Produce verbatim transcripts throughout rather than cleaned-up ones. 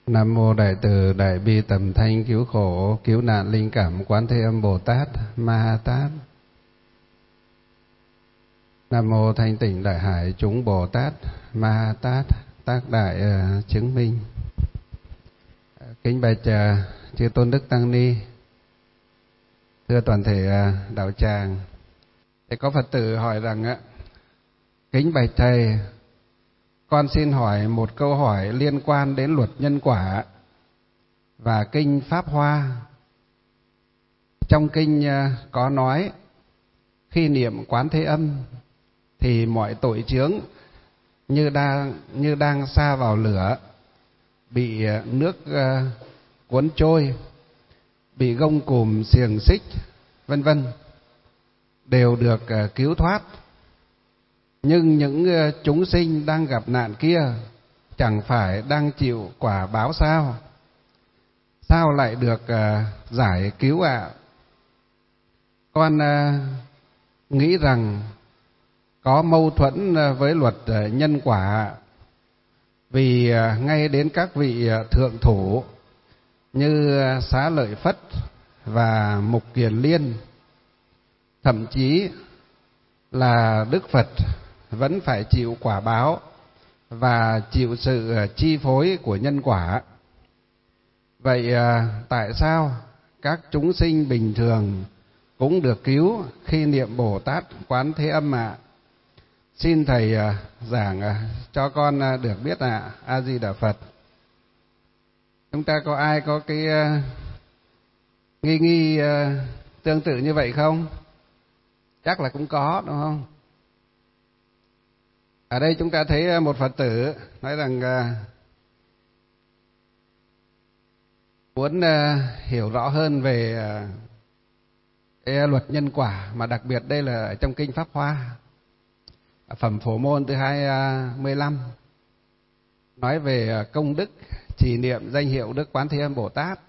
Nam mô Đại Từ Đại Bi Tầm Thanh Cứu Khổ Cứu Nạn Linh Cảm Quán Thế Âm Bồ Tát Ma Ha Tát. Nam mô Thanh Tịnh Đại Hải Chúng Bồ Tát Ma Ha Tát Tác Đại uh, Chứng Minh. Kính bạch uh, chư Tôn Đức Tăng Ni, thưa toàn thể uh, đạo tràng. Thì có Phật tử hỏi rằng uh, kính bạch thầy, con xin hỏi một câu hỏi liên quan đến luật nhân quả và kinh Pháp Hoa. Trong kinh có nói khi niệm Quán Thế Âm thì mọi tội chướng như đang như đang sa vào lửa, bị nước cuốn trôi, bị gông cùm xiềng xích vân vân đều được cứu thoát. Nhưng những chúng sinh đang gặp nạn kia chẳng phải đang chịu quả báo sao? Sao lại được uh, giải cứu ạ? À? Con uh, nghĩ rằng có mâu thuẫn với luật uh, nhân quả. Vì uh, ngay đến các vị uh, thượng thủ như uh, Xá Lợi Phất và Mục Kiền Liên, thậm chí là Đức Phật vẫn phải chịu quả báo và chịu sự chi phối của nhân quả. Vậy tại sao các chúng sinh bình thường cũng được cứu khi niệm Bồ Tát Quán Thế Âm ạ? À? Xin thầy giảng cho con được biết ạ. À. A Di Đà Phật. Chúng ta có ai có cái nghi nghi tương tự như vậy không? Chắc là cũng có, đúng không? Ở đây chúng ta thấy một Phật tử nói rằng muốn hiểu rõ hơn về cái luật nhân quả, mà đặc biệt đây là trong kinh Pháp Hoa, phẩm Phổ Môn thứ hai mươi lăm, nói về công đức trì niệm danh hiệu Đức Quán Thế Âm Bồ Tát.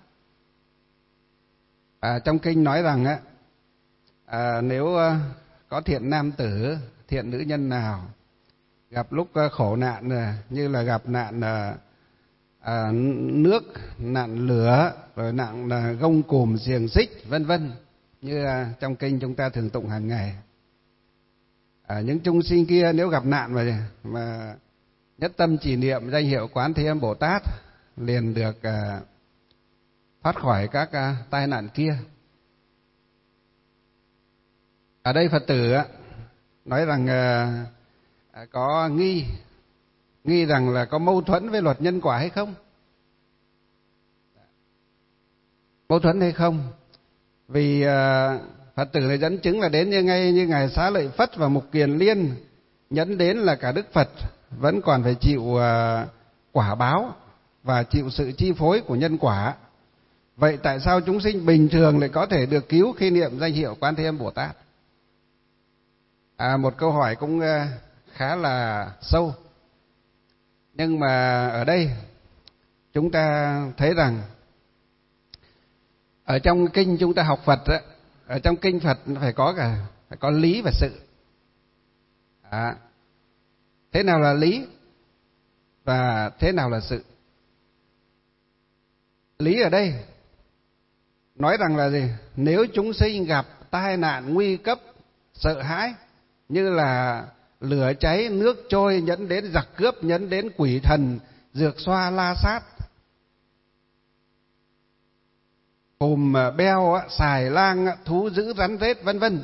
À, trong kinh nói rằng á, à, nếu có thiện nam tử, thiện nữ nhân nào gặp lúc khổ nạn như là gặp nạn à, nước, nạn lửa, rồi nạn à, gông cùm xiềng xích vân vân, như à, trong kinh chúng ta thường tụng hàng ngày. À, những chúng sinh kia nếu gặp nạn mà, mà nhất tâm trì niệm danh hiệu Quán Thế Âm Bồ Tát liền được à, thoát khỏi các à, tai nạn kia. Ở đây Phật tử á, nói rằng à, có nghi nghi rằng là có mâu thuẫn với luật nhân quả hay không? Mâu thuẫn hay không? Vì uh, Phật tử này dẫn chứng là đến như ngay như ngài Xá Lợi Phất và Mục Kiền Liên, nhấn đến là cả Đức Phật vẫn còn phải chịu uh, quả báo và chịu sự chi phối của nhân quả. Vậy tại sao chúng sinh bình thường lại có thể được cứu khi niệm danh hiệu Quán Thế Âm Bồ Tát? À, một câu hỏi cũng uh, khá là sâu. Nhưng mà ở đây chúng ta thấy rằng ở trong kinh chúng ta học Phật á, ở trong kinh Phật phải có cả phải có lý và sự. À, thế nào là lý và thế nào là sự? Lý ở đây nói rằng là gì? Nếu chúng sinh gặp tai nạn nguy cấp, sợ hãi như là lửa cháy, nước trôi, nhẫn đến giặc cướp, nhẫn đến quỷ thần, dược xoa la sát, hùm beo, xài lang, thú dữ rắn rết vân vân,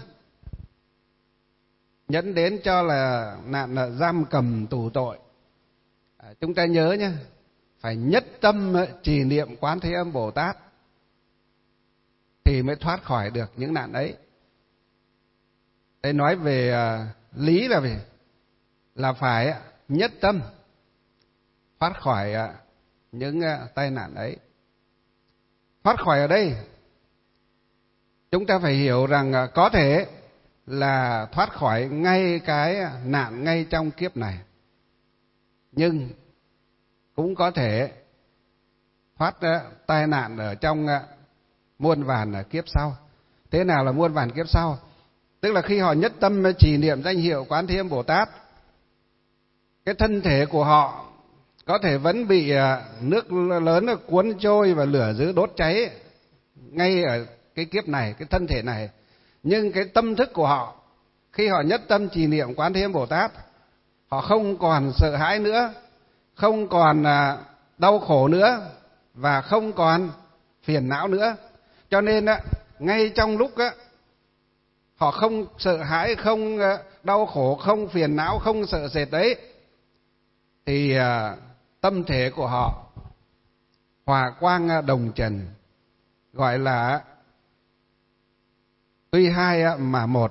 nhẫn đến cho là nạn là giam cầm tù tội. À, chúng ta nhớ nhé, phải nhất tâm trì niệm Quán Thế Âm Bồ Tát thì mới thoát khỏi được những nạn ấy. Đây nói về uh, lý là về là phải nhất tâm thoát khỏi uh, những uh, tai nạn ấy. Thoát khỏi ở đây chúng ta phải hiểu rằng uh, có thể là thoát khỏi ngay cái nạn ngay trong kiếp này, nhưng cũng có thể thoát uh, tai nạn ở trong uh, muôn vàn uh, kiếp sau. Thế nào là muôn vàn kiếp sau? Tức là khi họ nhất tâm trì niệm danh hiệu Quán Thế Âm Bồ Tát, cái thân thể của họ có thể vẫn bị nước lớn cuốn trôi và lửa dữ đốt cháy ngay ở cái kiếp này, cái thân thể này. Nhưng cái tâm thức của họ, khi họ nhất tâm trì niệm Quán Thế Âm Bồ Tát, họ không còn sợ hãi nữa, không còn đau khổ nữa, và không còn phiền não nữa. Cho nên ngay trong lúc họ không sợ hãi, không đau khổ, không phiền não, không sợ sệt đấy, thì tâm thể của họ hòa quang đồng trần, gọi là tuy hai mà một,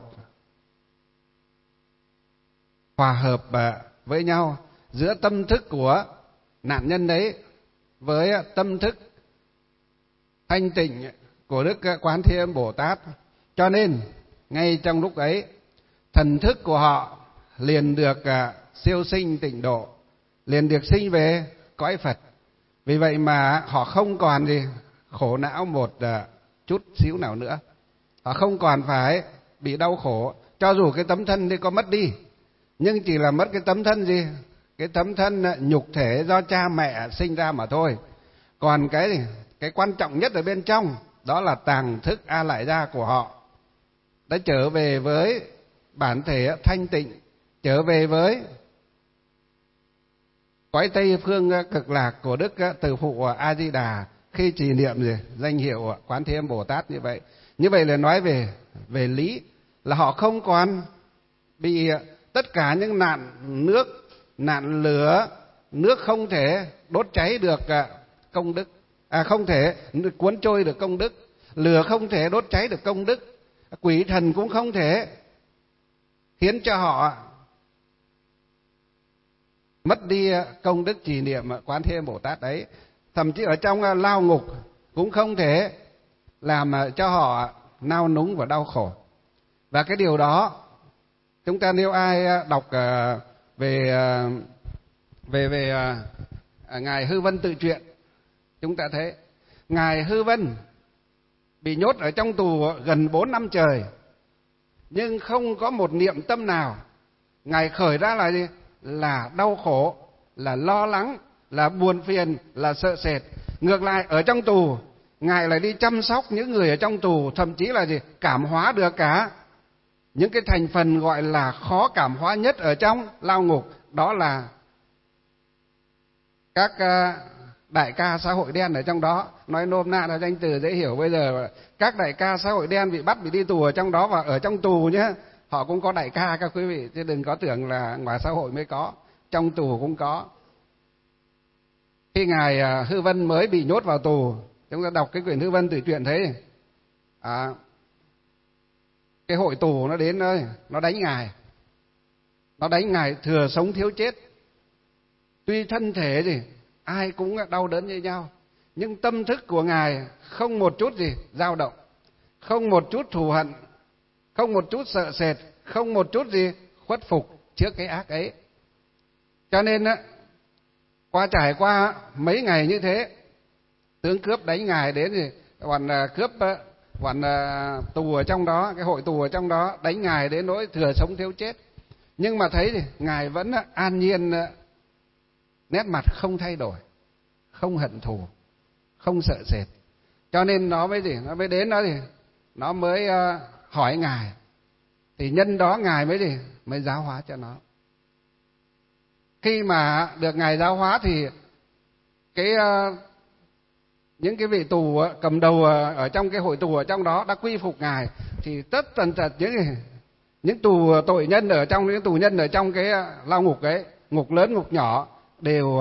hòa hợp với nhau giữa tâm thức của nạn nhân đấy với tâm thức thanh tịnh của Đức Quán Thế Âm Bồ Tát. Cho nên ngay trong lúc ấy, thần thức của họ liền được siêu sinh tịnh độ, liền được sinh về cõi Phật. Vì vậy mà họ không còn gì khổ não một chút xíu nào nữa. Họ không còn phải bị đau khổ. Cho dù cái tấm thân đi có mất đi, nhưng chỉ là mất cái tấm thân gì? Cái tấm thân nhục thể do cha mẹ sinh ra mà thôi. Còn cái cái quan trọng nhất ở bên trong, đó là tàng thức A Lại Gia của họ đã trở về với bản thể thanh tịnh, trở về với cõi Tây Phương Cực Lạc của Đức Từ Phụ A Di Đà khi trì niệm gì danh hiệu Quán Thế Âm Bồ Tát như vậy. Như vậy là nói về về lý, là họ không còn bị tất cả những nạn nước, nạn lửa, nước không thể đốt cháy được công đức, à không thể cuốn trôi được công đức, lửa không thể đốt cháy được công đức, quỷ thần cũng không thể khiến cho họ mất đi công đức trì niệm Quán Thế Âm Bồ Tát đấy. Thậm chí ở trong lao ngục cũng không thể làm cho họ nao núng và đau khổ. Và cái điều đó, chúng ta nếu ai đọc về về về ngài Hư Vân tự truyện, chúng ta thấy ngài Hư Vân bị nhốt ở trong tù gần bốn năm trời, nhưng không có một niệm tâm nào ngài khởi ra là gì? Là đau khổ, là lo lắng, là buồn phiền, là sợ sệt. Ngược lại ở trong tù, ngài lại đi chăm sóc những người ở trong tù, thậm chí là gì? Cảm hóa được cả những cái thành phần gọi là khó cảm hóa nhất ở trong lao ngục, đó là các đại ca xã hội đen ở trong đó. Nói nôm na là danh từ dễ hiểu bây giờ, các đại ca xã hội đen bị bắt bị đi tù ở trong đó, và ở trong tù nhé, họ cũng có đại ca các quý vị, chứ đừng có tưởng là ngoài xã hội mới có, trong tù cũng có. Khi ngài Hư Vân mới bị nhốt vào tù, chúng ta đọc cái quyển Hư Vân tự truyện thấy à, cái hội tù nó đến nơi, nó đánh ngài, nó đánh ngài thừa sống thiếu chết. Tuy thân thể gì ai cũng đau đớn như nhau, nhưng tâm thức của ngài không một chút gì dao động, không một chút thù hận, không một chút sợ sệt, không một chút gì khuất phục trước cái ác ấy. Cho nên á, qua trải qua mấy ngày như thế, tướng cướp đánh ngài đến gì còn cướp còn tù ở trong đó, cái hội tù ở trong đó đánh ngài đến nỗi thừa sống thiếu chết, nhưng mà thấy thì ngài vẫn an nhiên, nét mặt không thay đổi, không hận thù, không sợ sệt. Cho nên nó mới gì nó mới đến đó thì nó mới hỏi ngài, thì nhân đó ngài mới gì mới giáo hóa cho nó. Khi mà được ngài giáo hóa thì cái những cái vị tù cầm đầu ở trong cái hội tù ở trong đó đã quy phục ngài, thì tất tần tật những những tù tội nhân ở trong những tù nhân ở trong cái lao ngục ấy, ngục lớn ngục nhỏ, đều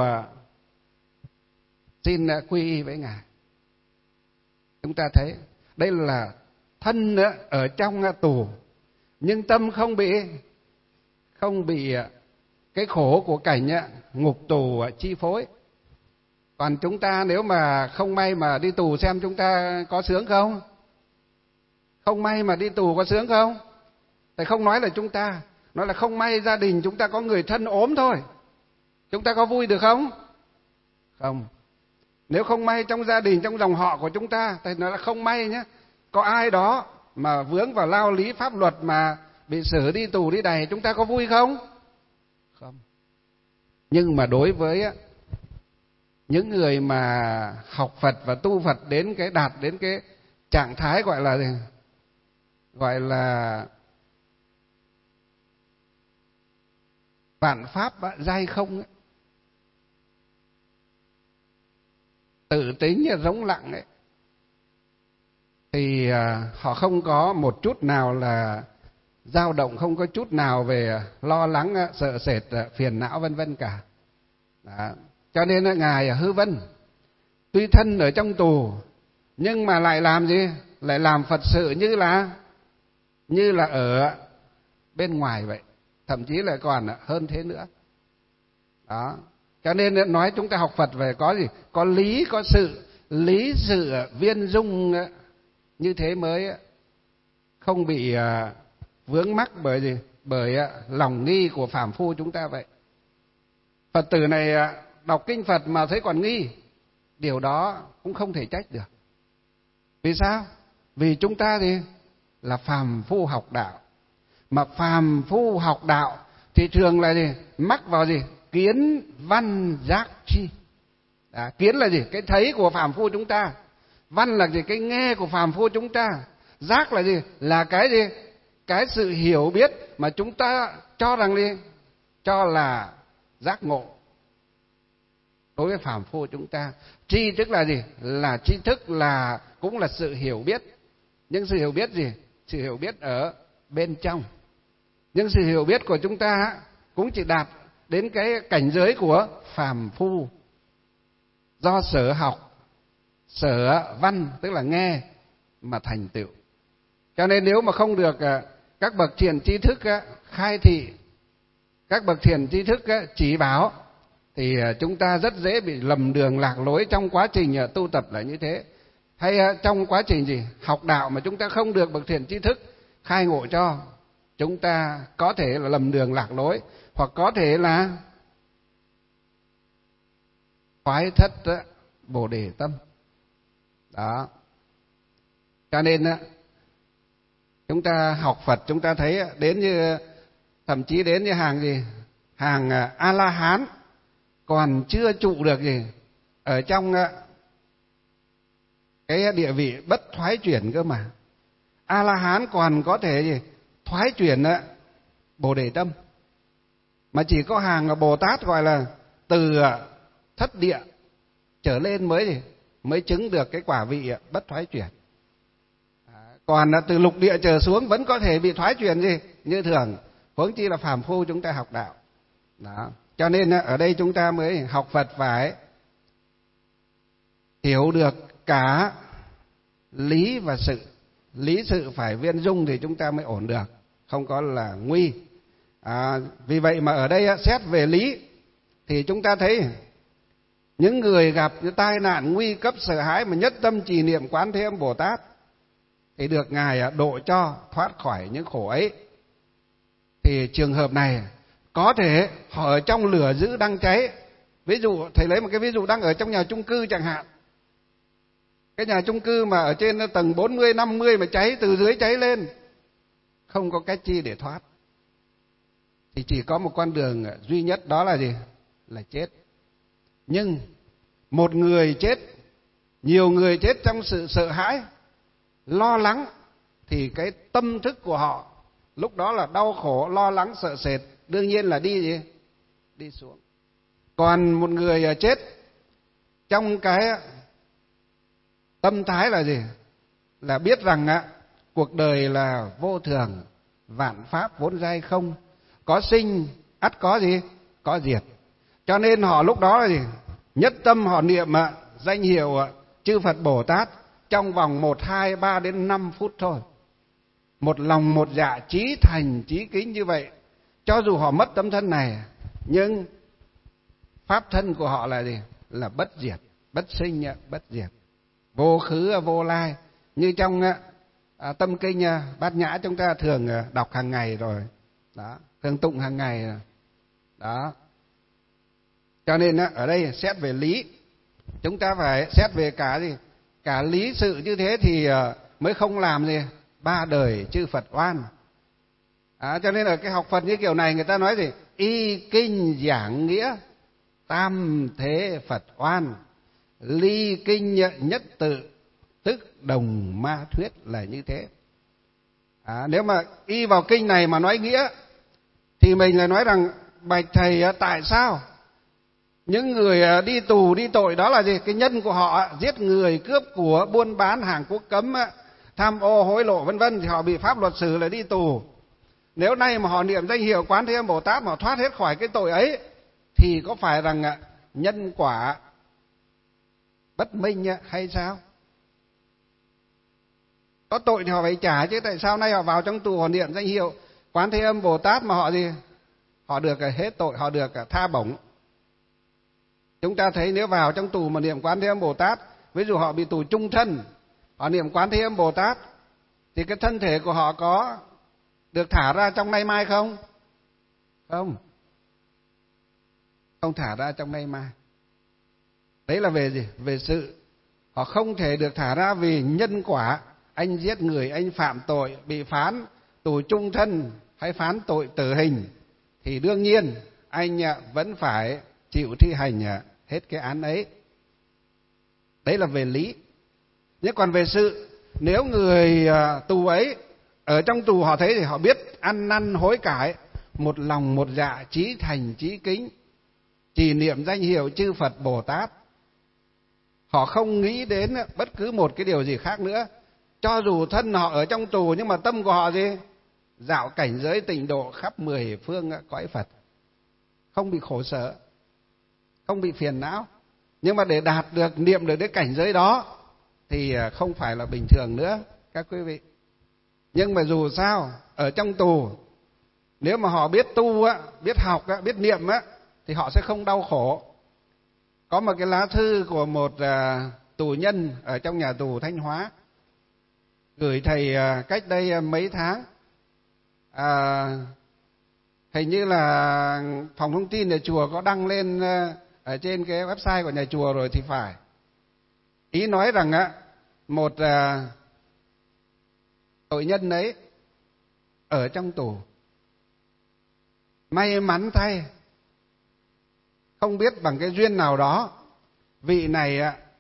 xin quy y với ngài. Chúng ta thấy đây là thân ở trong tù, nhưng tâm không bị không bị cái khổ của cảnh ngục tù chi phối. Còn chúng ta nếu mà không may mà đi tù, xem chúng ta có sướng không? Không may mà đi tù có sướng không? Tại không nói là chúng ta, nói là không may gia đình chúng ta có người thân ốm thôi, chúng ta có vui được không? Không. Nếu không may trong gia đình, trong dòng họ của chúng ta, thì nói là không may nhé, có ai đó mà vướng vào lao lý pháp luật mà bị xử đi tù đi đày, chúng ta có vui không? Không. Nhưng mà đối với những người mà học Phật và tu Phật đến cái đạt đến cái trạng thái gọi là gì? Gọi là vạn pháp giai không ấy. Tự tính rỗng lặng ấy, thì họ không có một chút nào là dao động, không có chút nào về lo lắng, sợ sệt, phiền não vân vân cả. Đó. Cho nên ngài Hư Vân tuy thân ở trong tù nhưng mà lại làm gì? Lại làm Phật sự như là như là ở bên ngoài vậy, thậm chí là còn hơn thế nữa. Đó. Cho nên nói chúng ta học Phật về có gì? Có lý, có sự, lý sự viên dung như thế mới không bị vướng mắc bởi gì? Bởi lòng nghi của phàm phu chúng ta vậy. Phật tử này đọc kinh Phật mà thấy còn nghi, điều đó cũng không thể trách được. Vì sao? Vì chúng ta thì là phàm phu học đạo. Mà phàm phu học đạo thì thường là gì? Mắc vào gì? Kiến văn giác chi. Đó, kiến là gì? Cái thấy của phàm phu chúng ta. Văn là gì? Cái nghe của phàm phu chúng ta. Giác là gì? Là cái gì? Cái sự hiểu biết mà chúng ta cho rằng gì? Cho là giác ngộ. Đối với phàm phu chúng ta, tri tức là gì? Là tri thức, là cũng là sự hiểu biết. Nhưng sự hiểu biết gì? Sự hiểu biết ở bên trong. Nhưng sự hiểu biết của chúng ta cũng chỉ đạt đến cái cảnh giới của phàm phu. Do sở học, sở văn, tức là nghe mà thành tựu. Cho nên nếu mà không được các bậc thiền tri thức khai thị, các bậc thiền tri thức chỉ bảo, thì chúng ta rất dễ bị lầm đường lạc lối trong quá trình tu tập là như thế. Hay trong quá trình gì? Học đạo mà chúng ta không được bậc thiền tri thức khai ngộ cho, chúng ta có thể là lầm đường lạc lối, hoặc có thể là thoái thất Bồ Đề tâm. Đó. Cho nên chúng ta học Phật, chúng ta thấy đến như, thậm chí đến như hàng gì? Hàng A-la-hán còn chưa trụ được gì ở trong cái địa vị bất thoái chuyển cơ mà. A-la-hán còn có thể gì? Thoái chuyển Bồ Đề tâm. Mà chỉ có hàng Bồ Tát gọi là từ thất địa trở lên mới gì? Mới chứng được cái quả vị bất thoái chuyển. Còn từ lục địa trở xuống vẫn có thể bị thoái chuyển gì? Như thường. Huống chi là phàm phu chúng ta học đạo. Đó. Cho nên ở đây chúng ta mới học Phật phải hiểu được cả lý và sự. Lý sự phải viên dung thì chúng ta mới ổn được, không có là nguy. À, vì vậy mà ở đây xét về lý thì chúng ta thấy những người gặp những tai nạn nguy cấp sợ hãi mà nhất tâm trì niệm Quán Thế Âm Bồ Tát thì được Ngài độ cho thoát khỏi những khổ ấy. Thì trường hợp này có thể họ ở trong lửa dữ đang cháy. Ví dụ thầy lấy một cái ví dụ, đang ở trong nhà chung cư chẳng hạn. Cái nhà chung cư mà ở trên tầng bốn mươi, năm mươi mà cháy, từ dưới cháy lên, không có cách chi để thoát. Thì chỉ có một con đường duy nhất, đó là gì? Là chết. Nhưng một người chết, nhiều người chết trong sự sợ hãi, lo lắng, thì cái tâm thức của họ lúc đó là đau khổ, lo lắng, sợ sệt, đương nhiên là đi gì? Đi xuống. Còn một người chết trong cái tâm thái là gì? Là biết rằng á, cuộc đời là vô thường, vạn pháp vốn giai không, có sinh ắt có gì? Có diệt. Cho nên họ lúc đó là gì? Nhất tâm họ niệm danh hiệu chư Phật Bồ Tát trong vòng một, hai, ba đến năm phút thôi. Một lòng một dạ chí thành chí kính như vậy, cho dù họ mất tâm thân này, nhưng pháp thân của họ là gì? Là bất diệt, bất sinh, bất diệt, vô khứ vô lai. Như trong à, tâm kinh Bát Nhã chúng ta thường đọc hàng ngày rồi, đó, thường tụng hàng ngày rồi. Đó. Cho nên ở đây xét về lý, chúng ta phải xét về cả gì? Cả lý sự như thế thì mới không làm gì? Ba đời chư Phật oan. À, cho nên ở cái học Phật như kiểu này người ta nói gì? Y kinh giảng nghĩa tam thế Phật oan, ly kinh nhất tự, tức đồng ma thuyết, là như thế. À, nếu mà y vào kinh này mà nói nghĩa thì mình lại nói rằng bạch thầy, tại sao những người đi tù đi tội đó là gì? Cái nhân của họ giết người, cướp của, buôn bán hàng quốc cấm, tham ô hối lộ vân vân, thì họ bị pháp luật xử là đi tù. Nếu nay mà họ niệm danh hiệu Quán Thế Âm Bồ Tát mà thoát hết khỏi cái tội ấy, thì có phải rằng nhân quả bất minh hay sao? Có tội thì họ phải trả chứ, tại sao nay họ vào trong tù họ niệm danh hiệu Quán Thế Âm Bồ Tát mà họ gì? Họ được hết tội, họ được tha bổng. Chúng ta thấy nếu vào trong tù mà niệm Quán Thế Âm Bồ Tát, ví dụ họ bị tù chung thân, họ niệm Quán Thế Âm Bồ Tát, thì cái thân thể của họ có được thả ra trong nay mai không? Không. Không thả ra trong nay mai. Đấy là về gì? Về sự. Họ không thể được thả ra vì nhân quả. Anh giết người, anh phạm tội, bị phán tù chung thân hay phán tội tử hình, thì đương nhiên anh vẫn phải chịu thi hành hết cái án ấy. Đấy là về lý. Nhưng còn về sự, nếu người tù ấy ở trong tù họ thấy thì họ biết ăn năn hối cải, một lòng một dạ, chí thành chí kính, trì niệm danh hiệu chư Phật Bồ Tát, họ không nghĩ đến bất cứ một cái điều gì khác nữa. Cho dù thân họ ở trong tù nhưng mà tâm của họ gì? Dạo cảnh giới tịnh độ khắp mười phương cõi Phật, không bị khổ sở, không bị phiền não. Nhưng mà để đạt được, niệm được cái cảnh giới đó thì không phải là bình thường nữa các quý vị. Nhưng mà dù sao ở trong tù, nếu mà họ biết tu, biết học, biết niệm thì họ sẽ không đau khổ. Có một cái lá thư của một tù nhân ở trong nhà tù Thanh Hóa gửi thầy cách đây mấy tháng. À, hình như là phòng thông tin ở chùa có đăng lên ở trên cái website của nhà chùa rồi thì phải. Ý nói rằng á, một tội nhân ấy ở trong tù, may mắn thay, không biết bằng cái duyên nào đó, vị này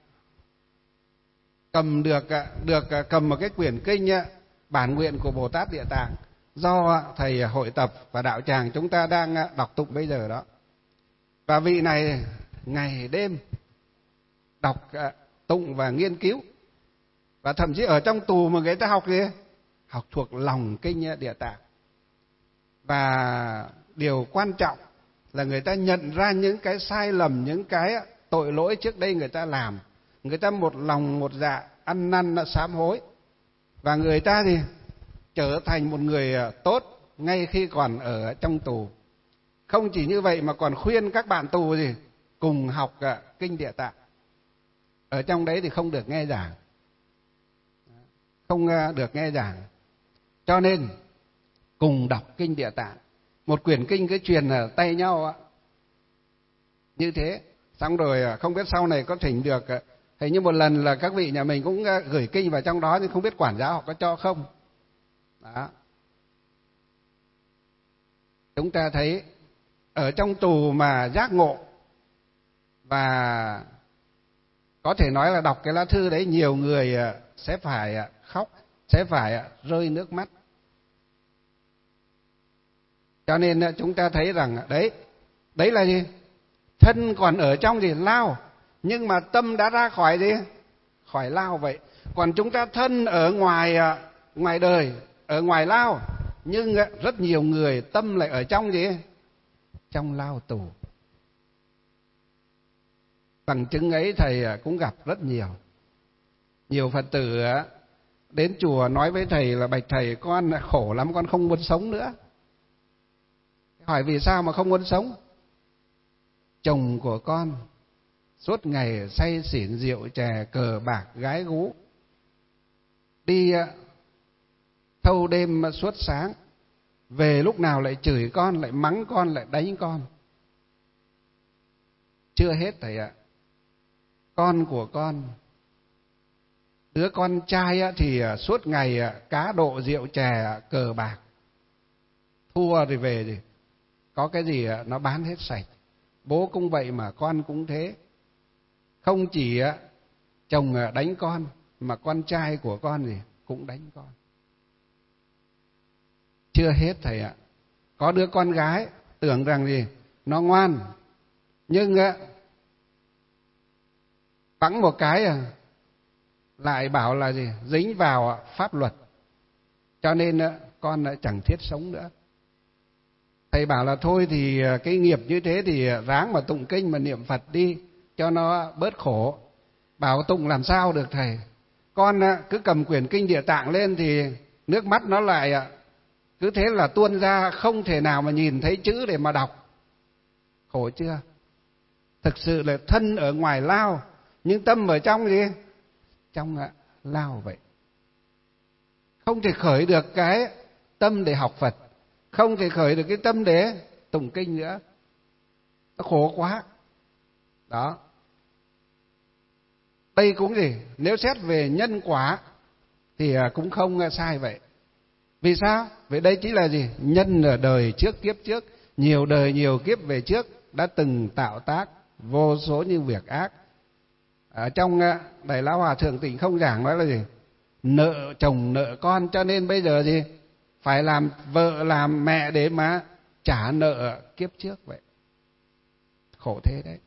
cầm được được cầm một cái quyển kinh Bản Nguyện của Bồ Tát Địa Tạng do thầy hội tập và đạo tràng chúng ta đang đọc tụng bây giờ đó. Và vị này ngày đêm đọc tụng và nghiên cứu, và thậm chí ở trong tù mà người ta học gì? Học thuộc lòng kinh Địa Tạng. Và điều quan trọng là người ta nhận ra những cái sai lầm, những cái tội lỗi trước đây người ta làm, người ta một lòng một dạ ăn năn sám hối, và người ta thì trở thành một người tốt ngay khi còn ở trong tù. Không chỉ như vậy mà còn khuyên các bạn tù gì cùng học kinh Địa Tạng. Ở trong đấy thì không được nghe giảng, không được nghe giảng, cho nên cùng đọc kinh Địa Tạng. Một quyển kinh cứ truyền ở tay nhau như thế. Xong rồi không biết sau này có thỉnh được, hình như một lần là các vị nhà mình cũng gửi kinh vào trong đó, nhưng không biết quản giáo họ có cho không. Đó. Chúng ta thấy ở trong tù mà giác ngộ, và có thể nói là đọc cái lá thư đấy, nhiều người sẽ phải khóc, sẽ phải rơi nước mắt. Cho nên chúng ta thấy rằng đấy, đấy là gì? Thân còn ở trong gì? Lao, nhưng mà tâm đã ra khỏi gì? Khỏi lao vậy. Còn chúng ta thân ở ngoài ngoài đời, ở ngoài lao, nhưng rất nhiều người tâm lại ở trong gì? Trong lao tù. Bằng chứng ấy thầy cũng gặp rất nhiều. Nhiều Phật tử đến chùa nói với thầy là: bạch thầy, con khổ lắm, con không muốn sống nữa. Hỏi vì sao mà không muốn sống? Chồng của con suốt ngày say xỉn rượu chè, cờ bạc, gái gú, đi thâu đêm suốt sáng, về lúc nào lại chửi con, lại mắng con, lại đánh con. Chưa hết thầy ạ, con của con, đứa con trai thì suốt ngày cá độ rượu chè, cờ bạc, thua thì về thì có cái gì nó bán hết sạch. Bố cũng vậy mà con cũng thế. Không chỉ chồng đánh con, mà con trai của con gì cũng đánh con. Chưa hết thầy ạ. Có đứa con gái tưởng rằng gì nó ngoan, nhưng bẵng một cái lại bảo là gì dính vào pháp luật, cho nên con chẳng thiết sống nữa. Thầy bảo là thôi thì cái nghiệp như thế thì ráng mà tụng kinh mà niệm Phật đi cho nó bớt khổ. Bảo tụng làm sao được thầy, con cứ cầm quyển kinh Địa Tạng lên thì nước mắt nó lại cứ thế là tuôn ra, không thể nào mà nhìn thấy chữ để mà đọc. Khổ chưa? Thực sự là thân ở ngoài lao, nhưng tâm ở trong gì? Trong lao vậy. Không thể khởi được cái tâm để học Phật, không thể khởi được cái tâm để tụng kinh nữa. Nó khổ quá. Đó. Đây cũng gì? Nếu xét về nhân quả thì cũng không sai vậy. Vì sao? Vì đây chính là gì? Nhân ở đời trước kiếp trước, nhiều đời nhiều kiếp về trước đã từng tạo tác vô số những việc ác. Ở trong Đại Lão Hòa Thượng Tịnh Không Giảng nói là gì? Nợ chồng nợ con, cho nên bây giờ gì? Phải làm vợ làm mẹ để mà trả nợ kiếp trước vậy. Khổ thế đấy.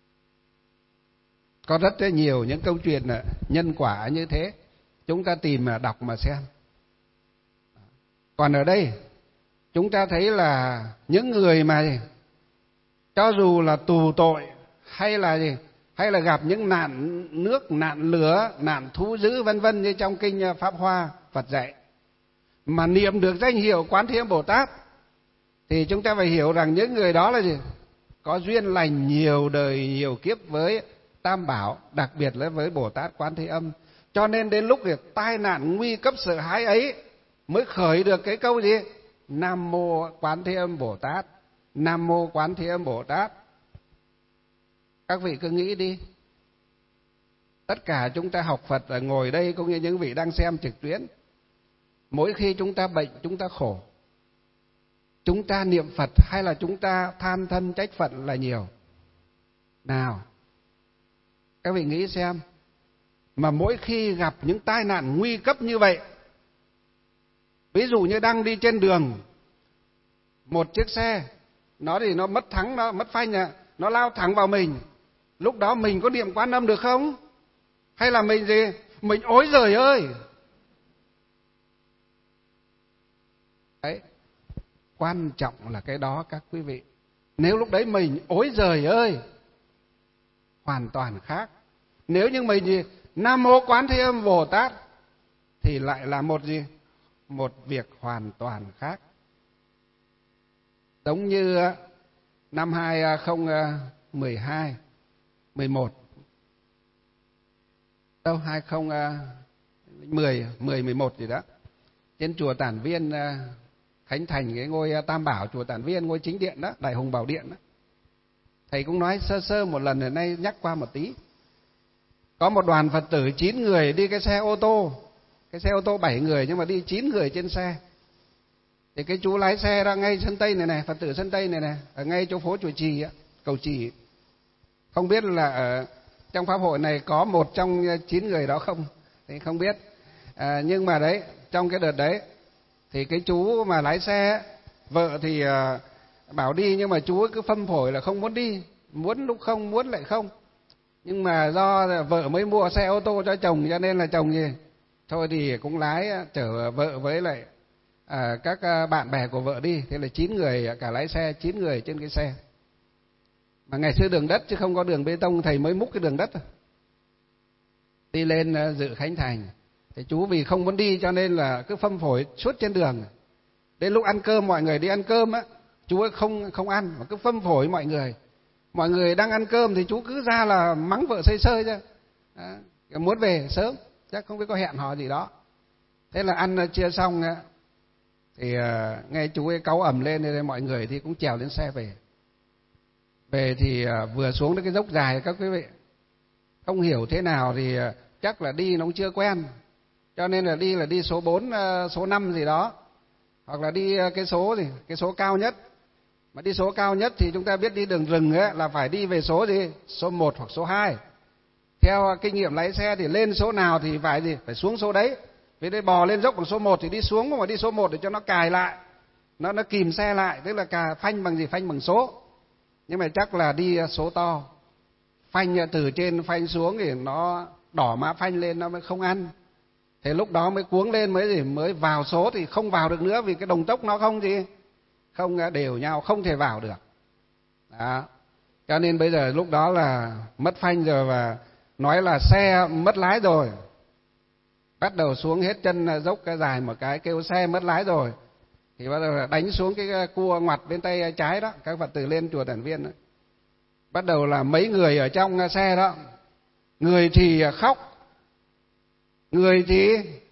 Có rất nhiều những câu chuyện nhân quả như thế, chúng ta tìm mà đọc mà xem. Còn ở đây chúng ta thấy là những người mà cho dù là tù tội hay là gì, hay là gặp những nạn nước, nạn lửa, nạn thú dữ vân vân như trong kinh Pháp Hoa Phật dạy, mà niệm được danh hiệu Quán Thế Âm Bồ Tát, thì chúng ta phải hiểu rằng những người đó là gì? Có duyên lành nhiều đời nhiều kiếp với Tam Bảo, đặc biệt là với Bồ Tát Quán Thế Âm. Cho nên đến lúc việc tai nạn nguy cấp sợ hãi ấy mới khởi được cái câu gì? Nam Mô Quán Thế Âm Bồ Tát, Nam Mô Quán Thế Âm Bồ Tát. Các vị cứ nghĩ đi, tất cả chúng ta học Phật ở ngồi đây cũng như những vị đang xem trực tuyến, mỗi khi chúng ta bệnh, chúng ta khổ, chúng ta niệm Phật hay là chúng ta than thân trách phận là nhiều? Nào, các vị nghĩ xem. Mà mỗi khi gặp những tai nạn nguy cấp như vậy, ví dụ như đang đi trên đường, một chiếc xe nó thì nó mất thắng, nó mất phanh, nó lao thẳng vào mình, lúc đó mình có niệm Quán Âm được không? Hay là mình gì? Mình ối giời ơi! Đấy, quan trọng là cái đó các quý vị. Nếu lúc đấy mình ối giời ơi, hoàn toàn khác. Nếu như mình gì? Nam Mô Quán Thế Âm Bồ Tát thì lại là một gì? Một việc hoàn toàn khác. Giống như năm hai không một hai, mười một, đâu hai không một không, mười, mười một gì đó, trên chùa Tản Viên khánh thành cái ngôi Tam Bảo chùa Tản Viên, ngôi chính điện đó, Đại Hùng Bảo Điện đó. Thầy cũng nói sơ sơ một lần, hồi nay nhắc qua một tí. Có một đoàn Phật tử chín người đi cái xe ô tô, cái xe ô tô bảy người nhưng mà đi chín người trên xe. Thì cái chú lái xe ra ngay sân Tây này này, Phật tử sân Tây này này, ở ngay chỗ phố Chùa Trì, Cầu Trì. Không biết là ở trong pháp hội này có một trong chín người đó không? Thì không biết. À, nhưng mà đấy, trong cái đợt đấy thì cái chú mà lái xe, vợ thì bảo đi nhưng mà chú cứ phâm phổi là không muốn đi, muốn lúc không, muốn lại không. Nhưng mà do vợ mới mua xe ô tô cho chồng, cho nên là chồng gì thôi thì cũng lái chở vợ với lại à, các bạn bè của vợ đi. Thế là chín người, cả lái xe chín người trên cái xe. Mà ngày xưa đường đất chứ không có đường bê tông, thầy mới múc cái đường đất đi lên dự khánh thành. Thì chú vì không muốn đi cho nên là cứ phâm phổi suốt trên đường. Đến lúc ăn cơm, mọi người đi ăn cơm á, chú ấy không không ăn mà cứ phâm phổi mọi người. Mọi người đang ăn cơm thì chú cứ ra là mắng vợ sơi sơi chứ. À, muốn về sớm, chắc không biết có hẹn hò gì đó. Thế là ăn chia xong thì uh, nghe chú ấy cáu ầm lên, nên mọi người thì cũng trèo lên xe về. Về thì uh, vừa xuống đến cái dốc dài các quý vị, không hiểu thế nào thì uh, chắc là đi nó cũng chưa quen, cho nên là đi là đi số bốn, uh, số năm gì đó, hoặc là đi uh, cái số gì, cái số cao nhất. Mà đi số cao nhất thì chúng ta biết đi đường rừng ấy, là phải đi về số gì? Số một hoặc số hai. Theo kinh nghiệm lái xe thì lên số nào thì phải gì? Phải xuống số đấy. Vì đây bò lên dốc bằng số một thì đi xuống, mà đi số một để cho nó cài lại, nó nó kìm xe lại, tức là cà phanh bằng gì? Phanh bằng số. Nhưng mà chắc là đi số to, phanh từ trên phanh xuống thì nó đỏ mã phanh lên nó mới không ăn. Thế lúc đó mới cuống lên, mới gì? Mới vào số thì không vào được nữa, vì cái đồng tốc nó không gì? Không đều nhau, không thể vào được. Đó. Cho nên bây giờ lúc đó là mất phanh rồi, và nói là xe mất lái rồi. Bắt đầu xuống hết chân dốc cái dài một cái, kêu xe mất lái rồi. Thì bắt đầu là đánh xuống cái cua ngoặt bên tay trái đó, các Phật tử lên chùa Tản Viên đó. Bắt đầu là mấy người ở trong xe đó, người thì khóc, người thì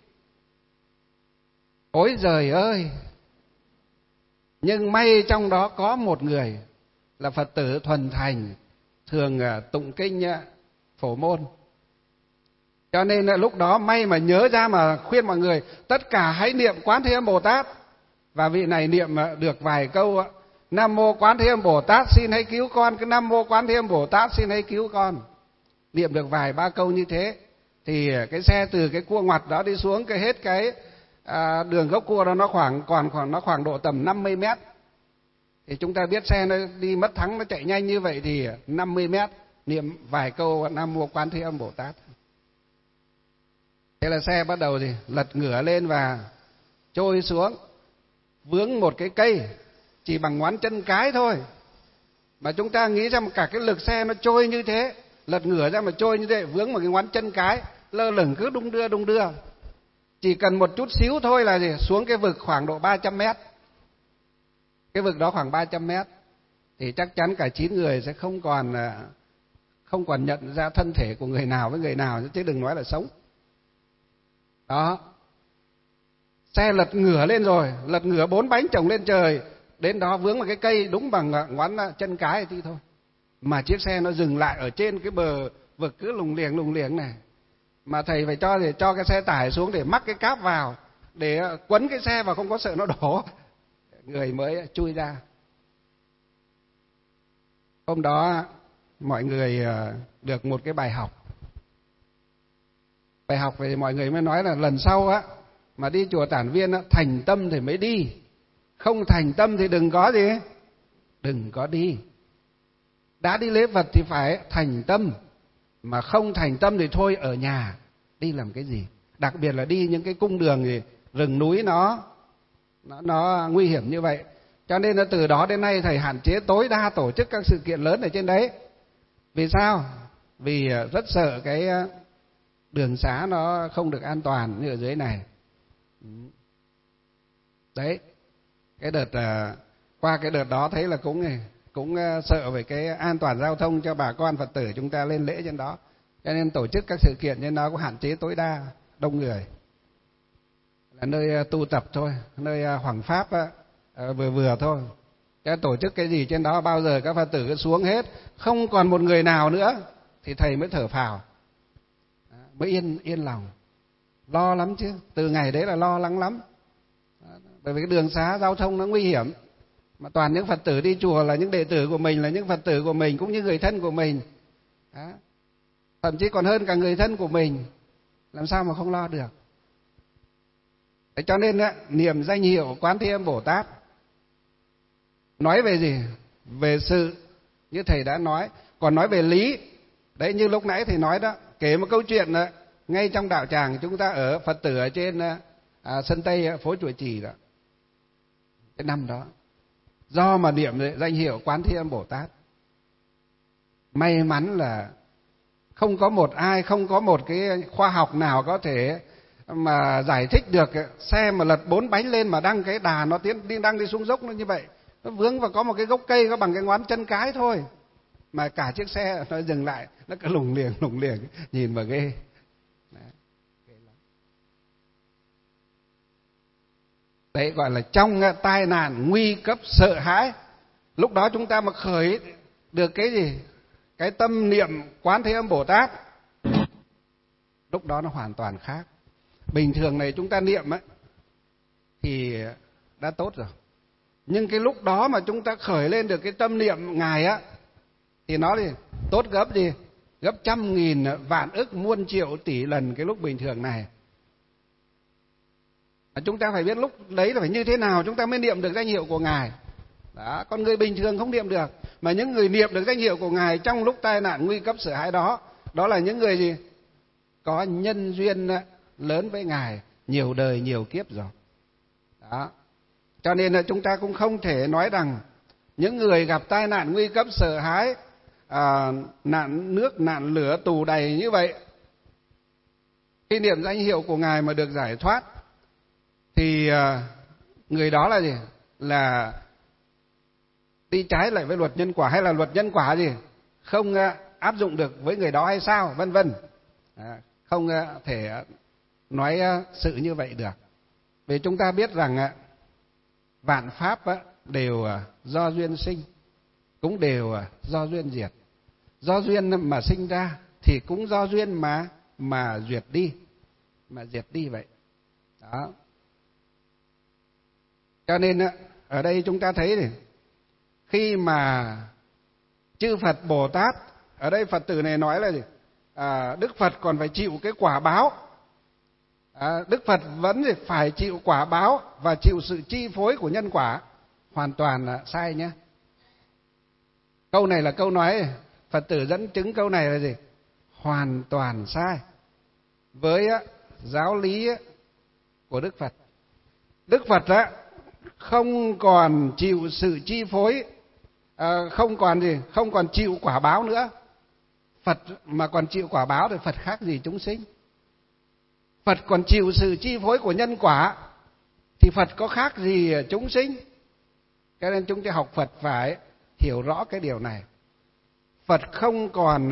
ối giời ơi. Nhưng may trong đó có một người là Phật tử thuần thành, thường tụng kinh Phổ Môn. Cho nên lúc đó may mà nhớ ra mà khuyên mọi người tất cả hãy niệm Quán Thế Âm Bồ Tát. Và vị này niệm được vài câu: Nam mô Quán Thế Âm Bồ Tát xin hãy cứu con, cái Nam mô Quán Thế Âm Bồ Tát xin hãy cứu con. Niệm được vài ba câu như thế thì cái xe từ cái cua ngoặt đó đi xuống, cái hết cái à, đường gốc cua đó nó khoảng còn khoảng nó khoảng độ tầm năm mươi mét. Thì chúng ta biết xe nó đi mất thắng, nó chạy nhanh như vậy thì năm mươi mét niệm vài câu Nam mô Quán Thế Âm Bồ Tát. Thế là xe bắt đầu thì lật ngửa lên và trôi xuống, vướng một cái cây chỉ bằng ngón chân cái thôi. Mà chúng ta nghĩ rằng cả cái lực xe nó trôi như thế, lật ngửa ra mà trôi như thế, vướng một cái ngón chân cái, lơ lửng cứ đung đưa đung đưa. Chỉ cần một chút xíu thôi là gì? Xuống cái vực khoảng độ ba trăm mét. Cái vực đó khoảng ba trăm mét thì chắc chắn cả chín người sẽ không còn không còn nhận ra thân thể của người nào với người nào, chứ đừng nói là sống. Đó. Xe lật ngửa lên rồi, lật ngửa bốn bánh chồng lên trời, đến đó vướng một cái cây đúng bằng ngón chân cái thì thôi. Mà chiếc xe nó dừng lại ở trên cái bờ vực cứ lùng liềng lùng liềng này. Mà thầy phải cho để cho cái xe tải xuống để mắc cái cáp vào, để quấn cái xe vào không có sợ nó đổ, người mới chui ra. Hôm đó mọi người được một cái bài học. Bài học về mọi người mới nói là lần sau á mà đi chùa Tản Viên á, thành tâm thì mới đi, không thành tâm thì đừng có gì, đừng có đi. Đã đi lễ Phật thì phải thành tâm, mà không thành tâm thì thôi ở nhà, đi làm cái gì? Đặc biệt là đi những cái cung đường gì rừng núi nó nó nó nguy hiểm như vậy. Cho nên là từ đó đến nay thầy hạn chế tối đa tổ chức các sự kiện lớn ở trên đấy. Vì sao? Vì rất sợ cái đường xá nó không được an toàn như ở dưới này. Đấy, cái đợt qua cái đợt đó thấy là cũng cũng sợ về cái an toàn giao thông cho bà con Phật tử chúng ta lên lễ trên đó. Cho nên tổ chức các sự kiện nên nó cũng hạn chế tối đa đông người. Là nơi tu tập thôi, nơi hoằng pháp á, vừa vừa thôi. Cái tổ chức cái gì trên đó bao giờ các Phật tử cứ xuống hết, không còn một người nào nữa thì thầy mới thở phào, mới yên yên lòng. Lo lắm chứ, từ ngày đấy là lo lắng lắm. Bởi vì cái đường xá giao thông nó nguy hiểm, mà toàn những Phật tử đi chùa là những đệ tử của mình, là những Phật tử của mình cũng như người thân của mình. Đó. Thậm chí còn hơn cả người thân của mình, làm sao mà không lo được. Thế cho nên á, niệm danh hiệu Quán Thế Âm Bồ Tát nói về gì? Về sự như thầy đã nói. Còn nói về lý, đấy như lúc nãy thầy nói đó, kể một câu chuyện đó, ngay trong đạo tràng chúng ta ở Phật tử ở trên à, sân Tây phố Chùa Trì đó. Cái năm đó do mà niệm danh hiệu Quán Thế Âm Bồ Tát, may mắn là không có một ai, không có một cái khoa học nào có thể mà giải thích được xe mà lật bốn bánh lên mà đang cái đà nó tiến đi đang đi xuống dốc nó như vậy, nó vướng vào có một cái gốc cây có bằng cái ngón chân cái thôi mà cả chiếc xe nó dừng lại, nó cứ lùng liềng lùng liềng nhìn mà ghê. Đấy gọi là trong tai nạn nguy cấp sợ hãi. Lúc đó chúng ta mà khởi được cái gì? Cái tâm niệm Quán Thế Âm Bồ Tát, lúc đó nó hoàn toàn khác. Bình thường này chúng ta niệm ấy, thì đã tốt rồi. Nhưng cái lúc đó mà chúng ta khởi lên được cái tâm niệm Ngài á, thì nó thì tốt gấp gì? Gấp trăm nghìn, vạn ức, muôn triệu tỷ lần cái lúc bình thường này. Chúng ta phải biết lúc đấy là phải như thế nào chúng ta mới niệm được danh hiệu của Ngài. Đó, con người bình thường không niệm được. Mà những người niệm được danh hiệu của Ngài trong lúc tai nạn nguy cấp sợ hãi đó, đó là những người gì? Có nhân duyên lớn với Ngài, nhiều đời nhiều kiếp rồi. Đó. Cho nên là chúng ta cũng không thể nói rằng những người gặp tai nạn nguy cấp sợ hãi, à, nạn nước, nạn lửa, tù đầy như vậy, khi niệm danh hiệu của Ngài mà được giải thoát, thì à, người đó là gì? Là đi trái lại với luật nhân quả, hay là luật nhân quả gì? Không à, áp dụng được với người đó hay sao? Vân vân. À, không à, thể nói à, sự như vậy được. Vì chúng ta biết rằng à, vạn pháp á, đều do duyên sinh, cũng đều do duyên diệt. Do duyên mà sinh ra thì cũng do duyên mà mà duyệt đi, mà diệt đi vậy. Đó. Cho nên ở đây chúng ta thấy này, khi mà chư Phật Bồ Tát, ở đây Phật tử này nói là gì? À, Đức Phật còn phải chịu cái quả báo. À, Đức Phật vẫn phải chịu quả báo và chịu sự chi phối của nhân quả. Hoàn toàn là sai nhé. Câu này là câu nói, Phật tử dẫn chứng câu này là gì? Hoàn toàn sai với giáo lý của Đức Phật. Đức Phật á, không còn chịu sự chi phối, à, không còn gì, không còn chịu quả báo nữa. Phật mà còn chịu quả báo thì Phật khác gì chúng sinh? Phật còn chịu sự chi phối của nhân quả thì Phật có khác gì chúng sinh? Cho nên chúng ta học Phật phải hiểu rõ cái điều này. Phật không còn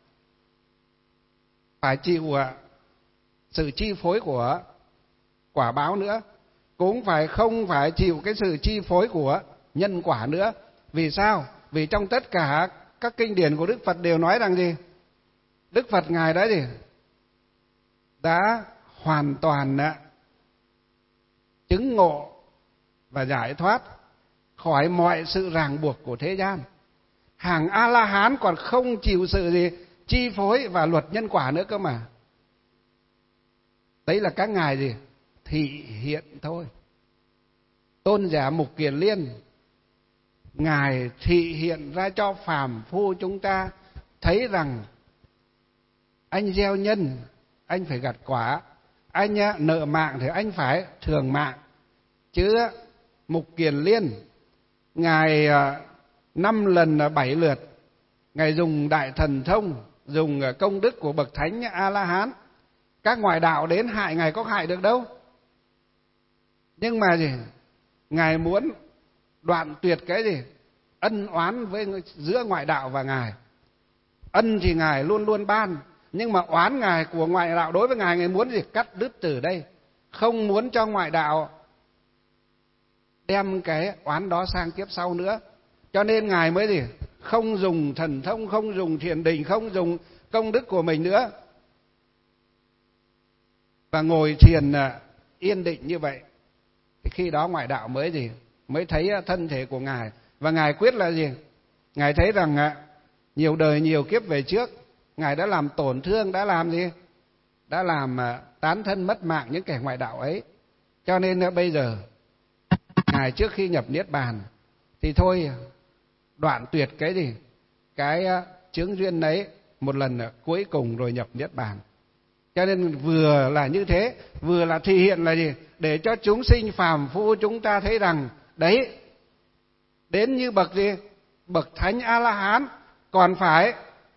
phải chịu sự chi phối của quả báo nữa, cũng phải không phải chịu cái sự chi phối của nhân quả nữa. Vì sao? Vì trong tất cả các kinh điển của Đức Phật đều nói rằng gì? Đức Phật Ngài đã gì? Đã hoàn toàn chứng ngộ và giải thoát khỏi mọi sự ràng buộc của thế gian. Hàng A-la-hán còn không chịu sự gì chi phối và luật nhân quả nữa cơ mà. Đấy là các ngài gì? Thị hiện thôi. Tôn giả Mục Kiền Liên, Ngài thị hiện ra cho phàm phu chúng ta thấy rằng anh gieo nhân, anh phải gặt quả. Anh nợ mạng thì anh phải thường mạng. Chứ Mục Kiền Liên, Ngài năm lần bảy lượt, Ngài dùng đại thần thông, dùng công đức của bậc thánh A-la-hán. Các ngoại đạo đến hại Ngài có hại được đâu. Nhưng mà gì? Ngài muốn đoạn tuyệt cái gì? Ân oán với giữa ngoại đạo và Ngài. Ân thì Ngài luôn luôn ban, nhưng mà oán Ngài của ngoại đạo đối với Ngài, Ngài muốn gì? Cắt đứt từ đây. Không muốn cho ngoại đạo đem cái oán đó sang kiếp sau nữa. Cho nên Ngài mới gì? Không dùng thần thông, không dùng thiền định, không dùng công đức của mình nữa, và ngồi thiền yên định như vậy. Thì khi đó ngoại đạo mới gì? Mới thấy thân thể của Ngài. Và Ngài quyết là gì? Ngài thấy rằng nhiều đời nhiều kiếp về trước, Ngài đã làm tổn thương, đã làm gì? Đã làm tán thân mất mạng những kẻ ngoại đạo ấy. Cho nên bây giờ Ngài trước khi nhập Niết Bàn thì thôi đoạn tuyệt cái gì? Cái chướng duyên ấy một lần cuối cùng rồi nhập Niết Bàn. Cho nên vừa là như thế, vừa là thể hiện là gì? Để cho chúng sinh phàm phu chúng ta thấy rằng đấy, đến như bậc gì? Bậc thánh A-la-hán còn phải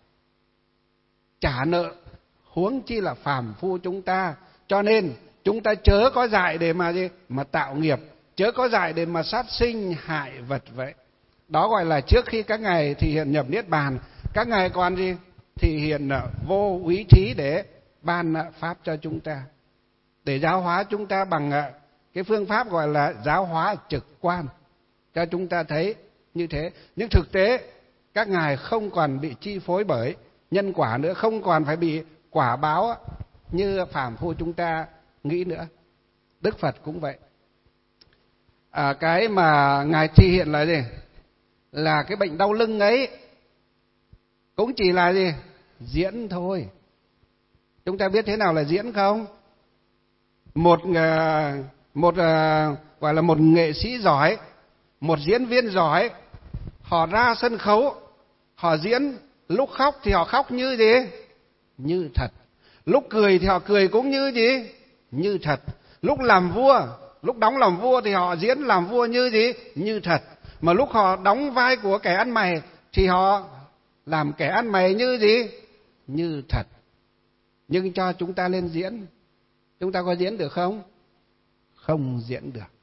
trả nợ, huống chi là phàm phu chúng ta. Cho nên chúng ta chớ có dại để mà gì? Mà tạo nghiệp, chớ có dại để mà sát sinh hại vật vậy. Đó gọi là trước khi các ngài thể hiện nhập Niết Bàn, các ngài còn gì? Thể hiện vô úy thí để ban pháp cho chúng ta, để giáo hóa chúng ta bằng cái phương pháp gọi là giáo hóa trực quan, cho chúng ta thấy như thế. Nhưng thực tế các ngài không còn bị chi phối bởi nhân quả nữa, không còn phải bị quả báo như phàm phu chúng ta nghĩ nữa. Đức Phật cũng vậy. À, cái mà Ngài thi hiện là gì? Là cái bệnh đau lưng ấy cũng chỉ là gì? Diễn thôi. Chúng ta biết thế nào là diễn không? Một một gọi là một nghệ sĩ giỏi, một diễn viên giỏi, họ ra sân khấu, họ diễn, lúc khóc thì họ khóc như gì? Như thật. Lúc cười thì họ cười cũng như gì? Như thật. Lúc làm vua, lúc đóng làm vua thì họ diễn làm vua như gì? Như thật. Mà lúc họ đóng vai của kẻ ăn mày thì họ làm kẻ ăn mày như gì? Như thật. Nhưng cho chúng ta lên diễn, chúng ta có diễn được không? Không diễn được.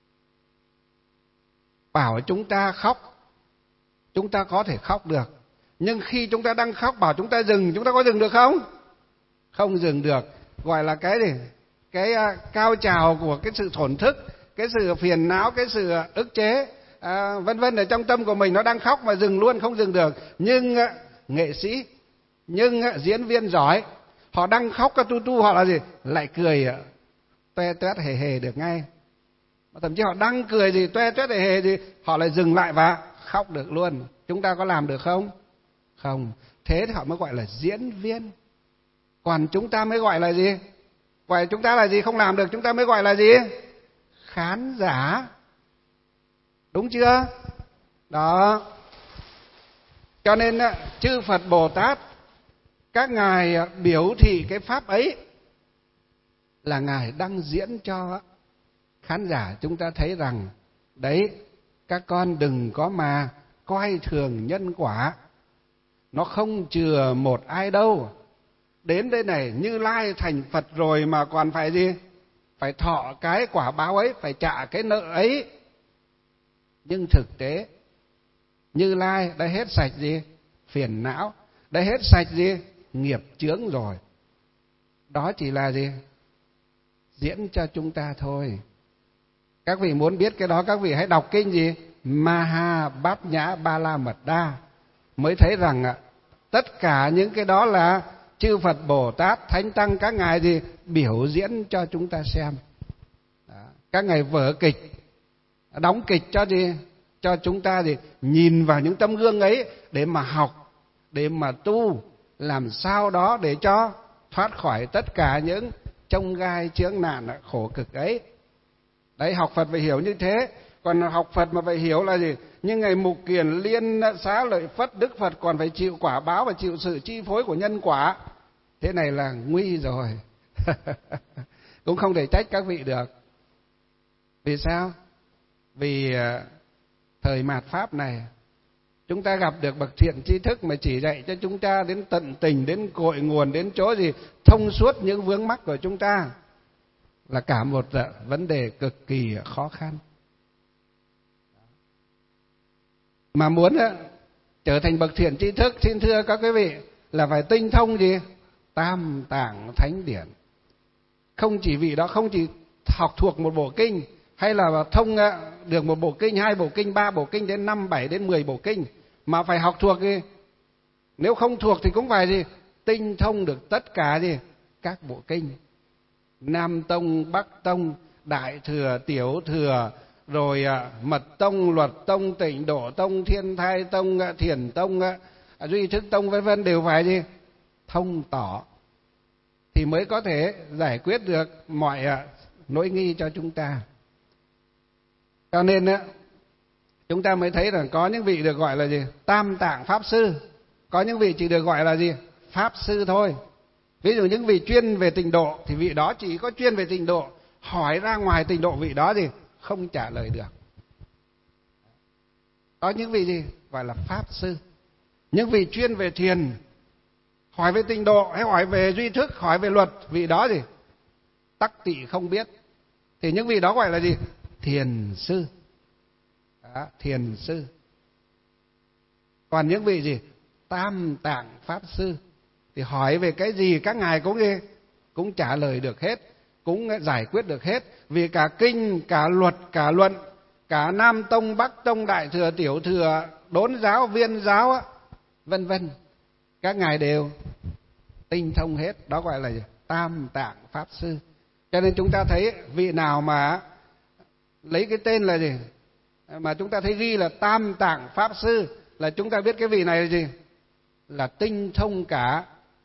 Bảo chúng ta khóc, chúng ta có thể khóc được. Nhưng khi chúng ta đang khóc bảo chúng ta dừng, chúng ta có dừng được không? Không dừng được. Gọi là cái gì? Cái cao trào của cái sự thổn thức, cái sự phiền não, cái sự ức chế, à, vân vân ở trong tâm của mình nó đang khóc mà dừng luôn, không dừng được. Nhưng nghệ sĩ, nhưng diễn viên giỏi, họ đang khóc ca tu tu, họ là gì? Lại cười toe toét hề hề được ngay. Thậm chí họ đang cười gì toe toét hề hề gì, họ lại dừng lại và khóc được luôn. Chúng ta có làm được không? Không. Thế thì họ mới gọi là diễn viên. Còn chúng ta mới gọi là gì? Gọi chúng ta là gì? Không làm được chúng ta mới gọi là gì? Khán giả. Đúng chưa? Đó. Cho nên chư Phật Bồ Tát, các ngài biểu thị cái pháp ấy là ngài đang diễn cho khán giả chúng ta thấy rằng đấy, các con đừng có mà coi thường nhân quả. Nó không chừa một ai đâu. Đến đây này, Như Lai thành Phật rồi mà còn phải gì? Phải thọ cái quả báo ấy, phải trả cái nợ ấy. Nhưng thực tế, Như Lai đã hết sạch gì? Phiền não. Đã hết sạch gì? Nghiệp chướng rồi. Đó chỉ là gì? Diễn cho chúng ta thôi. Các vị muốn biết cái đó, các vị hãy đọc kinh gì? Maha Bát Nhã Ba La Mật Đa, mới thấy rằng tất cả những cái đó là chư Phật Bồ Tát, Thánh Tăng các ngài gì? Biểu diễn cho chúng ta xem. Đó. Các ngài vở kịch, đóng kịch cho gì? Cho chúng ta gì? Nhìn vào những tấm gương ấy để mà học, để mà tu, làm sao đó để cho thoát khỏi tất cả những chông gai chướng nạn khổ cực ấy. Đấy, học Phật phải hiểu như thế. Còn học Phật mà phải hiểu là gì? Như ngày Mục Kiền Liên Xá Lợi Phất, Đức Phật còn phải chịu quả báo và chịu sự chi phối của nhân quả. Thế này là nguy rồi. Cũng không thể trách các vị được. Vì sao? Vì thời mạt Pháp này, chúng ta gặp được bậc thiện tri thức mà chỉ dạy cho chúng ta đến tận tình, đến cội nguồn, đến chỗ gì thông suốt những vướng mắc của chúng ta, là cả một vấn đề cực kỳ khó khăn. Mà muốn trở thành bậc thiện tri thức, xin thưa các quý vị, là phải tinh thông gì? Tam tạng thánh điển. Không chỉ vì đó, không chỉ học thuộc một bộ kinh, hay là thông được một bộ kinh, hai bộ kinh, ba bộ kinh, đến năm, bảy, đến mười bộ kinh, mà phải học thuộc gì? Nếu không thuộc thì cũng phải gì? Tinh thông được tất cả gì? Các bộ kinh. Nam Tông, Bắc Tông, Đại Thừa, Tiểu Thừa, rồi Mật Tông, Luật Tông, Tịnh Độ Tông, Thiên Thai Tông, Thiền Tông, Duy Thức Tông, vân vân, đều phải gì? Thông tỏ thì mới có thể giải quyết được mọi nỗi nghi cho chúng ta. Cho nên chúng ta mới thấy rằng có những vị được gọi là gì? Tam tạng Pháp Sư. Có những vị chỉ được gọi là gì? Pháp Sư thôi. Ví dụ những vị chuyên về tịnh độ thì vị đó chỉ có chuyên về tịnh độ, hỏi ra ngoài tịnh độ vị đó gì? Không trả lời được. Có những vị gì? Gọi là Pháp Sư. Những vị chuyên về thiền, hỏi về tịnh độ hay hỏi về duy thức, hỏi về luật, vị đó gì? Tắc tị không biết. Thì những vị đó gọi là gì? Thiền sư. Đó, thiền sư. Còn những vị gì? Tam tạng Pháp Sư thì hỏi về cái gì các ngài cũng gì? Cũng trả lời được hết, cũng giải quyết được hết. Vì cả kinh, cả luật, cả luận, cả Nam Tông, Bắc Tông, Đại Thừa, Tiểu Thừa, Đốn giáo, Viên giáo, vân vân, các ngài đều tinh thông hết. Đó gọi là Tam tạng Pháp Sư. Cho nên chúng ta thấy vị nào mà lấy cái tên là gì? Mà chúng ta thấy ghi là Tam Tạng Pháp Sư, là chúng ta biết cái vị này là gì? Là tinh thông cả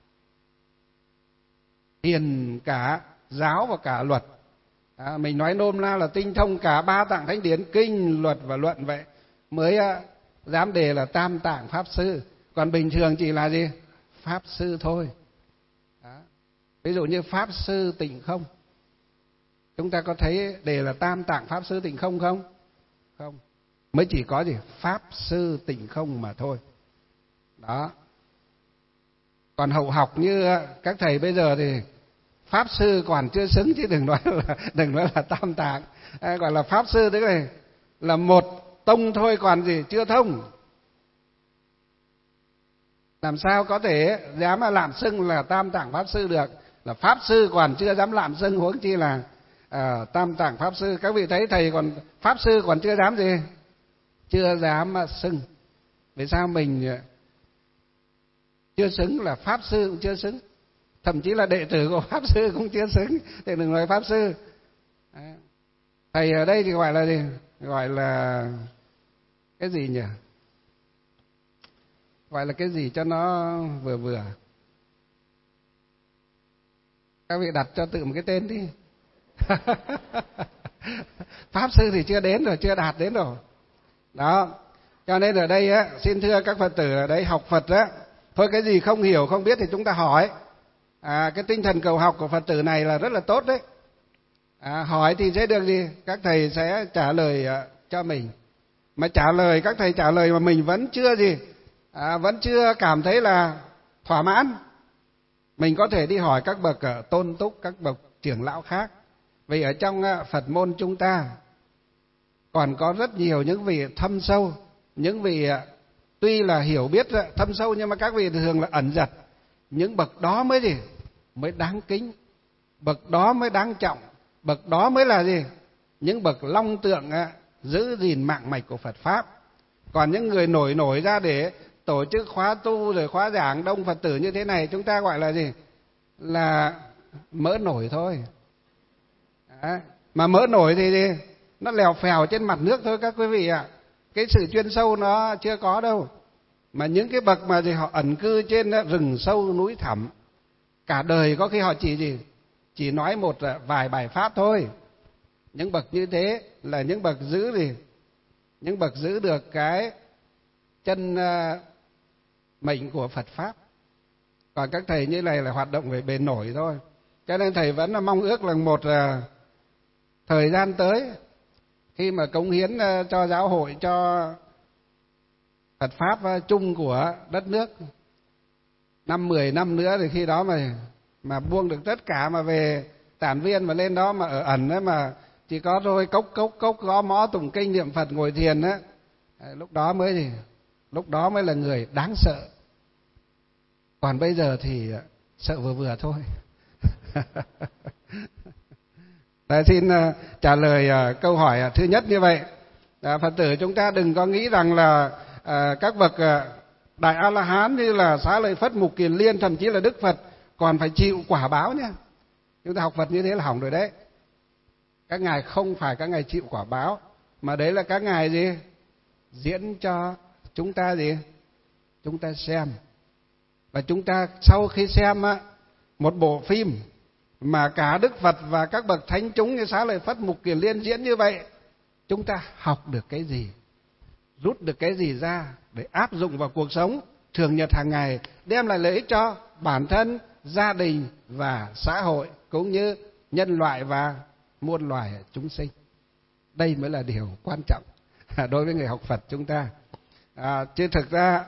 hiền, cả giáo và cả luật. À, mình nói nôm na là tinh thông cả ba tạng thánh điển, kinh, luật và luận, vậy mới uh, dám đề là Tam Tạng Pháp Sư. Còn bình thường chỉ là gì? Pháp Sư thôi. Đó. Ví dụ như Pháp Sư Tịnh Không, chúng ta có thấy đề là Tam Tạng Pháp Sư Tịnh Không không? Không. Mới chỉ có gì? Pháp Sư Tịnh Không mà thôi. Đó. Còn hậu học như các thầy bây giờ thì Pháp Sư còn chưa xứng, chứ đừng nói là đừng nói là Tam Tạng. À, gọi là Pháp Sư tức là là một tông thôi, còn gì chưa thông. Làm sao có thể dám mà lạm xưng là Tam Tạng Pháp Sư được? Là Pháp Sư còn chưa dám lạm xưng, huống chi là à, Tam Tạng Pháp Sư. Các vị thấy thầy còn Pháp Sư còn chưa dám gì? Chưa dám mà xưng. Vì sao mình chưa xứng, là Pháp Sư cũng chưa xứng. Thậm chí là đệ tử của Pháp Sư cũng chưa xứng, thì đừng nói Pháp Sư. Thầy ở đây thì gọi là gì? Gọi là cái gì nhỉ? Gọi là cái gì cho nó vừa vừa? Các vị đặt cho tự một cái tên đi. Pháp Sư thì chưa đến rồi, chưa đạt đến rồi. Đó. Cho nên ở đây á, xin thưa các Phật tử ở đây học Phật á, thôi cái gì không hiểu, không biết thì chúng ta hỏi. À, cái tinh thần cầu học của Phật tử này là rất là tốt đấy. À, hỏi thì sẽ được gì? Các thầy sẽ trả lời uh, cho mình. Mà trả lời, các thầy trả lời mà mình vẫn chưa gì? À, vẫn chưa cảm thấy là thỏa mãn. Mình có thể đi hỏi các bậc uh, tôn túc, các bậc trưởng lão khác. Vì ở trong uh, Phật môn chúng ta còn có rất nhiều những vị thâm sâu, những vị uh, tuy là hiểu biết uh, thâm sâu, nhưng mà các vị thường là ẩn giật. Những bậc đó mới gì? Mới đáng kính, bậc đó mới đáng trọng, bậc đó mới là gì? Những bậc long tượng à, giữ gìn mạng mạch của Phật Pháp. Còn những người nổi nổi ra để tổ chức khóa tu rồi khóa giảng đông Phật tử như thế này, chúng ta gọi là gì? Là mỡ nổi thôi. Đấy. Mà mỡ nổi thì gì? Nó lèo phèo trên mặt nước thôi các quý vị ạ. À. Cái sự chuyên sâu nó chưa có đâu. Mà những cái bậc mà gì họ ẩn cư trên rừng sâu núi thẳm, cả đời có khi họ chỉ gì? Chỉ nói một vài bài pháp thôi. Những bậc như thế là những bậc giữ gì? Những bậc giữ được cái chân uh, mệnh của Phật Pháp. Còn các thầy như này là hoạt động về bề nổi thôi. Cho nên thầy vẫn là mong ước là một uh, thời gian tới, khi mà cống hiến uh, cho giáo hội, cho Phật Pháp uh, chung của đất nước, năm mười năm nữa thì khi đó mà mà buông được tất cả mà về tản viên mà lên đó mà ở ẩn đấy, mà chỉ có rồi cốc cốc cốc gõ mõ tụng kinh niệm Phật ngồi thiền á, lúc đó mới gì? Lúc đó mới là người đáng sợ. Còn bây giờ thì sợ vừa vừa thôi. Đấy, xin uh, trả lời uh, câu hỏi uh, thứ nhất như vậy. À, Phật tử chúng ta đừng có nghĩ rằng là uh, các bậc uh, Đại A-la-hán như là Xá Lợi Phất, Mục Kiền Liên, thậm chí là Đức Phật còn phải chịu quả báo nhé. Chúng ta học Phật như thế là hỏng rồi đấy. Các ngài không phải các ngài chịu quả báo, mà đấy là các ngài gì? Diễn cho chúng ta gì? Chúng ta xem. Và chúng ta sau khi xem á, một bộ phim mà cả Đức Phật và các bậc thánh chúng như Xá Lợi Phất, Mục Kiền Liên diễn như vậy, chúng ta học được cái gì? Rút được cái gì ra để áp dụng vào cuộc sống thường nhật hàng ngày, đem lại lợi ích cho bản thân, gia đình và xã hội, cũng như nhân loại và muôn loài chúng sinh. Đây mới là điều quan trọng đối với người học Phật chúng ta. À, chứ thực ra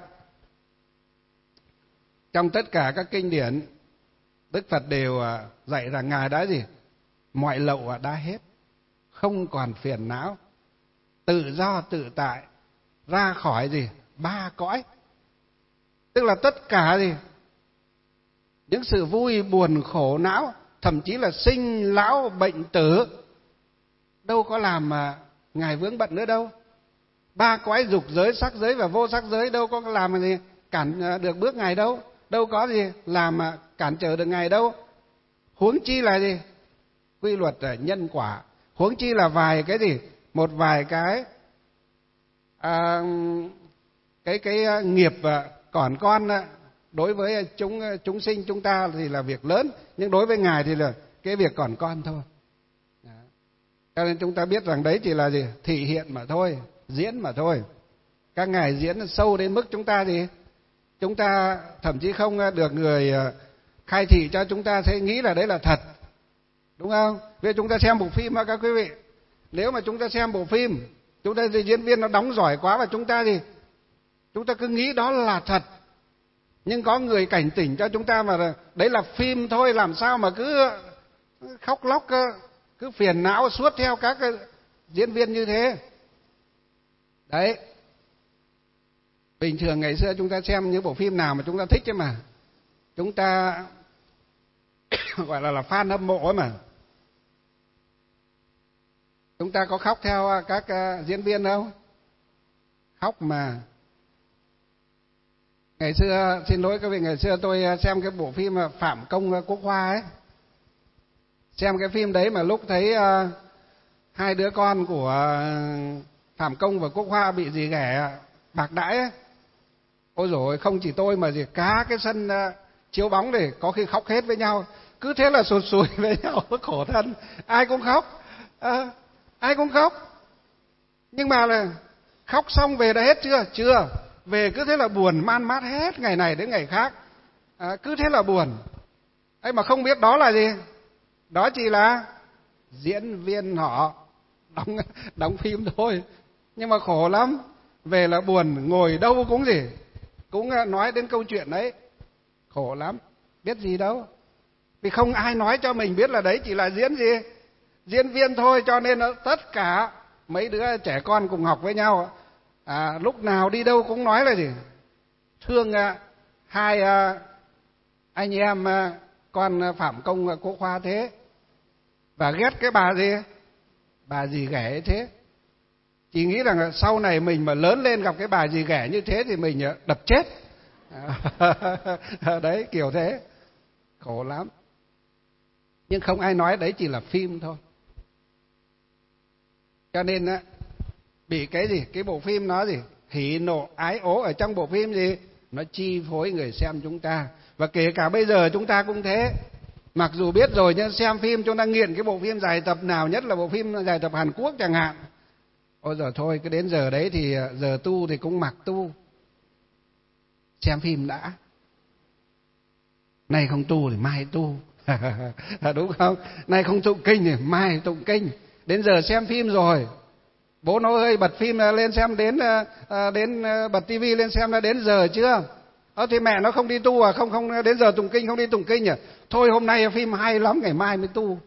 trong tất cả các kinh điển, Đức Phật đều dạy rằng ngài đã gì? Mọi lậu đã hết, không còn phiền não, tự do tự tại, ra khỏi gì? Ba cõi. Tức là tất cả gì? Những sự vui buồn khổ não, thậm chí là sinh lão bệnh tử, đâu có làm mà ngài vướng bận nữa đâu. Ba cõi dục giới, sắc giới và vô sắc giới đâu có làm gì cản được bước ngài đâu. Đâu có gì làm mà cản trở được ngài đâu. Huống chi là gì? Quy luật nhân quả. Huống chi là vài cái gì? một vài cái à, cái cái nghiệp còn con đối với chúng chúng sinh chúng ta thì là việc lớn, nhưng đối với Ngài thì là cái việc còn con thôi. Cho nên chúng ta biết rằng đấy chỉ là gì? Thị hiện mà thôi, diễn mà thôi. Các Ngài diễn sâu đến mức chúng ta gì? Chúng ta thậm chí không được người khai thị cho chúng ta thấy nghĩ là đấy là thật. Đúng không? Vì chúng ta xem bộ phim mà các quý vị. Nếu mà chúng ta xem bộ phim, chúng ta thì diễn viên nó đóng giỏi quá và chúng ta gì? Chúng ta cứ nghĩ đó là thật. Nhưng có người cảnh tỉnh cho chúng ta mà đấy là phim thôi, làm sao mà cứ khóc lóc, cứ phiền não suốt theo các diễn viên như thế. Đấy. Bình thường ngày xưa chúng ta xem những bộ phim nào mà chúng ta thích ấy mà, chúng ta gọi là là fan hâm mộ ấy mà, chúng ta có khóc theo các uh, diễn viên không? Khóc mà. Ngày xưa, xin lỗi các vị, ngày xưa tôi xem cái bộ phim Phạm Công Quốc Hoa ấy. Xem cái phim đấy mà lúc thấy uh, hai đứa con của uh, Phạm Công và Quốc Hoa bị gì ghẻ bạc đãi ấy. Ôi dồi ôi, không chỉ tôi mà gì cả cái sân uh, chiếu bóng để có khi khóc hết với nhau. Cứ thế là sụt sùi với nhau, khổ thân. Ai cũng khóc. À, ai cũng khóc. Nhưng mà là khóc xong về đã hết chưa? Chưa. Về cứ thế là buồn man mát hết ngày này đến ngày khác. À, cứ thế là buồn. Ấy mà không biết đó là gì? Đó chỉ là diễn viên họ đóng đóng phim thôi. Nhưng mà khổ lắm. Về là buồn, ngồi đâu cũng gì? Cũng nói đến câu chuyện đấy. Khổ lắm. Biết gì đâu. Vì không ai nói cho mình biết là đấy chỉ là diễn gì? Diễn viên thôi, cho nên tất cả mấy đứa trẻ con cùng học với nhau, à, lúc nào đi đâu cũng nói là gì? Thương à, hai à, anh em à, con Phạm Công Quốc Hoa thế, và ghét cái bà gì? Bà gì ghẻ thế. Chỉ nghĩ rằng sau này mình mà lớn lên gặp cái bà gì ghẻ như thế thì mình đập chết. Đấy, kiểu thế. Khổ lắm. Nhưng không ai nói đấy chỉ là phim thôi. Cho nên á, bị cái gì? Cái bộ phim nó gì? Hỉ nộ ái ố ở trong bộ phim gì? Nó chi phối người xem chúng ta. Và kể cả bây giờ chúng ta cũng thế. Mặc dù biết rồi nhưng xem phim chúng ta nghiện cái bộ phim dài tập nào, nhất là bộ phim dài tập Hàn Quốc chẳng hạn. Ôi giời thôi, cứ đến giờ đấy thì giờ tu thì cũng mặc tu. Xem phim đã. Nay không tu thì mai tu. Đúng không? Nay không tụng kinh thì mai tụng kinh. Đến giờ xem phim rồi, bố nó ơi bật phim lên xem, đến đến bật tivi lên xem đã đến giờ chưa? Ờ thì mẹ nó không đi tu à? Không không đến giờ tụng kinh không đi tụng kinh à? Thôi hôm nay phim hay lắm, ngày mai mới tu.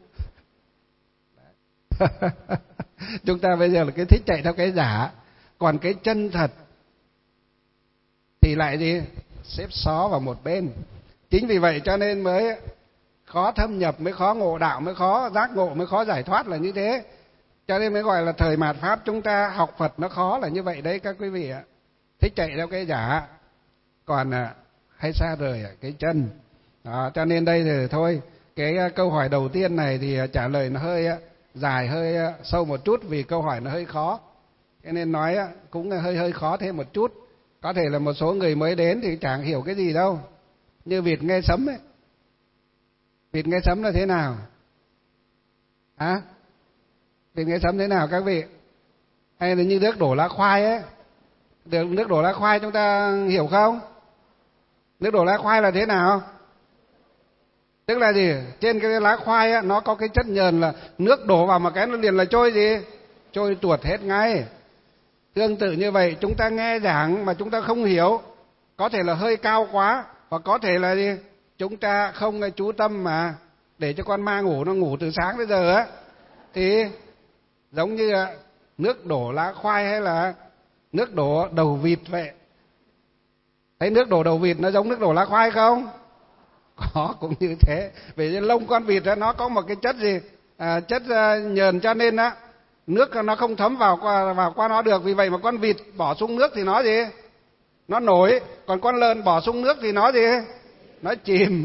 Chúng ta bây giờ là cái thích chạy theo cái giả, còn cái chân thật thì lại gì? Xếp xó vào một bên. Chính vì vậy cho nên mới khó thâm nhập, mới khó ngộ đạo, mới khó giác ngộ, mới khó giải thoát là như thế. Cho nên mới gọi là thời mạt Pháp chúng ta học Phật nó khó là như vậy đấy các quý vị ạ. Thích chạy theo cái giả, còn hay xa rời cái chân. Đó, cho nên đây thì thôi, cái câu hỏi đầu tiên này thì trả lời nó hơi dài, hơi sâu một chút vì câu hỏi nó hơi khó. Cho nên nói cũng hơi hơi khó thêm một chút. Có thể là một số người mới đến thì chẳng hiểu cái gì đâu. Như vịt nghe sấm ấy. Vịt nghe sấm là thế nào? Hả? Vịt nghe sấm thế nào các vị? Hay là như nước đổ lá khoai ấy? Được, nước đổ lá khoai chúng ta hiểu không? Nước đổ lá khoai là thế nào? Tức là gì? Trên cái lá khoai ấy, nó có cái chất nhờn là nước đổ vào một cái nó liền là trôi gì? Trôi tuột hết ngay. Tương tự như vậy, chúng ta nghe giảng mà chúng ta không hiểu, có thể là hơi cao quá, hoặc có thể là gì? Chúng ta không chú tâm mà để cho con ma ngủ, nó ngủ từ sáng tới giờ á, thì giống như nước đổ lá khoai hay là nước đổ đầu vịt vậy. Thấy nước đổ đầu vịt nó giống nước đổ lá khoai không? Có, cũng như thế. Vì lông con vịt đó, nó có một cái chất gì? À, chất nhờn, cho nên á nước nó không thấm vào qua vào qua nó được. Vì vậy mà con vịt bỏ xuống nước thì nó gì? Nó nổi. Còn con lợn bỏ xuống nước thì nó gì? Nó chìm.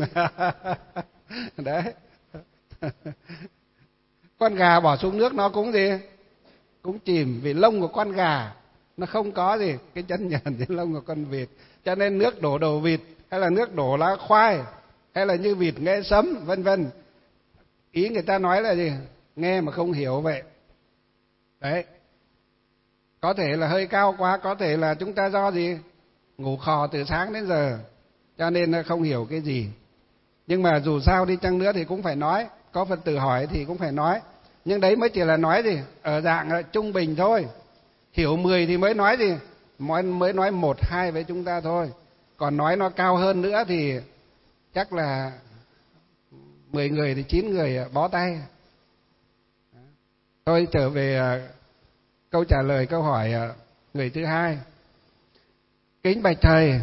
Đấy. Con gà bỏ xuống nước nó cũng gì? cũng chìm, vì lông của con gà nó không có gì cái chân nhờn như lông của con vịt, cho nên nước đổ đầu vịt hay là nước đổ lá khoai hay là như vịt nghe sấm vân vân. Ý người ta nói là gì? Nghe mà không hiểu vậy. Đấy. Có thể là hơi cao quá, có thể là chúng ta do gì? Ngủ khò từ sáng đến giờ, cho nên là không hiểu cái gì. Nhưng mà dù sao đi chăng nữa thì cũng phải nói, có Phật tử hỏi thì cũng phải nói. Nhưng đấy mới chỉ là nói gì? Ở dạng là trung bình thôi. Hiểu mười thì mới nói gì? Mới nói một, hai với chúng ta thôi. Còn nói nó cao hơn nữa thì chắc là mười người thì chín người bó tay. Tôi trở về câu trả lời câu hỏi người thứ hai. Kính bạch thầy,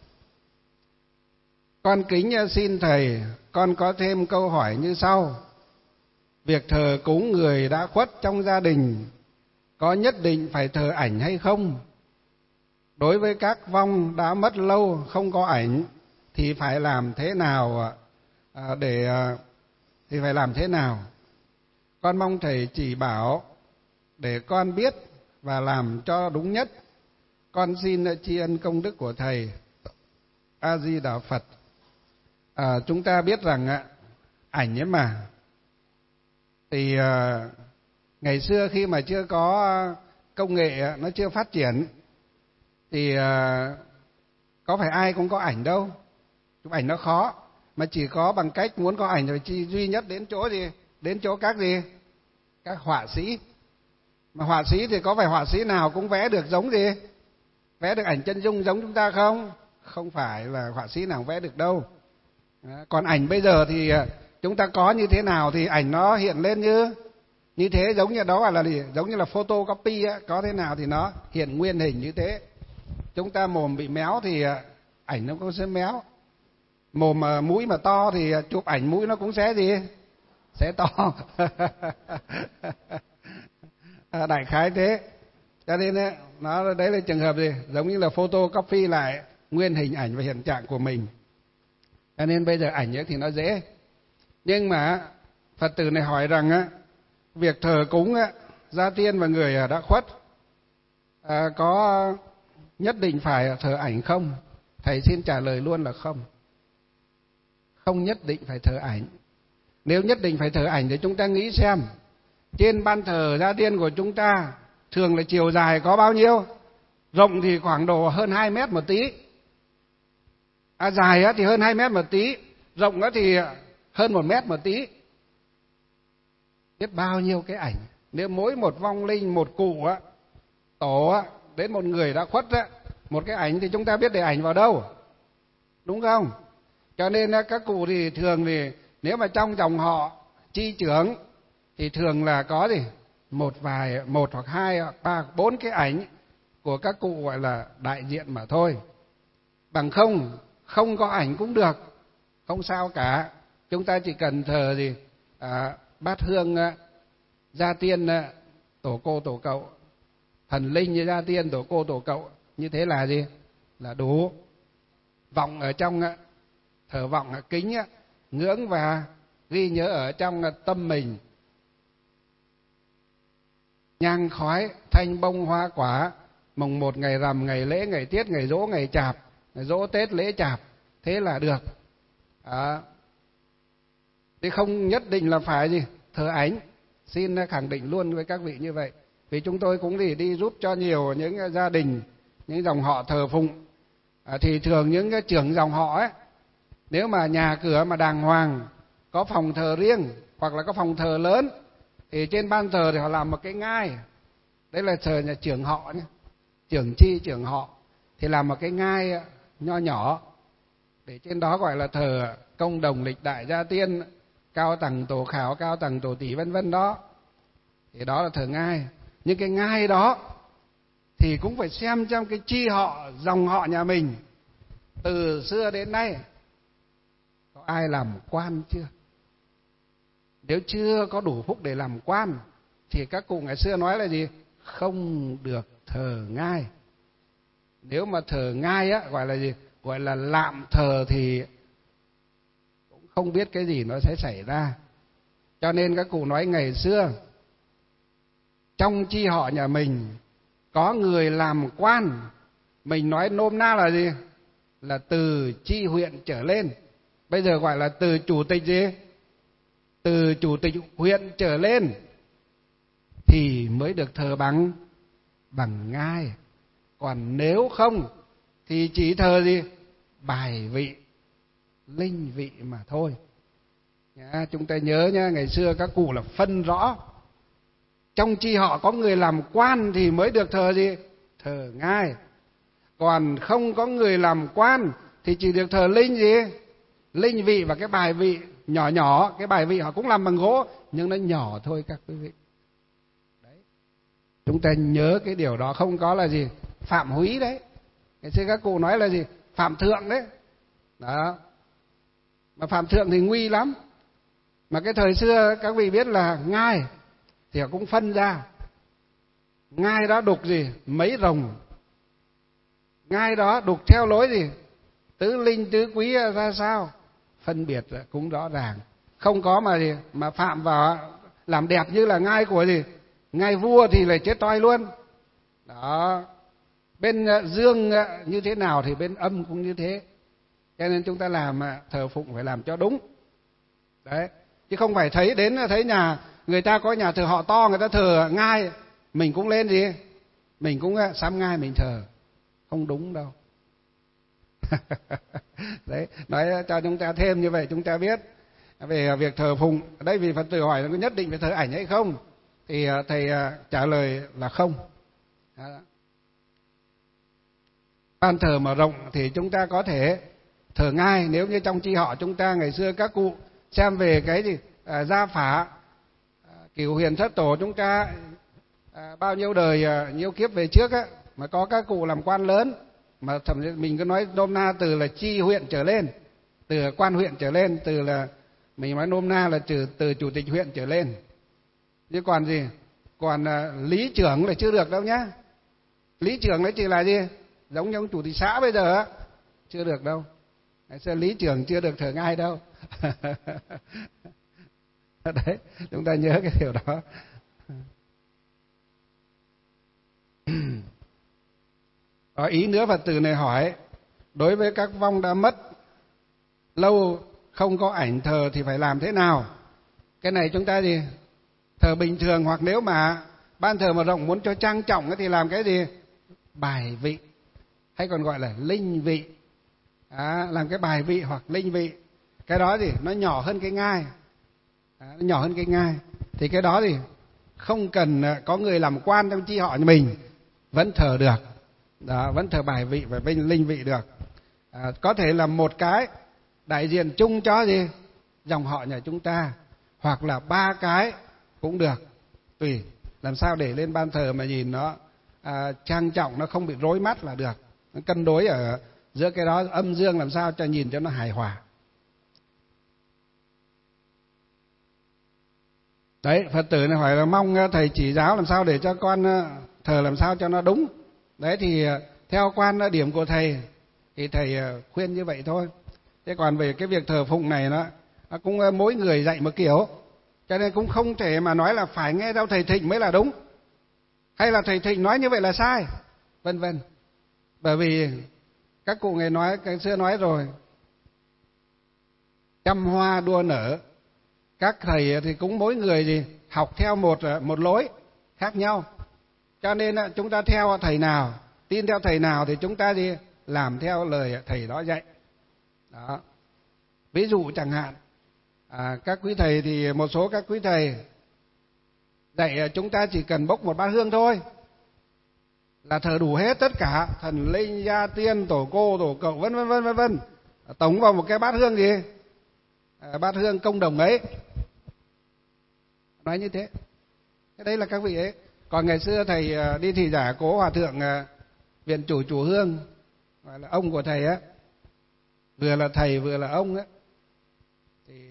con kính xin thầy, con có thêm câu hỏi như sau. Việc thờ cúng người đã khuất trong gia đình có nhất định phải thờ ảnh hay không? Đối với các vong đã mất lâu không có ảnh thì phải làm thế nào để thì phải làm thế nào? Con mong thầy chỉ bảo để con biết và làm cho đúng nhất. Con xin tri ân công đức của thầy. A Di Đà Phật. À, chúng ta biết rằng ảnh ấy mà thì à, ngày xưa khi mà chưa có công nghệ, nó chưa phát triển thì à, có phải ai cũng có ảnh đâu. Chụp ảnh nó khó, mà chỉ có bằng cách muốn có ảnh rồi chỉ duy nhất đến chỗ gì? Đến chỗ các gì? Các họa sĩ. Mà họa sĩ thì có phải họa sĩ nào cũng vẽ được giống gì? Vẽ được ảnh chân dung giống chúng ta không? Không phải là họa sĩ nào vẽ được đâu. Còn ảnh bây giờ thì chúng ta có như thế nào thì ảnh nó hiện lên như như thế, giống như đó là gì? Giống như là photocopy á, có thế nào thì nó hiện nguyên hình như thế. Chúng ta mồm bị méo thì ảnh nó cũng sẽ méo. Mồm mà mũi mà to thì chụp ảnh mũi nó cũng sẽ gì? Sẽ to. Đại khái thế. Cho nên ấy, nó đấy là trường hợp gì? Giống như là photocopy lại nguyên hình ảnh và hiện trạng của mình. Cho nên bây giờ ảnh ấy thì nó dễ. Nhưng mà Phật tử này hỏi rằng á, việc thờ cúng á, gia tiên và người đã khuất à, có nhất định phải thờ ảnh không? Thầy xin trả lời luôn là không. Không nhất định phải thờ ảnh. Nếu nhất định phải thờ ảnh thì chúng ta nghĩ xem, trên ban thờ gia tiên của chúng ta thường là chiều dài có bao nhiêu? Rộng thì khoảng độ hơn hai mét một tí. À, dài á thì hơn hai mét một tí, rộng á thì hơn một mét một tí. Biết bao nhiêu cái ảnh. Nếu mỗi một vong linh, một cụ á, tổ á, đến một người đã khuất á, một cái ảnh thì chúng ta biết để ảnh vào đâu, đúng không? Cho nên các cụ thì thường thì nếu mà trong dòng họ chi trưởng thì thường là có gì? Một vài, một hoặc hai, hoặc ba, bốn cái ảnh của các cụ gọi là đại diện mà thôi. Bằng không, không có ảnh cũng được, không sao cả. Chúng ta chỉ cần thờ gì? À, bát hương gia tiên, tổ cô tổ cậu, thần linh như gia tiên, tổ cô tổ cậu, như thế là gì? Là đủ. Vọng ở trong thờ vọng kính ngưỡng và ghi nhớ ở trong tâm mình. Nhang khói thanh bông hoa quả, mồng một ngày rằm, ngày lễ, ngày tiết, ngày dỗ, ngày chạp, ngày dỗ Tết, lễ chạp, thế là được. À, thì không nhất định là phải gì? Thờ ảnh. Xin khẳng định luôn với các vị như vậy. Vì chúng tôi cũng đi, đi giúp cho nhiều những gia đình, những dòng họ thờ phụng. À, thì thường những cái trưởng dòng họ ấy, nếu mà nhà cửa mà đàng hoàng, có phòng thờ riêng hoặc là có phòng thờ lớn, thì trên ban thờ thì họ làm một cái ngai. Đấy là thờ nhà trưởng họ nhé, trưởng chi trưởng họ, thì làm một cái ngai nho nhỏ để trên đó gọi là thờ công đồng lịch đại gia tiên, cao tầng tổ khảo, cao tầng tổ tỷ vân vân đó. Thì đó là thờ ngai. Nhưng cái ngai đó thì cũng phải xem trong cái chi họ, dòng họ nhà mình từ xưa đến nay có ai làm quan chưa. Nếu chưa có đủ phúc để làm quan thì các cụ ngày xưa nói là gì? Không được thờ ngai. Nếu mà thờ ngai á, gọi là gì? Gọi là lạm thờ thì cũng không biết cái gì nó sẽ xảy ra. Cho nên các cụ nói ngày xưa trong chi họ nhà mình có người làm quan, mình nói nôm na là gì? Là từ chi huyện trở lên. Bây giờ gọi là từ chủ tịch gì? Từ chủ tịch huyện trở lên thì mới được thờ bằng bằng ngai. Còn nếu không thì chỉ thờ gì? Bài vị, linh vị mà thôi. Nhá, chúng ta nhớ nhá, ngày xưa các cụ là phân rõ. Trong chi họ có người làm quan thì mới được thờ gì? Thờ ngai. Còn không có người làm quan thì chỉ được thờ linh gì? Linh vị và cái bài vị nhỏ nhỏ. Cái bài vị họ cũng làm bằng gỗ nhưng nó nhỏ thôi các quý vị. Đấy. Chúng ta nhớ cái điều đó, không có là gì? Phạm húy đấy. Ngày xưa các cụ nói là gì? Phạm thượng đấy. Đó. Mà phạm thượng thì nguy lắm. Mà cái thời xưa các vị biết là ngai thì họ cũng phân ra. Ngai đó đục gì? Mấy rồng. Ngai đó đục theo lối gì? Tứ linh tứ quý ra sao? Phân biệt cũng rõ ràng. Không có mà gì? Mà phạm vào làm đẹp như là ngai của gì? Ngai vua thì lại chết toi luôn. Đó. Bên dương như thế nào thì bên âm cũng như thế. Cho nên chúng ta làm thờ phụng phải làm cho đúng. Đấy. Chứ không phải thấy đến thấy nhà người ta có nhà thờ họ to, người ta thờ ngai, mình cũng lên gì? Mình cũng sắm ngai mình thờ. Không đúng đâu. Đấy, nói cho chúng ta thêm như vậy chúng ta biết về việc thờ phụng. Ở đây vì Phật tử hỏi là có nhất định phải thờ ảnh hay không? Thì thầy trả lời là không. Đó. Ban thờ mở rộng thì chúng ta có thể thờ ngai. Nếu như trong chi họ chúng ta ngày xưa các cụ xem về cái gì à, gia phả à, cửu huyền thất tổ chúng ta à, bao nhiêu đời à, nhiêu kiếp về trước á, mà có các cụ làm quan lớn, mà thậm chí mình cứ nói nôm na từ là chi huyện trở lên, từ quan huyện trở lên, từ là mình nói nôm na là từ từ chủ tịch huyện trở lên. Chứ còn gì? Còn à, lý trưởng là chưa được đâu nhá. Lý trưởng đấy chỉ là gì? Giống như ông chủ tịch xã bây giờ á, chưa được đâu. Ngày xưa lý trưởng chưa được thờ ngai đâu. Đấy, chúng ta nhớ cái điều đó. Có ý nữa Phật tử này hỏi, đối với các vong đã mất lâu không có ảnh thờ thì phải làm thế nào? Cái này chúng ta gì? Thờ bình thường, hoặc nếu mà ban thờ mở rộng muốn cho trang trọng thì làm cái gì? Bài vị, hay còn gọi là linh vị. À, làm cái bài vị hoặc linh vị. Cái đó gì? Nó nhỏ hơn cái ngai. À, nó nhỏ hơn cái ngai. Thì cái đó thì không cần có người làm quan trong chi họ như mình, vẫn thờ được. Đó, vẫn thờ bài vị và bên linh vị được. À, có thể là một cái đại diện chung cho gì? Dòng họ nhà chúng ta, hoặc là ba cái cũng được, tùy. Làm sao để lên ban thờ mà nhìn nó à, trang trọng, nó không bị rối mắt là được. Nó cân đối ở giữa cái đó, âm dương làm sao cho nhìn cho nó hài hòa. Đấy, Phật tử này hỏi là mong thầy chỉ giáo làm sao để cho con thờ làm sao cho nó đúng. Đấy thì theo quan điểm của thầy thì thầy khuyên như vậy thôi. Thế còn về cái việc thờ phụng này nó, nó cũng mỗi người dạy một kiểu, cho nên cũng không thể mà nói là phải nghe theo thầy Thịnh mới là đúng, hay là thầy Thịnh nói như vậy là sai, vân vân. Bởi vì các cụ ngày nói, cái xưa nói rồi, trăm hoa đua nở. Các thầy thì cũng mỗi người gì học theo một một lối khác nhau, cho nên chúng ta theo thầy nào, tin theo thầy nào thì chúng ta gì làm theo lời thầy đó dạy. Đó. Ví dụ chẳng hạn à, các quý thầy thì một số các quý thầy dạy chúng ta chỉ cần bốc một bát hương thôi là thờ đủ hết tất cả thần linh, gia tiên, tổ cô, tổ cậu, vân vân vân vân vân, tổng vào một cái bát hương gì à, bát hương công đồng ấy, nói như thế. Cái đấy là các vị ấy. Còn ngày xưa thầy đi thị giả Cố Hòa Thượng Viện Chủ Chủ Hương, gọi là ông của thầy á, vừa là thầy vừa là ông á, thì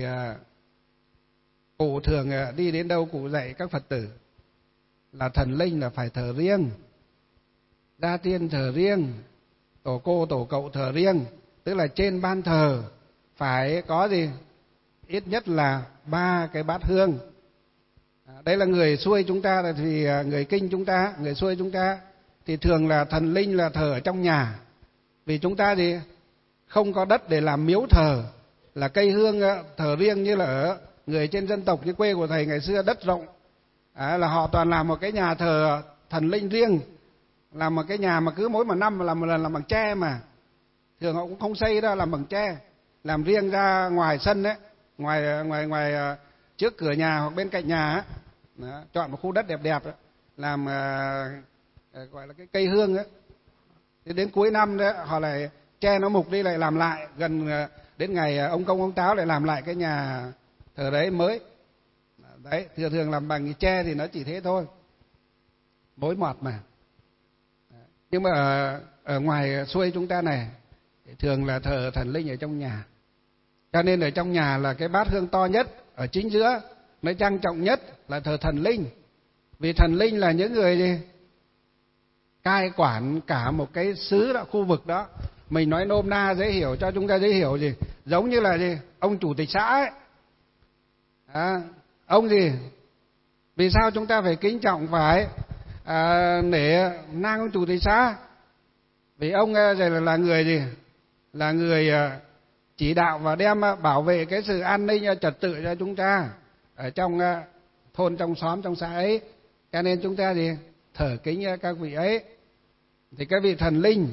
cụ thường đi đến đâu cụ dạy các Phật tử là thần linh là phải thờ riêng, gia tiên thờ riêng, tổ cô tổ cậu thờ riêng. Tức là trên ban thờ phải có gì ít nhất là ba cái bát hương, Đây là người xuôi chúng ta, là thì người Kinh chúng ta, người xuôi chúng ta thì thường là thần linh là thờ ở trong nhà. Vì chúng ta thì không có đất để làm miếu thờ, là cây hương thờ riêng như là ở người trên dân tộc như quê của thầy ngày xưa đất rộng, à, là họ toàn làm một cái nhà thờ thần linh riêng, làm một cái nhà mà cứ mỗi một năm làm một lần làm bằng tre, mà thường họ cũng không xây ra, làm bằng tre, làm riêng ra ngoài sân đấy, ngoài ngoài ngoài trước cửa nhà hoặc bên cạnh nhà ấy. Đó, chọn một khu đất đẹp đẹp đó, làm uh, gọi là cái cây hương ấy. Thế đến cuối năm đấy họ lại che nó mục đi, lại làm lại, gần uh, đến ngày uh, ông Công ông Táo lại làm lại cái nhà thờ đấy mới. Đấy, thường thường làm bằng tre thì nó chỉ thế thôi, mối mọt mà. Nhưng mà ở, ở ngoài xuôi chúng ta này thường là thờ thần linh ở trong nhà, cho nên ở trong nhà là cái bát hương to nhất ở chính giữa, nó trang trọng nhất là thờ thần linh. Vì thần linh là những người gì? Cai quản cả một cái xứ đó, khu vực đó. Mình nói nôm na dễ hiểu, cho chúng ta dễ hiểu gì? Giống như là gì? Ông chủ tịch xã ấy. À, ông gì? Vì sao chúng ta phải kính trọng, phải à, nể nang ông chủ tịch xã? Vì ông này là, là người gì? Là người chỉ đạo và đem bảo vệ cái sự an ninh trật tự cho chúng ta ở trong thôn, trong xóm, trong xã ấy. Cho nên chúng ta gì? Thờ kính các vị ấy. Thì cái vị thần linh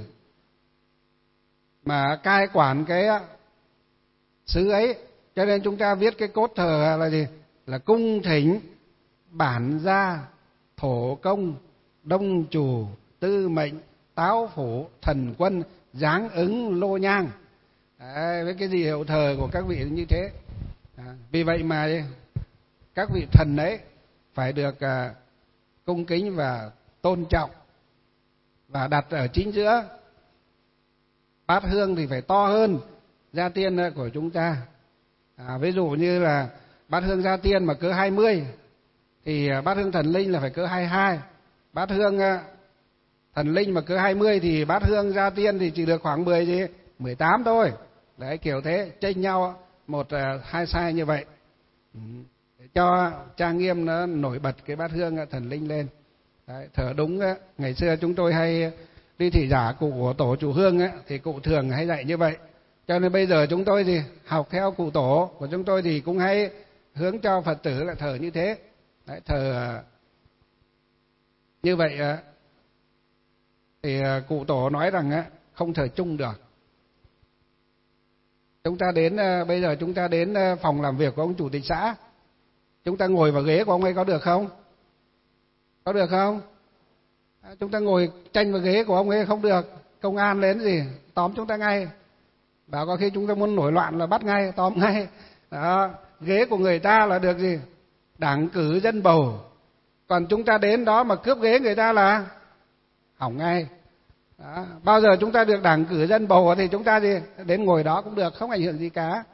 mà cai quản cái xứ ấy, cho nên chúng ta viết cái cốt thờ là gì? Là cung thỉnh bản gia, thổ công, đông chủ, tư mệnh, táo phủ, thần quân, giáng ứng, lô nhang. Đấy, với cái gì hiệu thờ của các vị như thế. À, vì vậy mà các vị thần ấy phải được à, cung kính và tôn trọng và đặt ở chính giữa. Bát hương thì phải to hơn gia tiên của chúng ta. À, ví dụ như là bát hương gia tiên mà cỡ hai mươi thì bát hương thần linh là phải cỡ hai mươi hai. Bát hương thần linh mà cỡ hai mươi thì bát hương gia tiên thì chỉ được khoảng mười gì? mười tám thôi. Đấy, kiểu thế, chênh nhau một hai sai như vậy. Để cho trang nghiêm nó nổi bật cái bát hương thần linh lên. Đấy, thờ đúng ấy. Ngày xưa chúng tôi hay đi thị giả cụ của tổ chủ hương ấy, thì cụ thường hay dạy như vậy. Cho nên bây giờ chúng tôi thì học theo cụ tổ của chúng tôi thì cũng hay hướng cho Phật tử là thờ như thế. Đấy, thờ như vậy thì cụ tổ nói rằng không thờ chung được. Chúng ta đến bây giờ chúng ta đến phòng làm việc của ông chủ tịch xã, chúng ta ngồi vào ghế của ông ấy có được không? Có được không? Chúng ta ngồi tranh vào ghế của ông ấy không được, công an đến gì tóm chúng ta ngay. Bảo có khi chúng ta muốn nổi loạn là bắt ngay, tóm ngay. Đó, ghế của người ta là được gì? Đảng cử dân bầu. Còn chúng ta đến đó mà cướp ghế người ta là hỏng ngay. Đó, bao giờ chúng ta được đảng cử dân bầu thì chúng ta gì? Đến ngồi đó cũng được, không ảnh hưởng gì cả.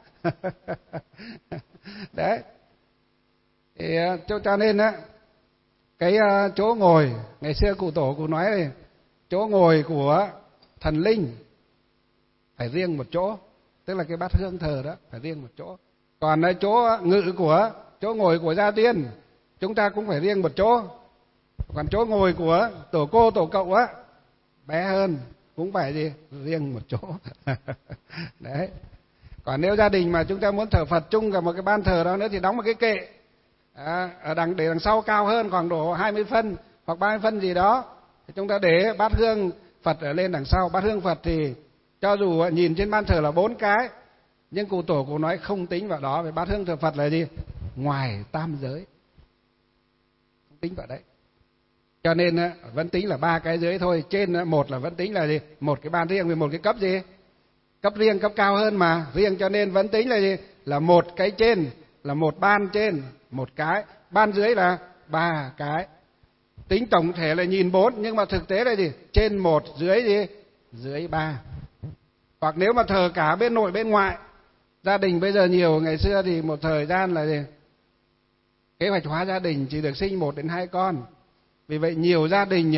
Đấy. Thì cho nên á, cái chỗ ngồi, ngày xưa cụ tổ cụ nói này, chỗ ngồi của thần linh phải riêng một chỗ, tức là cái bát hương thờ đó phải riêng một chỗ. Còn chỗ ngự của, chỗ ngồi của gia tiên chúng ta cũng phải riêng một chỗ. Còn chỗ ngồi của tổ cô tổ cậu á bé hơn cũng phải gì? Riêng một chỗ. Đấy. Còn nếu gia đình mà chúng ta muốn thờ Phật chung cả một cái ban thờ đó nữa thì đóng một cái kệ à, ở đằng để đằng sau cao hơn khoảng độ hai mươi phân hoặc ba mươi phân gì đó, thì chúng ta để bát hương Phật ở lên đằng sau. Bát hương Phật thì cho dù nhìn trên ban thờ là bốn cái, nhưng cụ tổ cụ nói không tính vào đó, vì bát hương thờ Phật là gì? Ngoài tam giới, không tính vào đấy. Cho nên vẫn tính là ba cái giới thôi. Trên một là vẫn tính là gì? Một cái ban riêng, vì một cái cấp gì? Cấp riêng, cấp cao hơn mà riêng, cho nên vẫn tính là gì? Là một cái trên, là một ban trên, một cái. Ban dưới là ba cái. Tính tổng thể là nhìn bốn, nhưng mà thực tế là gì? Trên một, dưới gì? Dưới ba. Hoặc nếu mà thờ cả bên nội bên ngoại, gia đình bây giờ nhiều, ngày xưa thì một thời gian là gì? Kế hoạch hóa gia đình chỉ được sinh một đến hai con. Vì vậy nhiều gia đình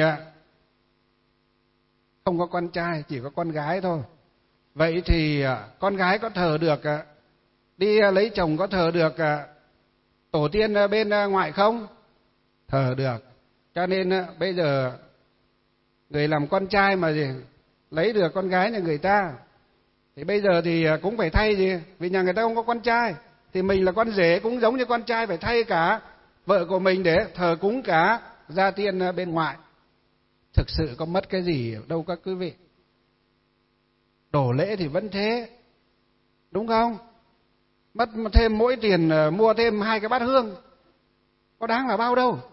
không có con trai, chỉ có con gái thôi. Vậy thì con gái có thờ được, đi lấy chồng có thờ được tổ tiên bên ngoại không? Thờ được. Cho nên bây giờ người làm con trai mà gì lấy được con gái nhà người ta thì bây giờ thì cũng phải thay gì, vì nhà người ta không có con trai thì mình là con rể cũng giống như con trai phải thay cả vợ của mình để thờ cúng cả gia tiên bên ngoại. Thực sự có mất cái gì đâu các quý vị. Đổ lễ thì vẫn thế, đúng không? Mất thêm mỗi tiền mua thêm hai cái bát hương, có đáng là bao đâu.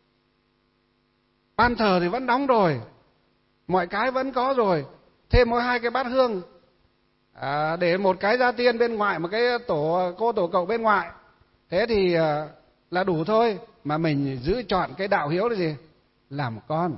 Ban thờ thì vẫn đóng rồi, mọi cái vẫn có rồi, thêm mỗi hai cái bát hương à, để một cái gia tiên bên ngoại, một cái tổ cô tổ cậu bên ngoại, thế thì là đủ thôi. Mà mình giữ chọn cái đạo hiếu là gì? Làm con.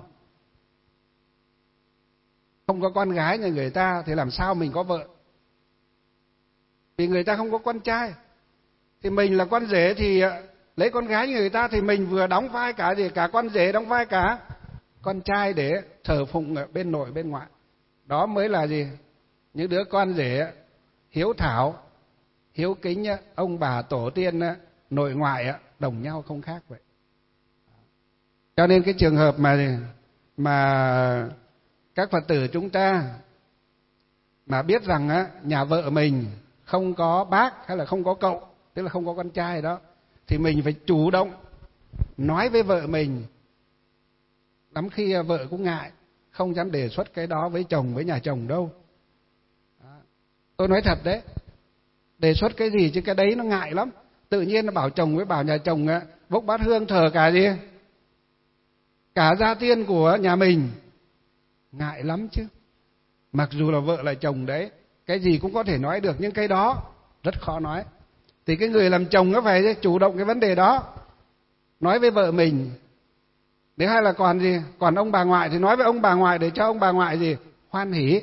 Không có con gái nhà người ta thì làm sao mình có vợ? Vì người ta không có con trai. Thì mình là con rể thì lấy con gái nhà người ta thì mình vừa đóng vai cả gì, cả con rể đóng vai cả con trai để thờ phụng ở bên nội bên ngoại. Đó mới là gì? Những đứa con rể hiếu thảo, hiếu kính ông bà tổ tiên nội ngoại đồng nhau không khác vậy. Cho nên cái trường hợp mà mà các Phật tử chúng ta mà biết rằng á, nhà vợ mình không có bác hay là không có cậu, tức là không có con trai đó, thì mình phải chủ động nói với vợ mình. Lắm khi vợ cũng ngại, không dám đề xuất cái đó với chồng, với nhà chồng đâu. Tôi nói thật đấy, đề xuất cái gì chứ cái đấy nó ngại lắm. Tự nhiên nó bảo chồng với bảo nhà chồng á, bốc bát hương thờ cả gì? Cả gia tiên của nhà mình. Ngại lắm chứ. Mặc dù là vợ là chồng đấy, cái gì cũng có thể nói được, nhưng cái đó rất khó nói. Thì cái người làm chồng nó phải chủ động cái vấn đề đó, nói với vợ mình. Nếu hay là còn gì, còn ông bà ngoại thì nói với ông bà ngoại để cho ông bà ngoại gì hoan hỉ.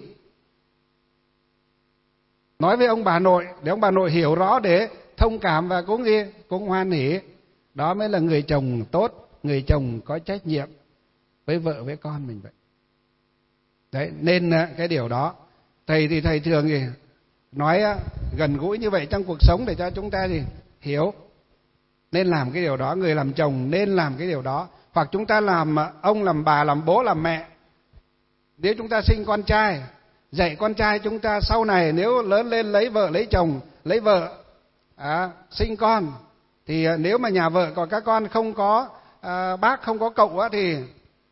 Nói với ông bà nội để ông bà nội hiểu rõ để thông cảm và cũng gì cũng hoan hỉ. Đó mới là người chồng tốt, người chồng có trách nhiệm với vợ với con mình vậy. Đấy, nên cái điều đó thầy thì thầy thường gì nói gần gũi như vậy trong cuộc sống để cho chúng ta gì hiểu. Nên làm cái điều đó, người làm chồng nên làm cái điều đó. Hoặc chúng ta làm ông, làm bà, làm bố, làm mẹ. Nếu chúng ta sinh con trai, dạy con trai chúng ta sau này nếu lớn lên lấy vợ, lấy chồng, lấy vợ, à, sinh con, thì nếu mà nhà vợ còn các con không có à, bác, không có cậu á, thì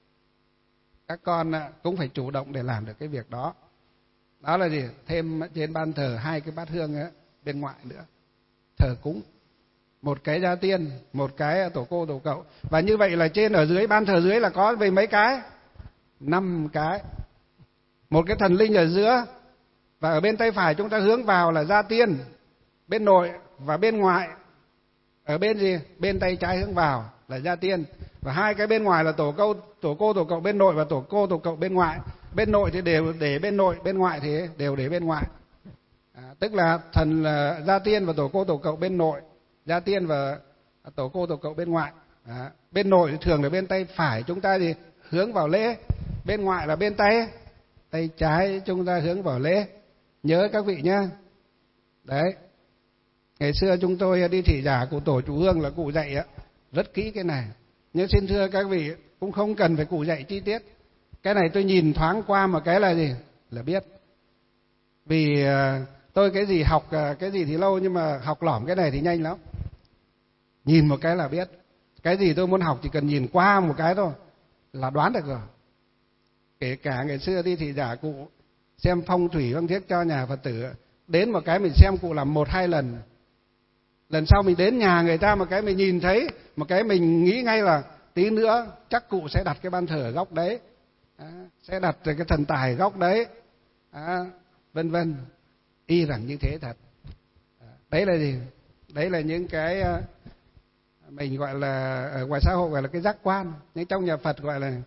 các con cũng phải chủ động để làm được cái việc đó. Đó là gì? Thêm trên ban thờ hai cái bát hương á, bên ngoại nữa, thờ cúng. Một cái gia tiên, một cái tổ cô tổ cậu. Và như vậy là trên ở dưới, ban thờ dưới là có về mấy cái? Năm cái. Một cái thần linh ở giữa, và ở bên tay phải chúng ta hướng vào là gia tiên, bên nội và bên ngoại. Ở bên gì? Bên tay trái hướng vào là gia tiên. Và hai cái bên ngoài là tổ cô, tổ cô tổ cậu bên nội và tổ cô tổ cậu bên ngoại. Bên nội thì đều để bên nội, bên ngoại thì đều để bên ngoại. À, tức là thần là gia tiên và tổ cô tổ cậu bên nội, gia tiên và tổ cô tổ cậu bên ngoại. À, bên nội thì thường là bên tay phải chúng ta thì hướng vào lễ, bên ngoại là bên tay tay trái chúng ta hướng vào lễ. Nhớ các vị nhá. Đấy. Ngày xưa chúng tôi đi thị giả của tổ chủ hương là cụ dạy á, rất kỹ cái này. Nhưng xin thưa các vị, cũng không cần phải cụ dạy chi tiết. Cái này tôi nhìn thoáng qua một cái là gì? Là biết. Vì tôi cái gì học cái gì thì lâu, nhưng mà học lỏm cái này thì nhanh lắm. Nhìn một cái là biết. Cái gì tôi muốn học chỉ cần nhìn qua một cái thôi là đoán được rồi. Kể cả ngày xưa đi thị giả cụ xem phong thủy phong thuyết cho nhà Phật tử, đến một cái mình xem cụ làm một hai lần, lần sau mình đến nhà người ta một cái mình nhìn thấy một cái mình nghĩ ngay là tí nữa chắc cụ sẽ đặt cái ban thờ ở góc đấy, à, sẽ đặt cái thần tài ở góc đấy, à, vân vân. Y rằng như thế thật. À, đấy là gì? Đấy là những cái mình gọi là ở ngoài xã hội gọi là cái giác quan, nhưng trong nhà Phật gọi là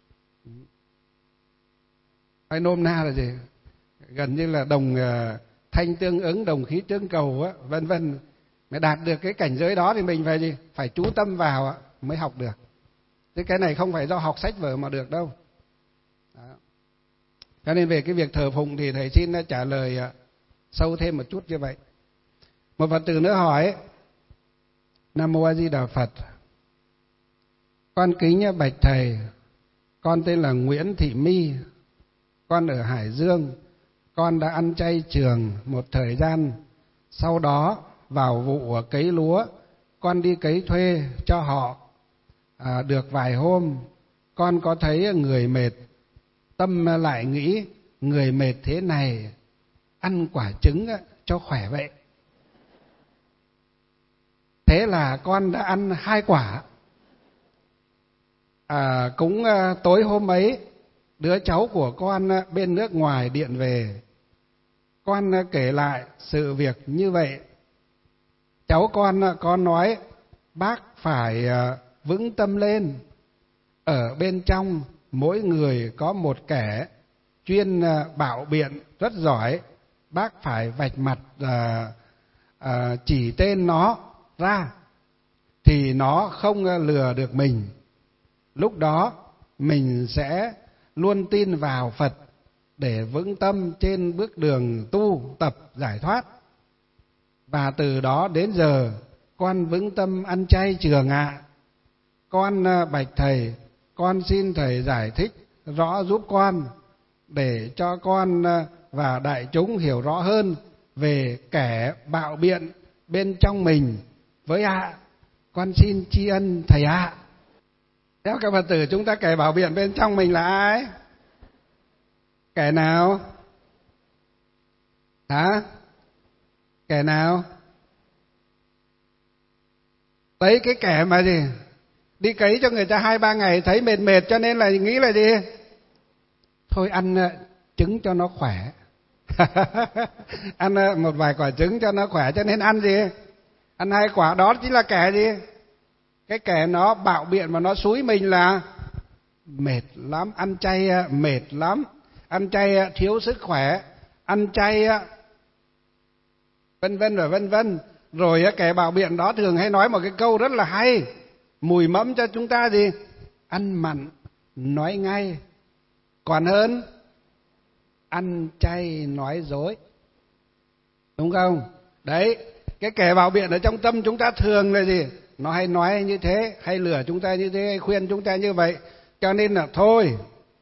hay nôm na là gì? Gần như là đồng thanh tương ứng, đồng khí tương cầu á, vân vân. Mới đạt được cái cảnh giới đó thì mình phải gì? Phải chú tâm vào á, mới học được. Thế cái này không phải do học sách vở mà được đâu. Đó. Cho nên về cái việc thờ phụng thì thầy xin trả lời sâu thêm một chút như vậy. Một Phật tử nữa hỏi: Nam Mô A Di Đà Phật. Con kính bạch thầy, con tên là Nguyễn Thị My, con ở Hải Dương. Con đã ăn chay trường một thời gian, sau đó vào vụ cấy lúa, con đi cấy thuê cho họ. À, được vài hôm, con có thấy người mệt, tâm lại nghĩ người mệt thế này, ăn quả trứng cho khỏe vậy. Thế là con đã ăn hai quả. À, cũng tối hôm ấy, đứa cháu của con bên nước ngoài điện về, con kể lại sự việc như vậy. Cháu con có nói bác phải vững tâm lên. Ở bên trong mỗi người có một kẻ chuyên bạo biện rất giỏi, bác phải vạch mặt à, à, chỉ tên nó ra thì nó không lừa được mình. Lúc đó mình sẽ luôn tin vào Phật để vững tâm trên bước đường tu tập giải thoát. Và từ đó đến giờ con vững tâm ăn chay trường ạ. Con bạch thầy, con xin thầy giải thích rõ giúp con để cho con và đại chúng hiểu rõ hơn về kẻ bạo biện bên trong mình với ạ. Con xin tri ân thầy ạ. Theo các Phật tử, chúng ta kẻ bạo biện bên trong mình là ai? Kẻ nào? Hả? Kẻ nào? Đấy, cái kẻ mà gì? Đi cấy cho người ta hai ba ngày thấy mệt mệt cho nên là nghĩ là gì? Thôi ăn trứng cho nó khỏe. Ăn một vài quả trứng cho nó khỏe cho nên ăn gì? Ăn hai quả. Đó chính là kẻ gì? Cái kẻ nó bạo biện mà nó xúi mình là mệt lắm, ăn chay mệt lắm, ăn chay thiếu sức khỏe, ăn chay vân vân và vân vân. Rồi kẻ bạo biện đó thường hay nói một cái câu rất là hay, mùi mẫm cho chúng ta gì? Ăn mặn nói ngay còn hơn ăn chay nói dối. Đúng không? Đấy, cái kẻ bạo biện ở trong tâm chúng ta thường là gì? Nó hay nói như thế, hay lừa chúng ta như thế, hay khuyên chúng ta như vậy. Cho nên là thôi,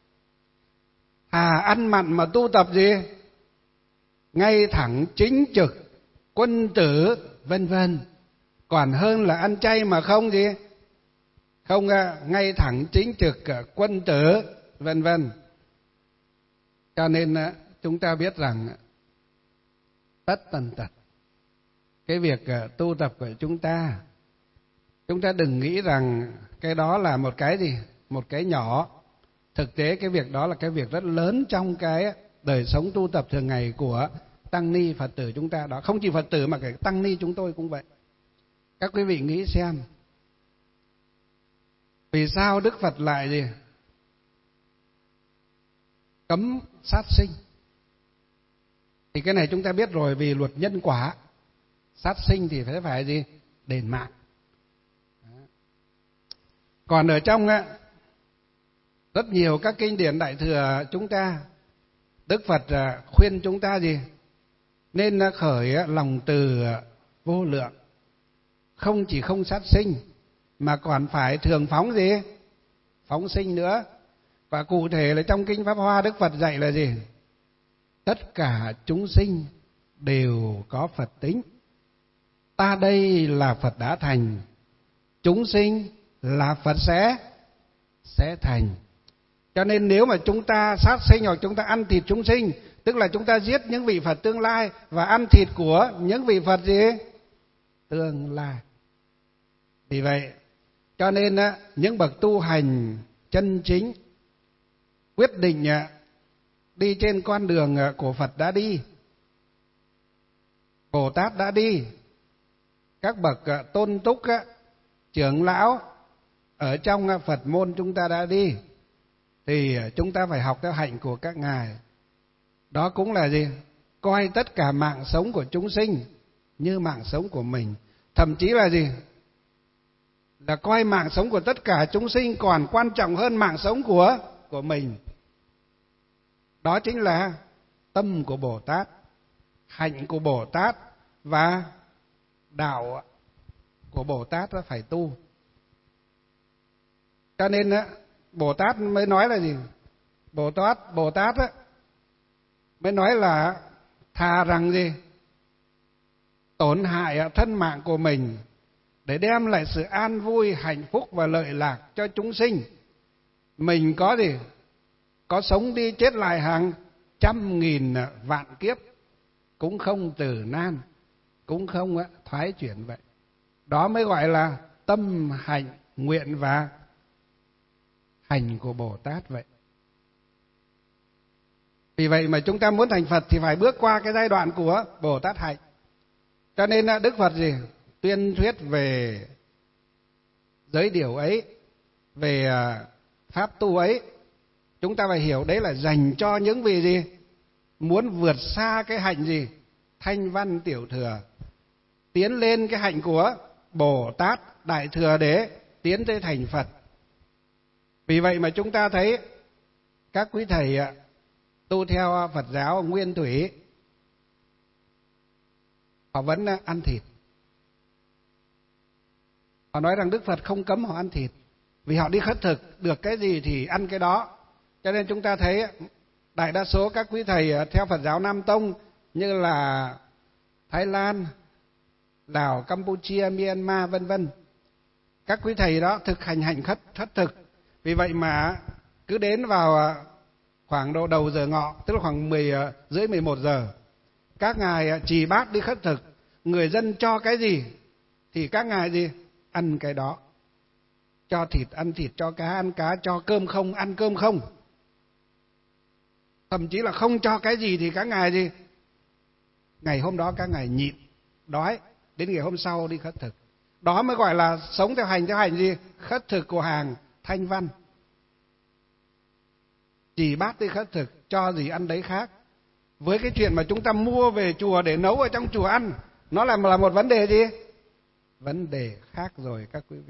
à ăn mặn mà tu tập gì? Ngay thẳng chính trực, quân tử, vân vân. Còn hơn là ăn chay mà không gì? Không ngay thẳng chính trực, quân tử, vân vân. Cho nên chúng ta biết rằng tất tần tật cái việc tu tập của chúng ta, chúng ta đừng nghĩ rằng cái đó là một cái gì? Một cái nhỏ. Thực tế cái việc đó là cái việc rất lớn trong cái đời sống tu tập thường ngày của tăng ni Phật tử chúng ta đó. Không chỉ Phật tử mà cả tăng ni chúng tôi cũng vậy. Các quý vị nghĩ xem, vì sao Đức Phật lại gì? Cấm sát sinh? Thì cái này chúng ta biết rồi, vì luật nhân quả. Sát sinh thì phải phải gì? Đền mạng. Còn ở trong rất nhiều các kinh điển Đại Thừa chúng ta, Đức Phật khuyên chúng ta gì? Nên khởi lòng từ vô lượng. Không chỉ không sát sinh mà còn phải thường phóng gì? Phóng sinh nữa. Và cụ thể là trong Kinh Pháp Hoa, Đức Phật dạy là gì? Tất cả chúng sinh đều có Phật tính. Ta đây là Phật đã thành, chúng sinh là Phật sẽ sẽ thành. Cho nên nếu mà chúng ta sát sinh hoặc chúng ta ăn thịt chúng sinh, tức là chúng ta giết những vị Phật tương lai và ăn thịt của những vị Phật gì? Tương lai. Vì vậy, cho nên những bậc tu hành chân chính quyết định đi trên con đường của Phật đã đi, Bồ Tát đã đi, các bậc tôn túc, trưởng lão ở trong Phật môn chúng ta đã đi, thì chúng ta phải học theo hạnh của các ngài. Đó cũng là gì? Coi tất cả mạng sống của chúng sinh như mạng sống của mình. Thậm chí là gì? Là coi mạng sống của tất cả chúng sinh còn quan trọng hơn mạng sống của của mình. Đó chính là tâm của Bồ Tát, hạnh của Bồ Tát và đạo của Bồ Tát là phải tu. Cho nên á, Bồ Tát mới nói là gì? Bồ Tát, Bồ Tát á, mới nói là thà rằng gì? Tổn hại thân mạng của mình để đem lại sự an vui, hạnh phúc và lợi lạc cho chúng sinh. Mình có gì? Có sống đi chết lại hàng trăm nghìn vạn kiếp cũng không từ nan, cũng không thoái chuyển vậy. Đó mới gọi là tâm hạnh nguyện và hành của Bồ Tát vậy. Vì vậy mà chúng ta muốn thành Phật thì phải bước qua cái giai đoạn của Bồ Tát hạnh. Cho nên Đức Phật gì? Tuyên thuyết về giới điều ấy, về pháp tu ấy, chúng ta phải hiểu đấy là dành cho những vị gì? Muốn vượt xa cái hạnh gì? Thanh văn tiểu thừa, tiến lên cái hạnh của Bồ Tát đại thừa để tiến tới thành Phật. Vì vậy mà chúng ta thấy các quý thầy tu theo Phật giáo nguyên thủy, họ vẫn ăn thịt. Họ nói rằng Đức Phật không cấm họ ăn thịt, vì họ đi khất thực, được cái gì thì ăn cái đó. Cho nên chúng ta thấy đại đa số các quý thầy theo Phật giáo Nam Tông như là Thái Lan, Lào, Campuchia, Myanmar vân vân, các quý thầy đó thực hành hành khất thất thực. Vì vậy mà cứ đến vào khoảng độ đầu giờ ngọ, tức là khoảng mười rưỡi mười một giờ, các ngài trì bát đi khất thực, người dân cho cái gì thì các ngài gì ăn cái đó. Cho thịt ăn thịt, cho cá ăn cá, cho cơm không ăn cơm không. Thậm chí là không cho cái gì thì các ngài gì ngày hôm đó các ngài nhịn đói đến ngày hôm sau đi khất thực. Đó mới gọi là sống theo hành theo hành gì? Khất thực của hàng thanh văn. Trì bát đi khất thực, cho gì ăn đấy khác. Với cái chuyện mà chúng ta mua về chùa để nấu ở trong chùa ăn, nó là là một vấn đề gì? Vấn đề khác rồi các quý vị.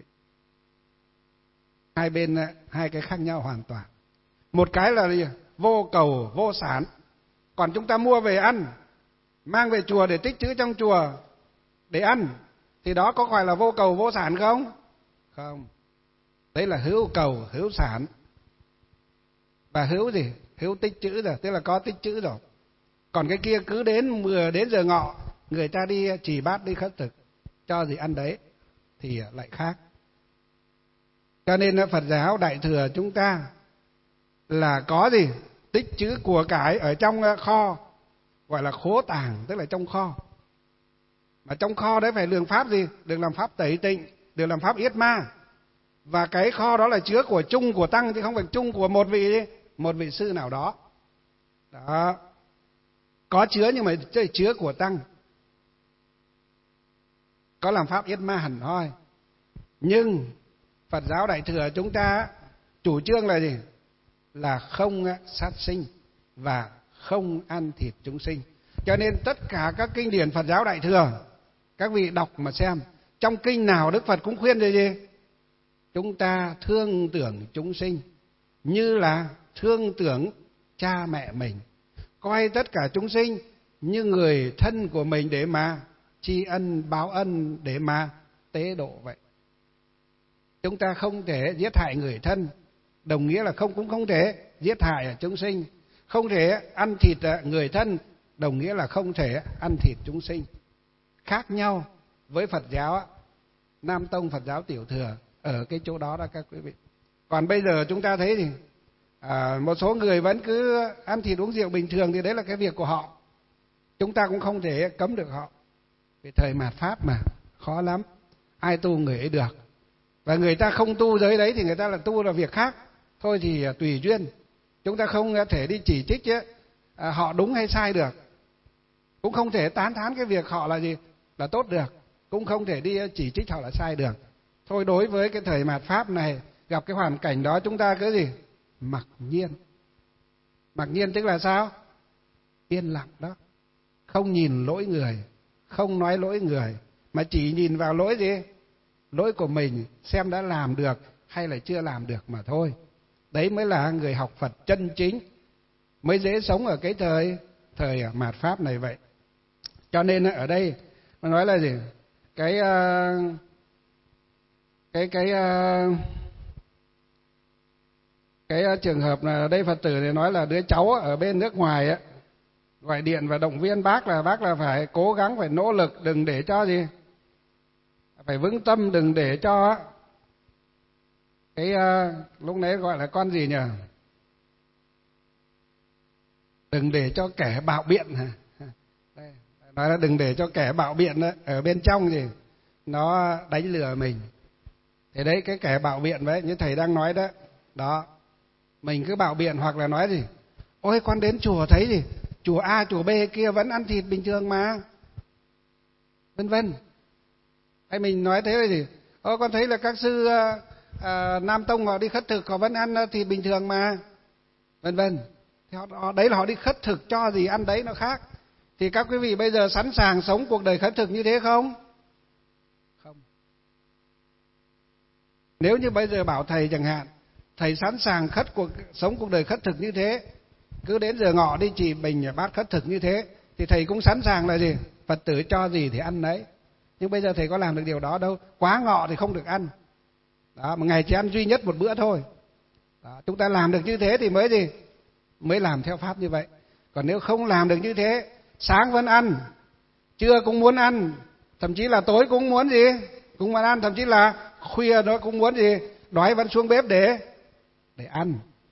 Hai bên, hai cái khác nhau hoàn toàn. Một cái là gì? Vô cầu, vô sản. Còn chúng ta mua về ăn, mang về chùa để tích trữ trong chùa để ăn, thì đó có phải là vô cầu, vô sản không? Không. Đấy là hữu cầu, hữu sản. Và hữu gì? Hữu tích trữ rồi, tức là có tích trữ rồi. Còn cái kia cứ đến mười đến giờ ngọ, người ta đi trì bát đi khất thực, cho gì ăn đấy thì lại khác. Cho nên Phật giáo đại thừa chúng ta là có gì? Tích trữ của cải ở trong kho, gọi là khố tàng, tức là trong kho. Mà trong kho đấy phải lượng pháp gì? Được làm pháp tẩy tịnh, được làm pháp yết ma. Và cái kho đó là chứa của chung của tăng, chứ không phải chung của một vị một vị sư nào đó. Đó. Có chứa nhưng mà chứa của tăng. Có làm pháp yết ma hẳn hoi. Nhưng Phật giáo đại thừa chúng ta chủ trương là gì? Là không sát sinh và không ăn thịt chúng sinh. Cho nên tất cả các kinh điển Phật giáo đại thừa, các vị đọc mà xem, trong kinh nào Đức Phật cũng khuyên về gì? Chúng ta thương tưởng chúng sinh như là thương tưởng cha mẹ mình, coi tất cả chúng sinh như người thân của mình để mà tri ân báo ân, để mà tế độ vậy. Chúng ta không thể giết hại người thân, đồng nghĩa là không cũng không thể giết hại chúng sinh. Không thể ăn thịt người thân, đồng nghĩa là không thể ăn thịt chúng sinh. Khác nhau với Phật giáo Nam Tông, Phật giáo tiểu thừa ở cái chỗ đó đó các quý vị. Còn bây giờ chúng ta thấy thì à, một số người vẫn cứ ăn thịt uống rượu bình thường, thì đấy là cái việc của họ. Chúng ta cũng không thể cấm được họ. Vì thời mạt Pháp mà, khó lắm. Ai tu người ấy được. Và người ta không tu giới đấy thì người ta là tu là việc khác. Thôi thì tùy duyên. Chúng ta không thể đi chỉ trích chứ, à, họ đúng hay sai được. Cũng không thể tán thán cái việc họ là gì? Là tốt được. Cũng không thể đi chỉ trích họ là sai được. Thôi đối với cái thời mạt Pháp này, gặp cái hoàn cảnh đó chúng ta cứ gì? Mặc nhiên. Mặc nhiên tức là sao? Yên lặng đó. Không nhìn lỗi người, không nói lỗi người, mà chỉ nhìn vào lỗi gì? Lỗi của mình, xem đã làm được hay là chưa làm được mà thôi. Đấy mới là người học Phật chân chính, mới dễ sống ở cái thời thời mạt Pháp này vậy. Cho nên ở đây nó nói là gì? Cái uh, cái cái uh, cái uh, trường hợp là đây Phật tử thì nói là đứa cháu ở bên nước ngoài á, gọi điện và động viên bác là bác là phải cố gắng, phải nỗ lực, đừng để cho gì, phải vững tâm, đừng để cho cái uh, lúc nãy gọi là con gì nhỉ, đừng để cho kẻ bạo biện hả? Đây, nói là đừng để cho kẻ bạo biện đó, ở bên trong gì nó đánh lừa mình. Thế đấy, cái kẻ bạo biện đấy như thầy đang nói đó, đó mình cứ bạo biện hoặc là nói gì, ôi con đến chùa thấy gì, chùa A chùa B kia vẫn ăn thịt bình thường mà, vân vân. Hay mình nói thế là gì, ôi con thấy là các sư uh, uh, Nam Tông họ đi khất thực họ vẫn ăn thịt bình thường mà, vân vân. Thì họ, đấy là họ đi khất thực cho gì ăn đấy nó khác. Thì các quý vị bây giờ sẵn sàng sống cuộc đời khất thực như thế không? Không. Nếu như bây giờ bảo thầy chẳng hạn, thầy sẵn sàng khất cuộc sống cuộc đời khất thực như thế, cứ đến giờ ngọ đi chỉ bình bát khất thực như thế, thì thầy cũng sẵn sàng là gì, Phật tử cho gì thì ăn đấy. Nhưng bây giờ thầy có làm được điều đó đâu, quá ngọ thì không được ăn. Đó, một ngày chỉ ăn duy nhất một bữa thôi. Đó, chúng ta làm được như thế thì mới gì, mới làm theo pháp như vậy. Còn nếu không làm được như thế, sáng vẫn ăn, trưa cũng muốn ăn, thậm chí là tối cũng muốn gì, cũng muốn ăn, thậm chí là khuya nó cũng muốn gì, đói vẫn xuống bếp để để ăn.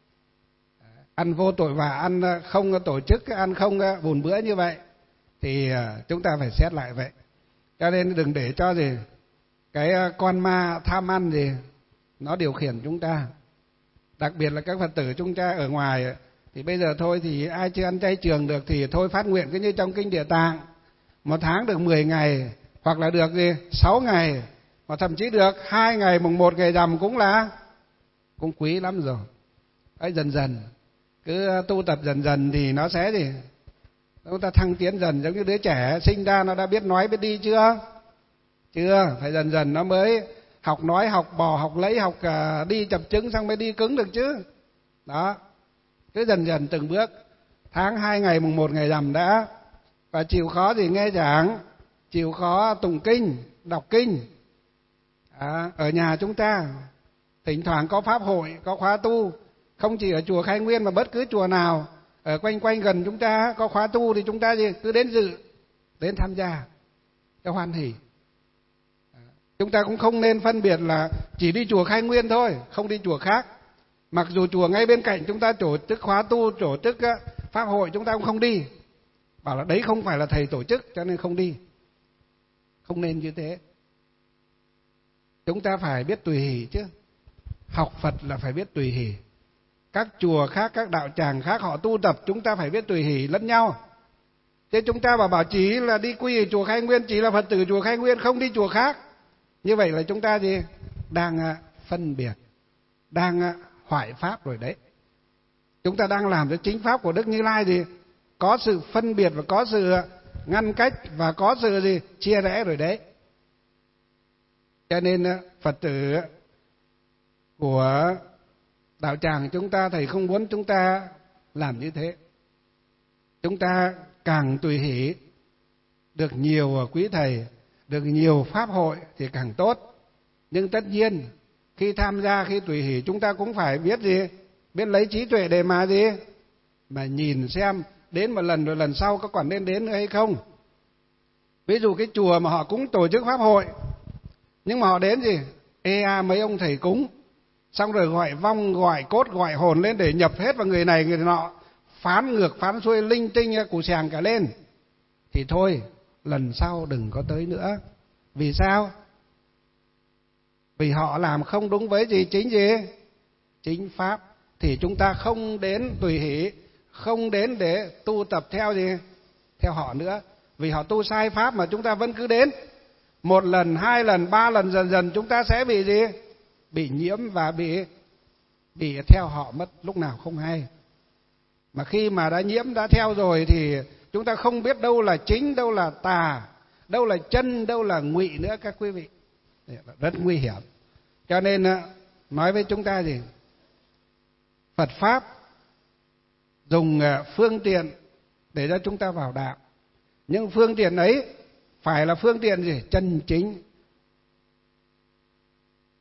Ăn vô tội vạ, ăn không tổ chức, ăn không vùn bữa như vậy thì chúng ta phải xét lại vậy. Cho nên đừng để cho gì cái con ma tham ăn gì nó điều khiển chúng ta. Đặc biệt là các Phật tử chúng ta ở ngoài thì bây giờ thôi thì ai chưa ăn chay trường được thì thôi phát nguyện cứ như trong kinh Địa Tạng, một tháng được mười ngày hoặc là được gì sáu ngày, hoặc thậm chí được hai ngày mùng một ngày rằm cũng là cũng quý lắm rồi. Ấy dần dần cứ tu tập dần dần thì nó sẽ gì, chúng ta thăng tiến dần. Giống như đứa trẻ sinh ra nó đã biết nói biết đi chưa? Chưa, phải dần dần nó mới học nói, học bò, học lấy, học đi chập chững xong mới đi cứng được chứ. Đó, cứ dần dần từng bước, tháng hai ngày mùng một ngày rằm đã, và chịu khó thì nghe giảng, chịu khó tụng kinh, đọc kinh. À, ở nhà chúng ta thỉnh thoảng có pháp hội, có khóa tu, không chỉ ở chùa Khai Nguyên mà bất cứ chùa nào ở quanh quanh gần chúng ta có khóa tu thì chúng ta gì cứ đến dự, đến tham gia cho hoan hỉ. Chúng ta cũng không nên phân biệt là chỉ đi chùa Khai Nguyên thôi, không đi chùa khác. Mặc dù chùa ngay bên cạnh chúng ta tổ chức khóa tu, tổ chức pháp hội chúng ta cũng không đi, bảo là đấy không phải là thầy tổ chức cho nên không đi. Không nên như thế. Chúng ta phải biết tùy hỷ chứ. Học Phật là phải biết tùy hỷ. Các chùa khác, các đạo tràng khác họ tu tập, chúng ta phải biết tùy hỷ lẫn nhau. Thế chúng ta bảo bảo chỉ là đi quy ở chùa Khai Nguyên, chỉ là Phật tử chùa Khai Nguyên, không đi chùa khác. Như vậy là chúng ta gì? Đang phân biệt, đang hoại pháp rồi đấy. Chúng ta đang làm cho chính pháp của Đức Như Lai gì? Có sự phân biệt và có sự ngăn cách và có sự gì? Chia rẽ rồi đấy. Cho nên Phật tử của đạo tràng chúng ta, thầy không muốn chúng ta làm như thế. Chúng ta càng tùy hỷ, được nhiều quý thầy, được nhiều pháp hội thì càng tốt. Nhưng tất nhiên khi tham gia, khi tùy hỷ chúng ta cũng phải biết gì? Biết lấy trí tuệ để mà gì? Mà nhìn xem đến một lần rồi lần sau có còn nên đến nữa hay không. Ví dụ cái chùa mà họ cũng tổ chức pháp hội, nhưng mà họ đến gì? Ê a mấy ông thầy cúng, xong rồi gọi vong, gọi cốt, gọi hồn lên để nhập hết vào người này người nọ, phán ngược phán xuôi linh tinh củ sàng cả lên. Thì thôi, lần sau đừng có tới nữa. Vì sao? Vì họ làm không đúng với gì? Chính gì? Chính pháp. Thì chúng ta không đến tùy hỷ, không đến để tu tập theo gì? Theo họ nữa. Vì họ tu sai pháp mà chúng ta vẫn cứ đến. Một lần, hai lần, ba lần, dần dần chúng ta sẽ bị gì? Bị nhiễm và bị bị theo họ mất lúc nào không hay. Mà khi mà đã nhiễm, đã theo rồi thì chúng ta không biết đâu là chính, đâu là tà, đâu là chân, đâu là ngụy nữa các quý vị. Rất nguy hiểm. Cho nên nói với chúng ta gì? Phật Pháp dùng phương tiện để cho chúng ta vào đạo. Nhưng phương tiện ấy phải là phương tiện gì? Chân chính.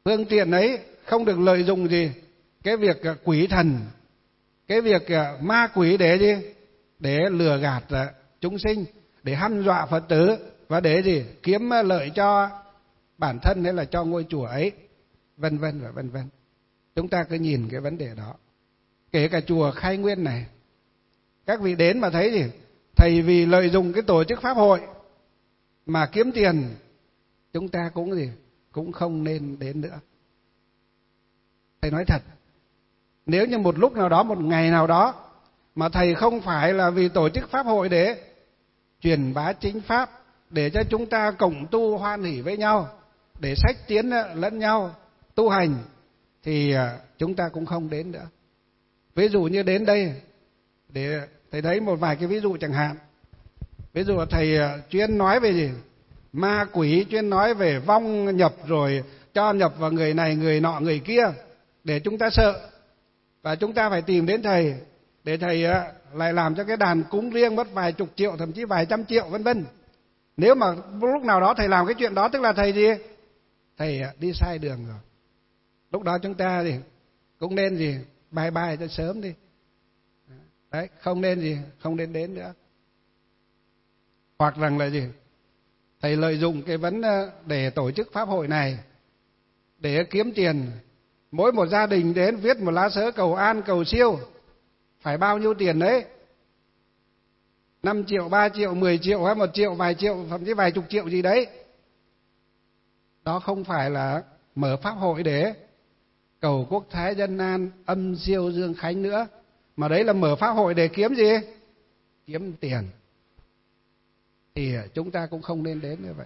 Phương tiện ấy không được lợi dụng gì cái việc quỷ thần, cái việc ma quỷ để gì? Để lừa gạt chúng sinh, để hăm dọa Phật tử, và để gì? Kiếm lợi cho bản thân hay là cho ngôi chùa ấy, vân vân và vân vân. Chúng ta cứ nhìn cái vấn đề đó. Kể cả chùa Khai Nguyên này, các vị đến mà thấy gì? Thầy vì lợi dụng cái tổ chức pháp hội mà kiếm tiền, chúng ta cũng gì? Cũng không nên đến nữa. Thầy nói thật, nếu như một lúc nào đó, một ngày nào đó mà thầy không phải là vì tổ chức pháp hội để truyền bá chính pháp, để cho chúng ta cộng tu hoan hỷ với nhau, để sách tiến lẫn nhau tu hành, thì chúng ta cũng không đến nữa. Ví dụ như đến đây, để thầy thấy một vài cái ví dụ chẳng hạn. Ví dụ thầy chuyên nói về gì? Ma quỷ, chuyên nói về vong nhập, rồi cho nhập vào người này, người nọ, người kia, để chúng ta sợ. Và chúng ta phải tìm đến thầy, để thầy lại làm cho cái đàn cúng riêng mất vài chục triệu, thậm chí vài trăm triệu vân vân. Nếu mà lúc nào đó thầy làm cái chuyện đó, tức là thầy gì? Thầy đi sai đường rồi. Lúc đó chúng ta thì cũng nên gì? Bye bye cho sớm đi. Đấy, không nên gì? Không nên đến nữa. Hoặc rằng là gì? Thầy lợi dụng cái vấn để tổ chức pháp hội này để kiếm tiền. Mỗi một gia đình đến viết một lá sớ cầu an, cầu siêu, phải bao nhiêu tiền đấy? năm triệu, ba triệu, mười triệu hay một triệu, vài triệu, thậm chí vài chục triệu gì đấy. Đó không phải là mở pháp hội để cầu quốc thái dân an, âm siêu dương khánh nữa, mà đấy là mở pháp hội để kiếm gì? Kiếm tiền. Thì chúng ta cũng không nên đến như vậy.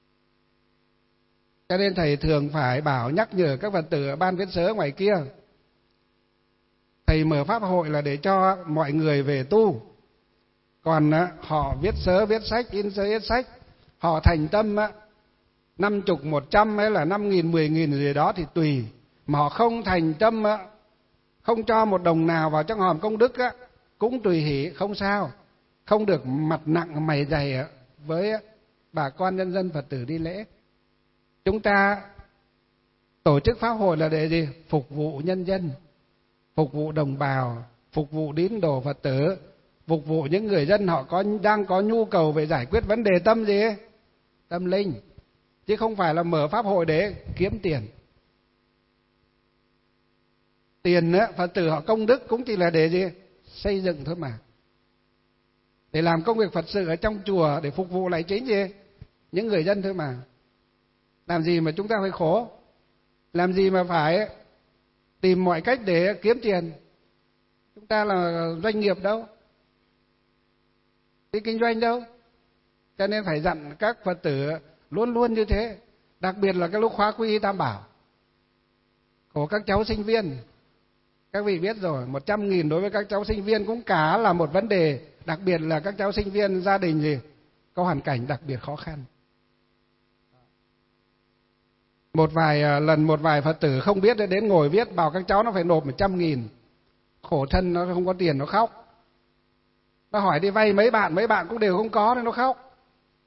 Cho nên thầy thường phải bảo nhắc nhở các Phật tử ở ban viết sớ ngoài kia, thầy mở pháp hội là để cho mọi người về tu. Còn họ viết sớ, viết sách, in sớ, viết sách, họ thành tâm năm chục, một trăm hay là năm nghìn, mười nghìn gì đó thì tùy. Mà họ không thành tâm, không cho một đồng nào vào trong hòm công đức cũng tùy hỷ, không sao. Không được mặt nặng mày dày với bà con nhân dân Phật tử đi lễ. Chúng ta tổ chức pháp hội là để gì? Phục vụ nhân dân, phục vụ đồng bào, phục vụ tín đồ Phật tử, phục vụ những người dân họ có đang có nhu cầu về giải quyết vấn đề tâm gì? Tâm linh. Chứ không phải là mở pháp hội để kiếm tiền. Tiền á, Phật tử họ công đức cũng chỉ là để gì? Xây dựng thôi mà. Để làm công việc Phật sự ở trong chùa, để phục vụ lại chính gì? Những người dân thôi mà. Làm gì mà chúng ta phải khổ? Làm gì mà phải tìm mọi cách để kiếm tiền? Chúng ta là doanh nghiệp đâu, đi kinh doanh đâu. Cho nên phải dặn các Phật tử luôn luôn như thế. Đặc biệt là cái lúc khóa quy y Tam Bảo, của các cháu sinh viên. Các vị biết rồi, một trăm nghìn đối với các cháu sinh viên cũng cả là một vấn đề. Đặc biệt là các cháu sinh viên gia đình gì có hoàn cảnh đặc biệt khó khăn. Một vài lần một vài Phật tử không biết đến ngồi viết, bảo các cháu nó phải nộp một trăm nghìn. Khổ thân nó không có tiền nó khóc. Nó hỏi đi vay mấy bạn, mấy bạn cũng đều không có nên nó khóc.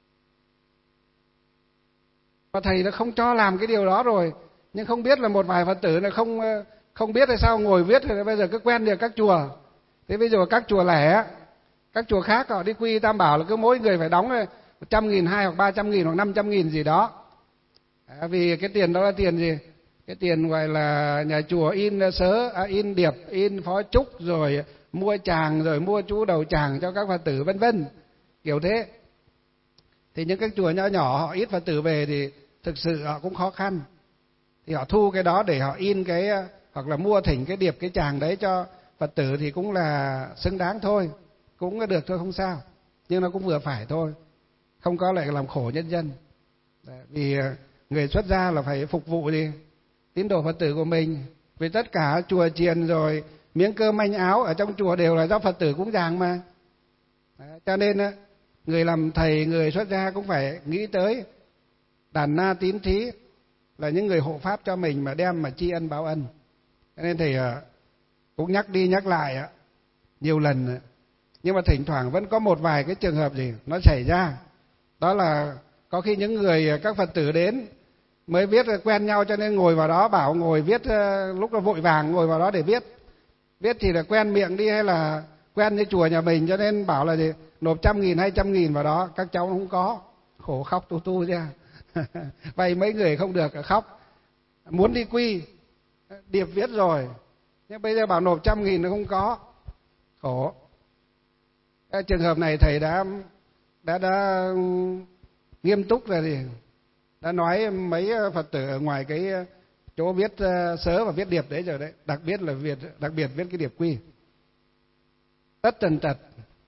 Và thầy nó không cho làm cái điều đó rồi, nhưng không biết là một vài Phật tử nó không không biết hay sao ngồi viết thì bây giờ cứ quen được các chùa. Thế bây giờ các chùa lẻ, các chùa khác họ đi quy Tam Bảo là cứ mỗi người phải đóng một trăm nghìn, hai hoặc ba trăm nghìn hoặc năm trăm nghìn gì đó. À, vì cái tiền đó là tiền gì? Cái tiền gọi là nhà chùa in sớ, à, in điệp, in phó chúc, rồi mua tràng, rồi mua chú đầu tràng cho các Phật tử vân vân, kiểu thế. Thì những cái chùa nhỏ nhỏ họ ít Phật tử về thì thực sự họ cũng khó khăn. Thì họ thu cái đó để họ in cái, hoặc là mua thỉnh cái điệp, cái tràng đấy cho Phật tử thì cũng là xứng đáng thôi, cũng được thôi, không sao. Nhưng nó cũng vừa phải thôi, không có lại làm khổ nhân dân. Đấy, vì người xuất gia là phải phục vụ gì? Tín đồ Phật tử của mình. Vì tất cả chùa chiền rồi miếng cơm manh áo ở trong chùa đều là do Phật tử cúng dường mà. Đấy, cho nên người làm thầy, người xuất gia cũng phải nghĩ tới đàn na tín thí là những người hộ pháp cho mình mà đem mà tri ân báo ân. Cho nên thầy cũng nhắc đi nhắc lại nhiều lần, nhưng mà thỉnh thoảng vẫn có một vài cái trường hợp gì nó xảy ra. Đó là có khi những người các Phật tử đến mới viết quen nhau cho nên ngồi vào đó bảo ngồi viết, lúc nó vội vàng ngồi vào đó để viết. Viết thì là quen miệng đi hay là quen như chùa nhà mình cho nên bảo là gì nộp trăm nghìn hai trăm nghìn vào đó, các cháu không có, khổ khóc tu tu ra. Vay mấy người không được khóc. Muốn đi quy, điệp viết rồi, nhưng bây giờ bảo nộp trăm nghìn nó không có, khổ. Cái trường hợp này thầy đã đã đã nghiêm túc rồi thì đã nói mấy Phật tử ở ngoài cái chỗ viết sớ và viết điệp đấy rồi đấy, đặc biệt là viết đặc biệt viết cái điệp quy. Tất tần tật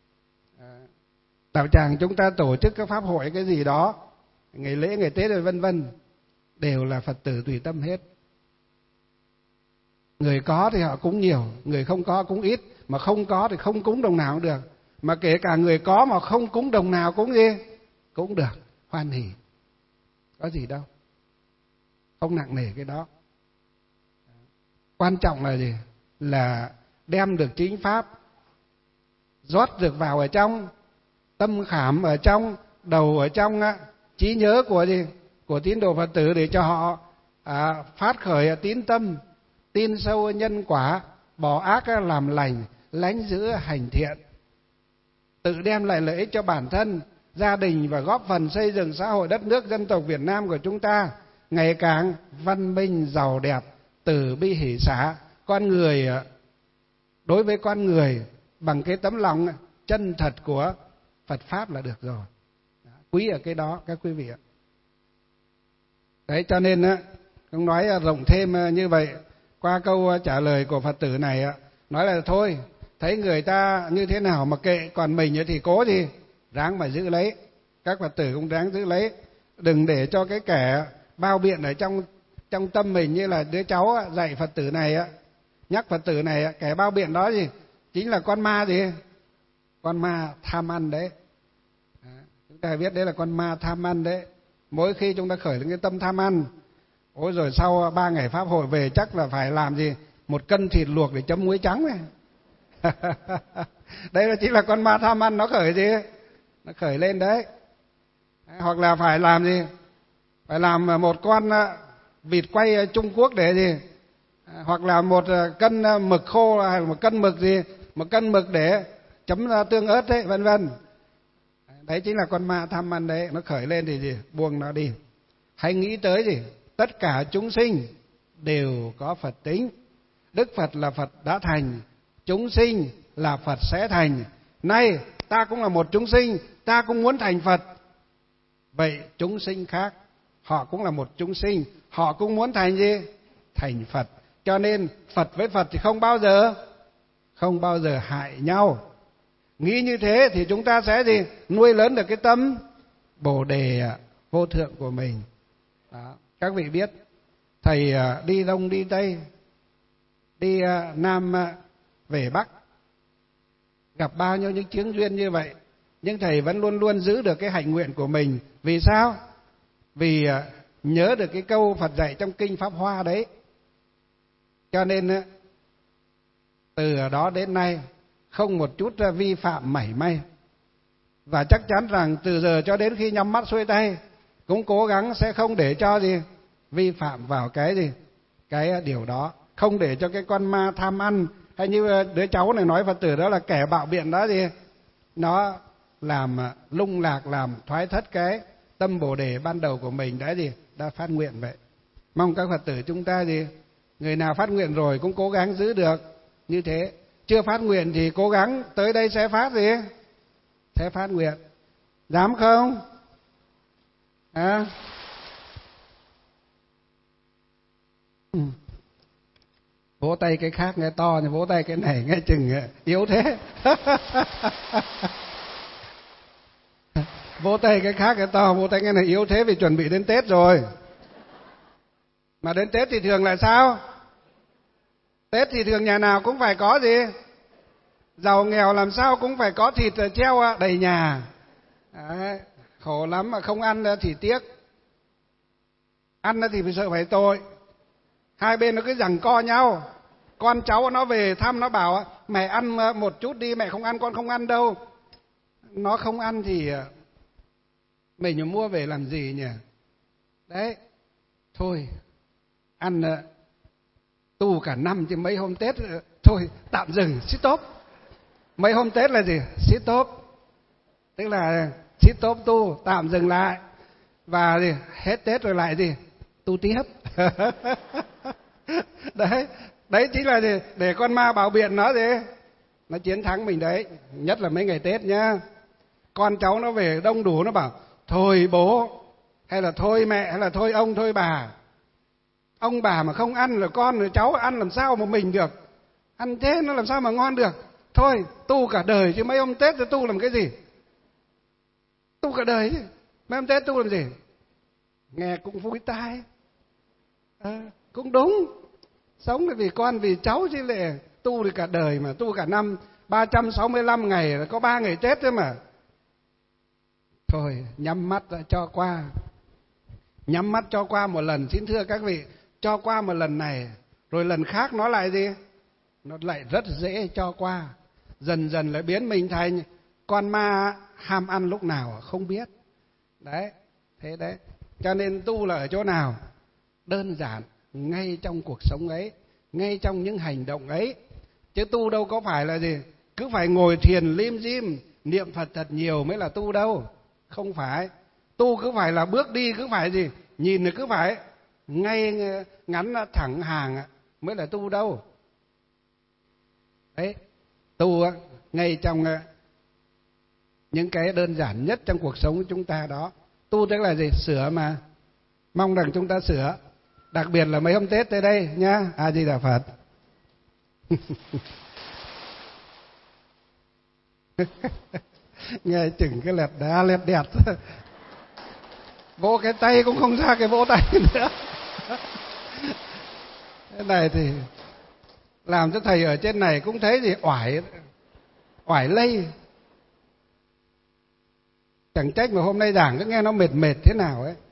đạo tràng chúng ta tổ chức các pháp hội cái gì đó, ngày lễ ngày Tết rồi vân vân, đều là Phật tử tùy tâm hết. Người có thì họ cúng nhiều, người không có cúng ít, mà không có thì không cúng đồng nào cũng được. Mà kể cả người có mà không cúng đồng nào cúng gì cũng được, hoan hỉ, có gì đâu, không nặng nề cái đó. Quan trọng là gì? Là đem được chính pháp, rót được vào ở trong tâm khảm, ở trong đầu, ở trong trí nhớ của gì của tín đồ Phật tử, để cho họ à, phát khởi tín tâm, tin sâu nhân quả, bỏ ác làm lành, lánh giữ hành thiện, tự đem lại lợi ích cho bản thân, gia đình và góp phần xây dựng xã hội đất nước dân tộc Việt Nam của chúng ta ngày càng văn minh, giàu đẹp, từ bi hỷ xả. Con người đối với con người bằng cái tấm lòng chân thật của Phật pháp là được rồi. Quý ở cái đó các quý vị ạ. Đấy cho nên á, không nói rộng thêm như vậy. Qua câu trả lời của Phật tử này á, nói là thôi, thấy người ta như thế nào mà kệ, còn mình thì cố gì ráng mà giữ lấy. Các Phật tử cũng ráng giữ lấy, đừng để cho cái kẻ bao biện ở trong trong tâm mình, như là đứa cháu dạy Phật tử này á, nhắc Phật tử này, kẻ bao biện đó gì chính là con ma gì, con ma tham ăn đấy. Chúng ta biết đấy là con ma tham ăn đấy. Mỗi khi chúng ta khởi lên cái tâm tham ăn, ôi rồi sau ba ngày pháp hội về chắc là phải làm gì một cân thịt luộc để chấm muối trắng này. Đây là chính là con ma tham ăn nó khởi gì, nó khởi lên đấy. Hoặc là phải làm gì, phải làm một con vịt quay Trung Quốc để gì, hoặc là một cân mực khô hay một cân mực gì, một cân mực để chấm tương ớt đấy, vân vân. Đấy chính là con ma tham ăn đấy, nó khởi lên thì gì, buông nó đi. Hãy nghĩ tới gì, tất cả chúng sinh đều có Phật tính. Đức Phật là Phật đã thành, chúng sinh là Phật sẽ thành. Nay ta cũng là một chúng sinh, ta cũng muốn thành Phật. Vậy chúng sinh khác, họ cũng là một chúng sinh, họ cũng muốn thành gì? Thành Phật. Cho nên Phật với Phật thì không bao giờ không bao giờ hại nhau. Nghĩ như thế thì chúng ta sẽ gì? Nuôi lớn được cái tâm Bồ Đề vô thượng của mình. Đó. Các vị biết, thầy đi Đông đi Tây, đi Nam về Bắc, gặp bao nhiêu những chướng duyên như vậy, nhưng thầy vẫn luôn luôn giữ được cái hạnh nguyện của mình. Vì sao? Vì nhớ được cái câu Phật dạy trong kinh Pháp Hoa đấy. Cho nên từ đó đến nay không một chút vi phạm mảy may. Và chắc chắn rằng từ giờ cho đến khi nhắm mắt xuôi tay cũng cố gắng sẽ không để cho gì vi phạm vào cái gì cái điều đó, không để cho cái con ma tham ăn, hay như đứa cháu này nói Phật tử đó là kẻ bạo biện đó gì, nó làm lung lạc, làm thoái thất cái tâm Bồ Đề ban đầu của mình đã gì đã phát nguyện. Vậy mong các Phật tử chúng ta gì, người nào phát nguyện rồi cũng cố gắng giữ được như thế. Chưa phát nguyện thì cố gắng tới đây sẽ phát gì, sẽ phát nguyện. Dám không? À? Ừ. Vỗ tay cái khác nghe to, nhưng vỗ tay cái này nghe chừng yếu thế. Vỗ tay cái khác nghe to, vỗ tay cái này yếu thế vì chuẩn bị đến Tết rồi. Mà đến Tết thì thường là sao? Tết thì thường nhà nào cũng phải có gì? Giàu nghèo làm sao cũng phải có thịt treo đầy nhà. Đấy, khổ lắm mà không ăn thì tiếc. Ăn thì phải sợ phải tội. Hai bên nó cứ giằng co nhau. Con cháu nó về thăm nó bảo mẹ ăn một chút đi, mẹ không ăn con không ăn đâu. Nó không ăn thì mình mua về làm gì nhỉ? Đấy, thôi ăn uh, tu cả năm chứ mấy hôm Tết uh, thôi tạm dừng, stop. Mấy hôm Tết là gì? Stop, tức là stop tu, tạm dừng lại, và gì? Hết Tết rồi lại gì? Tu tiếp. Đấy, đấy chính là gì? Để con ma bảo biện nó gì? Nó chiến thắng mình đấy, nhất là mấy ngày Tết nhá. Con cháu nó về đông đủ, nó bảo thôi bố, hay là thôi mẹ, hay là thôi ông, thôi bà. Ông bà mà không ăn, rồi con rồi cháu ăn làm sao mà mình được? Ăn thế nó làm sao mà ngon được? Thôi tu cả đời chứ mấy hôm Tết thì tu làm cái gì? Tu cả đời chứ mấy hôm Tết tu làm gì? Nghe cũng vui tai, à, cũng đúng. Sống là vì con vì cháu chứ lại tu thì cả đời mà, tu cả năm ba trăm sáu mươi lăm ngày là có ba ngày Tết thôi mà. Thôi nhắm mắt ra cho qua, nhắm mắt cho qua một lần. Xin thưa các vị, cho qua một lần này rồi lần khác nó lại gì? Nó lại rất dễ cho qua. Dần dần lại biến mình thành con ma ham ăn lúc nào không biết. Đấy, thế đấy. Cho nên tu là ở chỗ nào? Đơn giản, ngay trong cuộc sống ấy, ngay trong những hành động ấy. Chứ tu đâu có phải là gì? Cứ phải ngồi thiền lim dim, niệm Phật thật nhiều mới là tu đâu. Không phải. Tu cứ phải là bước đi, cứ phải gì? Nhìn thì cứ phải ngay ngắn thẳng hàng mới là tu đâu. Đấy, tu ngay trong những cái đơn giản nhất trong cuộc sống của chúng ta đó. Tu tức là gì? Sửa mà. Mong rằng chúng ta sửa. Đặc biệt là mấy hôm Tết tới đây nhá. A Di Đà Phật. Nghe chừng cái lẹt đá lẹt đẹt. Vỗ cái tay cũng không ra cái vỗ tay nữa. Cái này thì làm cho thầy ở trên này cũng thấy gì oải, oải lây. Chẳng trách mà hôm nay giảng cứ nghe nó mệt mệt thế nào ấy.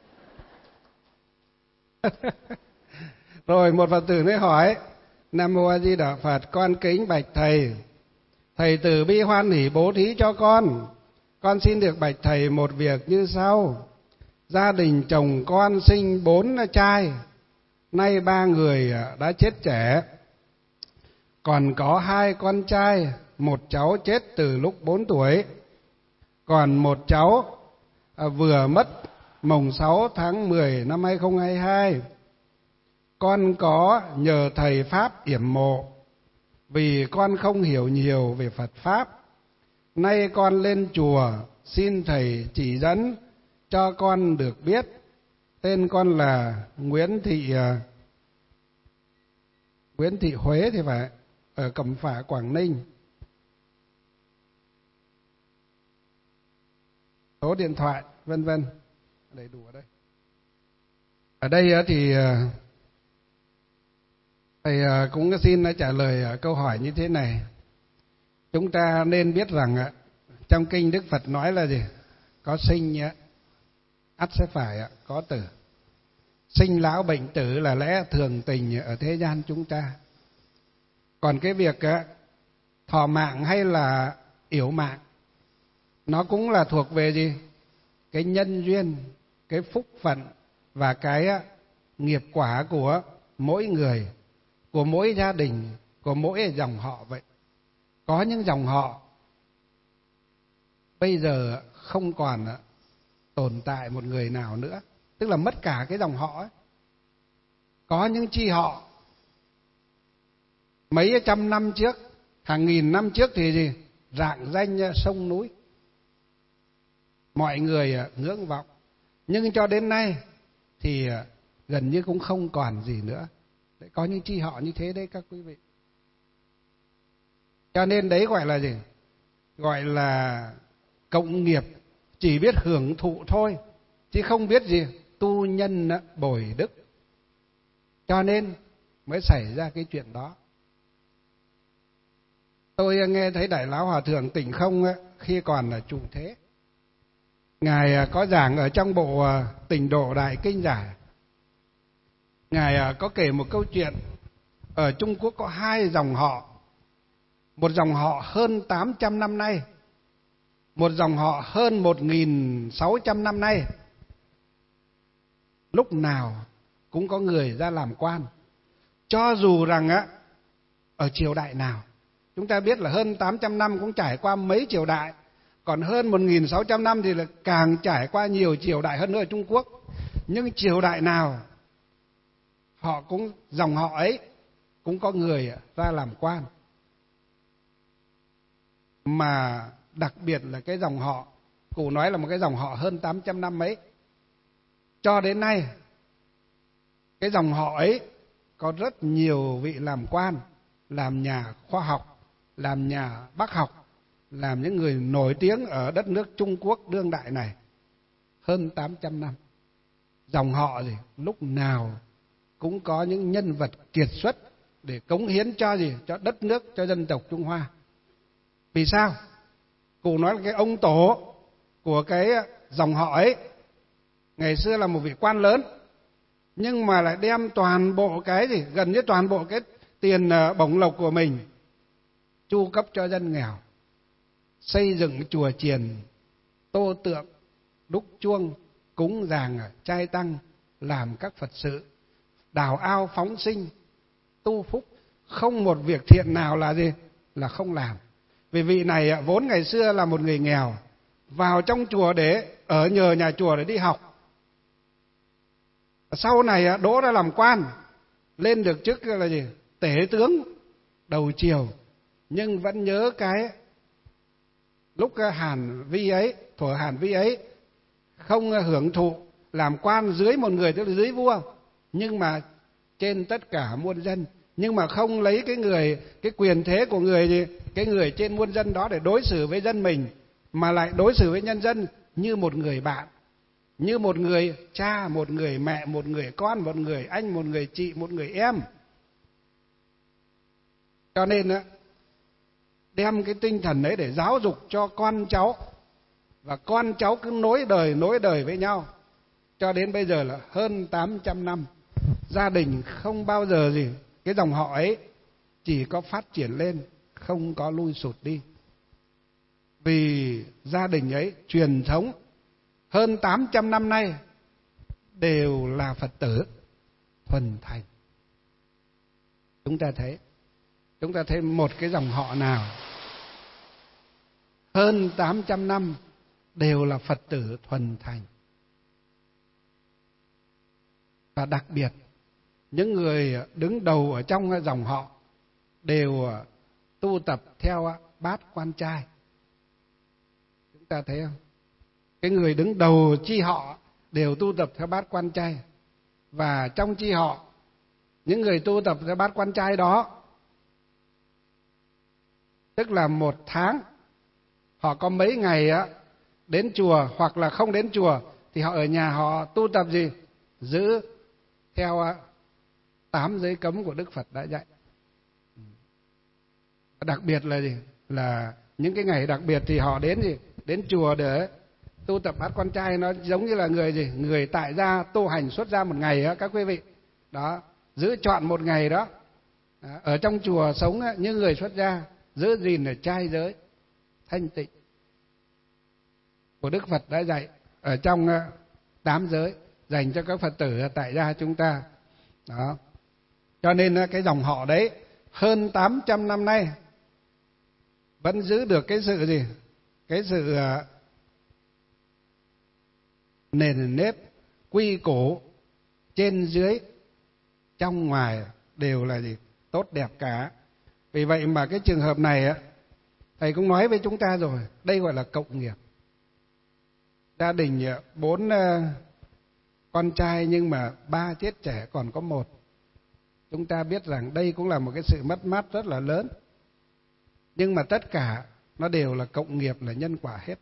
Rồi một Phật tử mới hỏi: Nam Mô A Di Đà Phật, con kính bạch thầy, thầy từ bi hoan hỷ bố thí cho con. Con xin được bạch thầy một việc như sau. Gia đình chồng con sinh bốn trai, nay ba người đã chết trẻ. Còn có hai con trai, một cháu chết từ lúc bốn tuổi. Còn một cháu vừa mất mồng sáu tháng mười năm hai không hai hai. Con có nhờ thầy Pháp yểm mộ, vì con không hiểu nhiều về Phật Pháp. Nay con lên chùa, xin thầy chỉ dẫn cho con được biết. Tên con là Nguyễn Thị Nguyễn Thị Huế thì phải, ở Cẩm Phả, Quảng Ninh. Số điện thoại vân vân đầy đủ ở đây. Ở đây thì thầy cũng xin trả lời câu hỏi như thế này. Chúng ta nên biết rằng trong kinh Đức Phật nói là gì? Có sinh ắt sẽ phải có tử. Sinh lão bệnh tử là lẽ thường tình ở thế gian chúng ta. Còn cái việc thọ mạng hay là yểu mạng, nó cũng là thuộc về gì? Cái nhân duyên, cái phúc phận và cái nghiệp quả của mỗi người, của mỗi gia đình, của mỗi dòng họ vậy. Có những dòng họ bây giờ không còn tồn tại một người nào nữa, tức là mất cả cái dòng họ ấy. Có những chi họ mấy trăm năm trước, hàng nghìn năm trước thì gì? Rạng danh sông núi, mọi người ngưỡng vọng. Nhưng cho đến nay thì gần như cũng không còn gì nữa. Đấy, có những chi họ như thế đấy các quý vị. Cho nên đấy gọi là gì? Gọi là cộng nghiệp, chỉ biết hưởng thụ thôi, chứ không biết gì tu nhân bồi đức. Cho nên mới xảy ra cái chuyện đó. Tôi nghe thấy Đại Lão Hòa Thượng Tịnh Không khi còn là trụ thế, Ngài có giảng ở trong bộ Tịnh Độ Đại Kinh Giải. Ngài có kể một câu chuyện. Ở Trung Quốc có hai dòng họ. Một dòng họ hơn tám trăm năm nay, một dòng họ hơn một nghìn sáu trăm năm nay. Lúc nào cũng có người ra làm quan. Cho dù rằng á ở triều đại nào, chúng ta biết là hơn tám trăm năm cũng trải qua mấy triều đại, còn hơn một nghìn sáu trăm năm thì là càng trải qua nhiều triều đại hơn nữa ở Trung Quốc. Nhưng triều đại nào họ cũng, dòng họ ấy cũng có người ra làm quan. Mà đặc biệt là cái dòng họ, cụ nói là một cái dòng họ hơn tám trăm năm ấy, cho đến nay cái dòng họ ấy có rất nhiều vị làm quan, làm nhà khoa học, làm nhà bác học, làm những người nổi tiếng ở đất nước Trung Quốc đương đại này hơn tám trăm năm. Dòng họ gì lúc nào cũng có những nhân vật kiệt xuất để cống hiến cho gì, cho đất nước, cho dân tộc Trung Hoa. Vì sao? Cụ nói là cái ông tổ của cái dòng họ ấy ngày xưa là một vị quan lớn, nhưng mà lại đem toàn bộ cái gì, gần như toàn bộ cái tiền bổng lộc của mình chu cấp cho dân nghèo, xây dựng chùa chiền, tô tượng, đúc chuông, cúng dường trai tăng, làm các Phật sự, đào ao phóng sinh, tu phúc, không một việc thiện nào là gì là không làm. Vì vị này vốn ngày xưa là một người nghèo, vào trong chùa để ở nhờ nhà chùa để đi học. Sau này đỗ ra làm quan, lên được chức là gì? Tể tướng đầu triều, nhưng vẫn nhớ cái lúc Hàn Vi ấy, thuở Hàn Vi ấy, không hưởng thụ làm quan dưới một người, tức là dưới vua, nhưng mà trên tất cả muôn dân, nhưng mà không lấy cái người, cái quyền thế của người gì, cái người trên muôn dân đó để đối xử với dân mình, mà lại đối xử với nhân dân như một người bạn, như một người cha, một người mẹ, một người con, một người anh, một người chị, một người em. Cho nên á, đem cái tinh thần ấy để giáo dục cho con cháu, và con cháu cứ nối đời nối đời với nhau cho đến bây giờ là hơn tám trăm năm. Gia đình không bao giờ gì, cái dòng họ ấy chỉ có phát triển lên, không có lui sụt đi. Vì gia đình ấy truyền thống hơn tám trăm năm nay đều là Phật tử thuần thành. Chúng ta thấy, chúng ta thấy một cái dòng họ nào hơn tám trăm năm đều là Phật tử thuần thành. Và đặc biệt, những người đứng đầu ở trong dòng họ đều tu tập theo bát quan trai. Chúng ta thấy không? Cái người đứng đầu chi họ đều tu tập theo bát quan trai. Và trong chi họ, những người tu tập theo bát quan trai đó, tức là một tháng họ có mấy ngày á đến chùa, hoặc là không đến chùa thì họ ở nhà họ tu tập gì? Giữ theo tám giới cấm của Đức Phật đã dạy. Đặc biệt là gì? Là những cái ngày đặc biệt thì họ đến gì? Đến chùa để tu tập bát quan trai. Nó giống như là người gì? Người tại gia tu hành xuất gia một ngày đó, các quý vị. Đó, giữ chọn một ngày đó. Ở trong chùa sống như người xuất gia, giữ gìn ở trai giới thanh tịnh của Đức Phật đã dạy ở trong tám giới dành cho các Phật tử tại gia chúng ta. Đó. Cho nên cái dòng họ đấy hơn tám trăm năm nay vẫn giữ được cái sự gì? Cái sự nền nếp, quy củ, trên dưới, trong ngoài đều là gì? Tốt đẹp cả. Vì vậy mà cái trường hợp này thầy cũng nói với chúng ta rồi, đây gọi là cộng nghiệp. Gia đình bốn con trai nhưng mà ba chết trẻ còn có một. Chúng ta biết rằng đây cũng là một cái sự mất mát rất là lớn. Nhưng mà tất cả nó đều là cộng nghiệp, là nhân quả hết.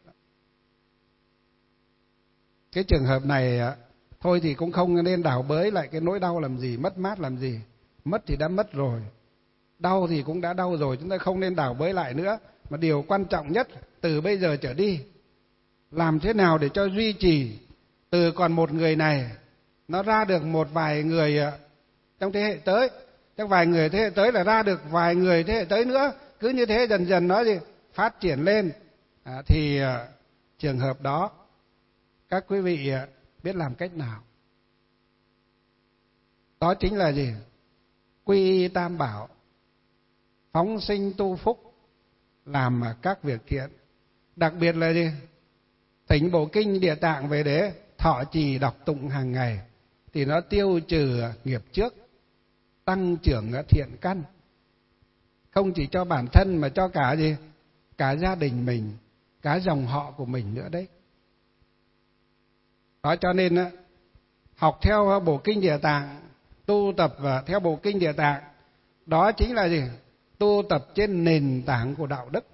Cái trường hợp này thôi thì cũng không nên đào bới lại cái nỗi đau làm gì, mất mát làm gì. Mất thì đã mất rồi, đau thì cũng đã đau rồi, chúng ta không nên đào bới lại nữa. Mà điều quan trọng nhất từ bây giờ trở đi, làm thế nào để cho duy trì từ còn một người này nó ra được một vài người trong thế hệ tới, trong vài người thế hệ tới là ra được vài người thế hệ tới nữa, cứ như thế dần dần nó gì phát triển lên. À, thì à, trường hợp đó các quý vị à, biết làm cách nào? Đó chính là gì? Quy y tam bảo, phóng sinh tu phúc, làm các việc thiện. Đặc biệt là gì? Thỉnh bộ kinh Địa Tạng về để thọ trì đọc tụng hàng ngày, thì nó tiêu trừ nghiệp trước, tăng trưởng thiện căn. Không chỉ cho bản thân mà cho cả gì? Cả gia đình mình, cả dòng họ của mình nữa đấy. Đó cho nên học theo bộ kinh Địa Tạng, tu tập và theo bộ kinh Địa Tạng, đó chính là gì? Tu tập trên nền tảng của đạo đức.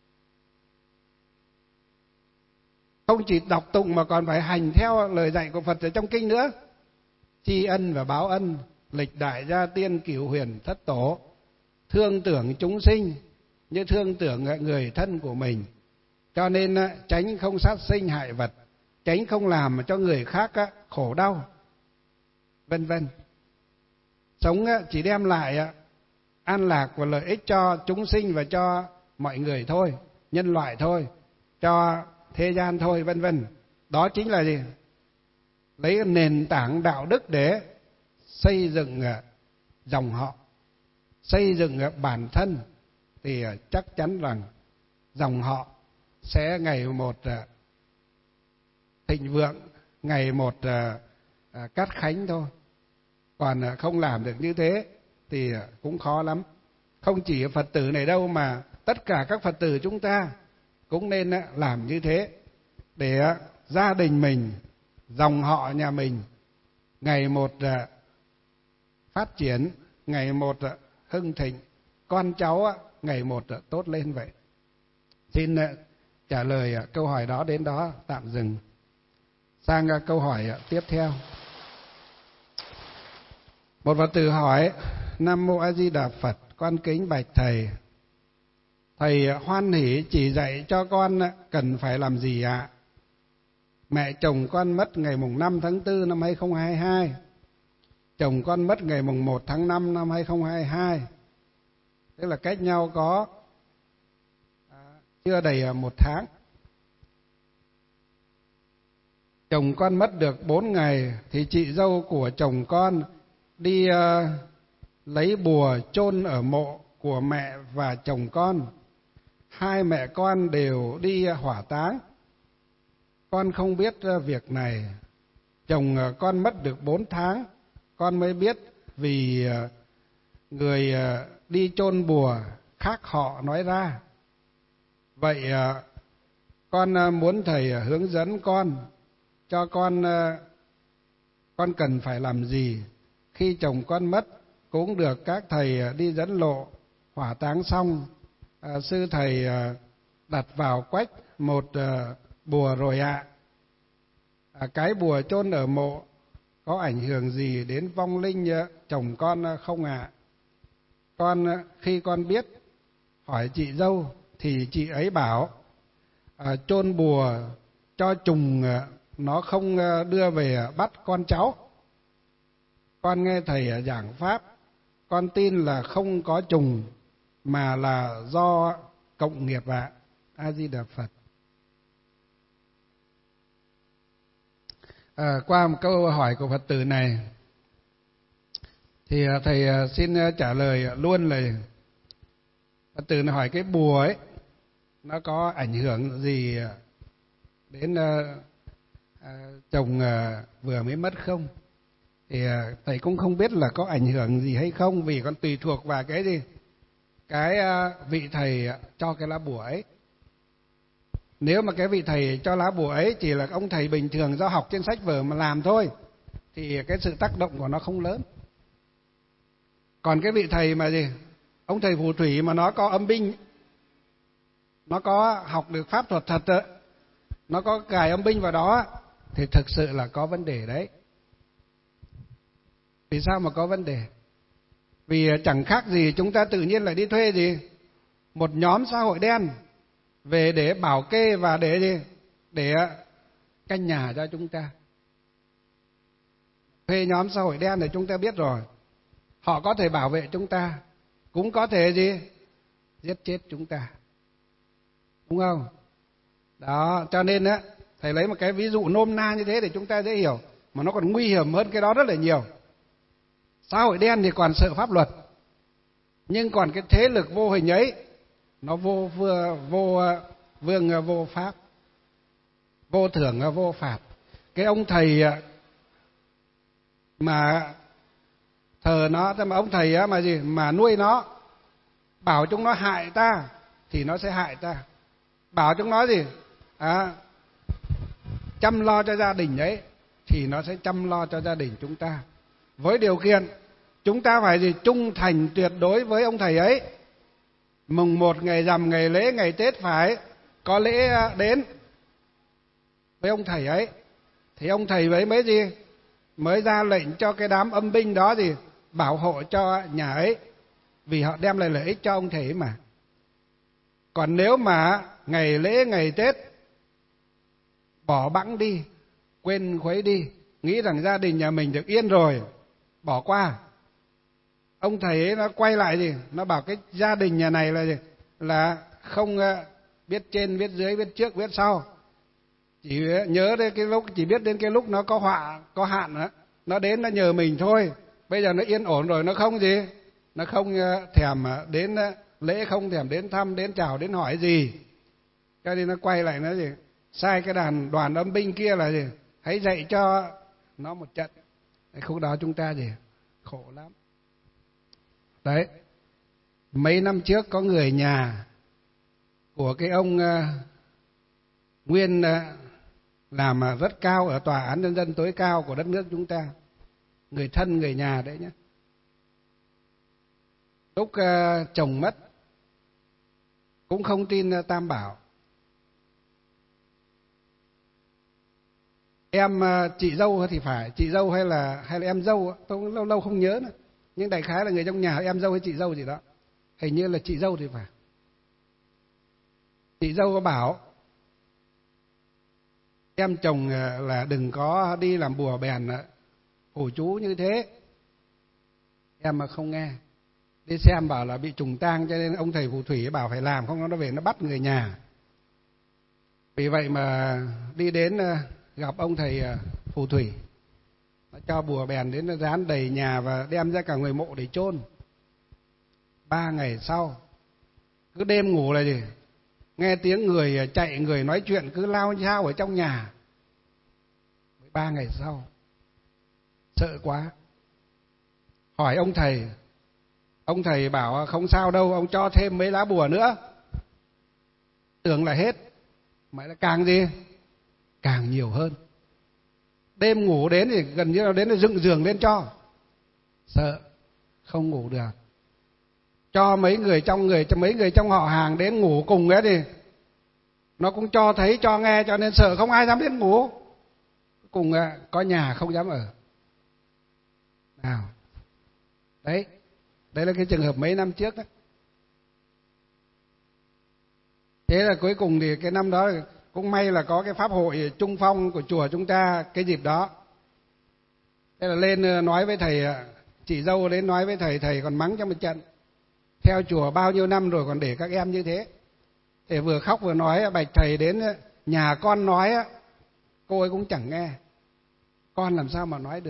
Không chỉ đọc tụng mà còn phải hành theo lời dạy của Phật ở trong kinh nữa. Tri ân và báo ân, lịch đại gia tiên cửu huyền thất tổ, thương tưởng chúng sinh như thương tưởng người thân của mình. Cho nên tránh không sát sinh hại vật, tránh không làm cho người khác khổ đau, vân vân. Sống chỉ đem lại an lạc và lợi ích cho chúng sinh và cho mọi người thôi, nhân loại thôi, cho thế gian thôi, vân vân. Đó chính là gì? Lấy nền tảng đạo đức để xây dựng dòng họ, xây dựng bản thân, thì chắc chắn rằng dòng họ sẽ ngày một thịnh vượng, ngày một cát khánh thôi. Còn không làm được như thế thì cũng khó lắm. Không chỉ Phật tử này đâu mà tất cả các Phật tử chúng ta cũng nên làm như thế, để gia đình mình, dòng họ nhà mình ngày một phát triển, ngày một hưng thịnh, con cháu ngày một tốt lên vậy. Xin trả lời câu hỏi đó đến đó tạm dừng. Sang câu hỏi tiếp theo. Một Phật tử hỏi: Nam Mô A Di Đà Phật, con kính bạch thầy. Thầy hoan hỷ chỉ dạy cho con cần phải làm gì ạ? Mẹ chồng con mất ngày mùng năm tháng tư năm hai không hai hai. Chồng con mất ngày mùng một tháng năm năm hai không hai hai. Tức là cách nhau có chưa đầy một tháng. Chồng con mất được bốn ngày thì chị dâu của chồng con đi uh, lấy bùa chôn ở mộ của mẹ và chồng con. Hai mẹ con đều đi hỏa táng. Con không biết việc này. Chồng con mất được bốn tháng, con mới biết vì người đi chôn bùa khác họ nói ra. Vậy con muốn thầy hướng dẫn con, cho con con cần phải làm gì khi chồng con mất. Cũng được các thầy đi dẫn lộ, hỏa táng xong, à, sư thầy đặt vào quách một bùa rồi ạ. À, cái bùa chôn ở mộ có ảnh hưởng gì đến vong linh chồng con không ạ? À? Con khi con biết hỏi chị dâu thì chị ấy bảo à, chôn bùa cho trùng nó không đưa về bắt con cháu. Con nghe thầy giảng pháp, con tin là không có trùng mà là do cộng nghiệp ạ. A Di Đà Phật. À, qua một câu hỏi của Phật tử này thì thầy xin trả lời luôn là Phật tử này hỏi cái bùa ấy nó có ảnh hưởng gì đến uh, uh, chồng uh, vừa mới mất không? Thì uh, thầy cũng không biết là có ảnh hưởng gì hay không, vì con tùy thuộc vào cái gì, cái uh, vị thầy cho cái lá bùa ấy. Nếu mà cái vị thầy cho lá bùa ấy chỉ là ông thầy bình thường do học trên sách vở mà làm thôi, thì cái sự tác động của nó không lớn. Còn cái vị thầy mà gì, ông thầy phù thủy mà nó có âm binh, nó có học được pháp thuật thật, nó có cài âm binh vào đó, thì thực sự là có vấn đề đấy. Vì sao mà có vấn đề? Vì chẳng khác gì chúng ta tự nhiên lại đi thuê gì một nhóm xã hội đen về để bảo kê và để gì, để canh nhà cho chúng ta. Thuê nhóm xã hội đen thì chúng ta biết rồi, họ có thể bảo vệ chúng ta, cũng có thể gì giết chết chúng ta, đúng không? Đó, cho nên á, thầy lấy một cái ví dụ nôm na như thế để chúng ta dễ hiểu, mà nó còn nguy hiểm hơn cái đó rất là nhiều. Xã hội đen thì còn sợ pháp luật, nhưng còn cái thế lực vô hình ấy nó vô vừa vô vương vô pháp, vô thưởng vô phạt. Cái ông thầy mà thờ nó, mà ông thầy á mà gì mà nuôi nó, bảo chúng nó hại ta thì nó sẽ hại ta. Bảo chúng nó gì à, chăm lo cho gia đình ấy thì nó sẽ chăm lo cho gia đình chúng ta, với điều kiện chúng ta phải gì trung thành tuyệt đối với ông thầy ấy. Mùng một, ngày rằm, ngày lễ, ngày Tết phải có lễ đến với ông thầy ấy, thì ông thầy ấy mới gì mới ra lệnh cho cái đám âm binh đó gì bảo hộ cho nhà ấy, vì họ đem lại lợi ích cho ông thầy ấy mà. Còn nếu mà ngày lễ, ngày Tết bỏ bẵng đi, quên khuấy đi, nghĩ rằng gia đình nhà mình được yên rồi, bỏ qua, ông thầy ấy nó quay lại gì nó bảo cái gia đình nhà này là gì là không biết trên biết dưới, biết trước biết sau, chỉ nhớ đến cái lúc chỉ biết đến cái lúc nó có họa có hạn đó, nó đến nó nhờ mình thôi. Bây giờ nó yên ổn rồi, nó không gì nó không thèm đến lễ, không thèm đến thăm, đến chào, đến hỏi gì. Cho nên nó quay lại nó gì sai cái đàn đoàn âm binh kia là gì hãy dạy cho nó một trận. Cái khúc đó chúng ta gì khổ lắm đấy. Mấy năm trước có người nhà của cái ông uh, nguyên uh, làm rất cao ở tòa án nhân dân tối cao của đất nước chúng ta, người thân người nhà đấy nhé. Lúc uh, chồng mất cũng không tin uh, Tam Bảo. Em uh, chị dâu thì phải, chị dâu hay là hay là em dâu, tôi lâu lâu không nhớ nữa. Nhưng đại khái là người trong nhà, em dâu hay chị dâu gì đó. Hình như là chị dâu thì phải. Chị dâu có bảo em chồng là đừng có đi làm bùa bèn phù chú như thế. Em mà không nghe. Đi xem bảo là bị trùng tang, cho nên ông thầy phù thủy bảo phải làm, không nó về nó bắt người nhà. Vì vậy mà đi đến gặp ông thầy phù thủy, nó cho bùa bèn đến, nó dán đầy nhà và đem ra cả người mộ để chôn. Ba ngày sau, cứ đêm ngủ là gì nghe tiếng người chạy, người nói chuyện cứ lao nhao ở trong nhà. Ba ngày sau sợ quá, hỏi ông thầy. Ông thầy bảo không sao đâu, ông cho thêm mấy lá bùa nữa. Tưởng là hết, mà là càng gì càng nhiều hơn. Đêm ngủ đến thì gần như là đến là dựng giường lên cho, sợ không ngủ được. Cho mấy người trong người cho mấy người trong họ hàng đến ngủ cùng ấy thì nó cũng cho thấy cho nghe, cho nên sợ không ai dám đến ngủ. Cùng có nhà không dám ở. Nào, đấy, đấy là cái trường hợp mấy năm trước đó. Thế là cuối cùng thì cái năm đó cũng may là có cái pháp hội Trung Phong của chùa chúng ta cái dịp đó. Thế là lên nói với thầy, chị dâu đến nói với thầy, thầy còn mắng cho một trận. Theo chùa bao nhiêu năm rồi còn để các em như thế. Thầy vừa khóc vừa nói, bạch thầy đến nhà con nói, cô ấy cũng chẳng nghe. Con làm sao mà nói được.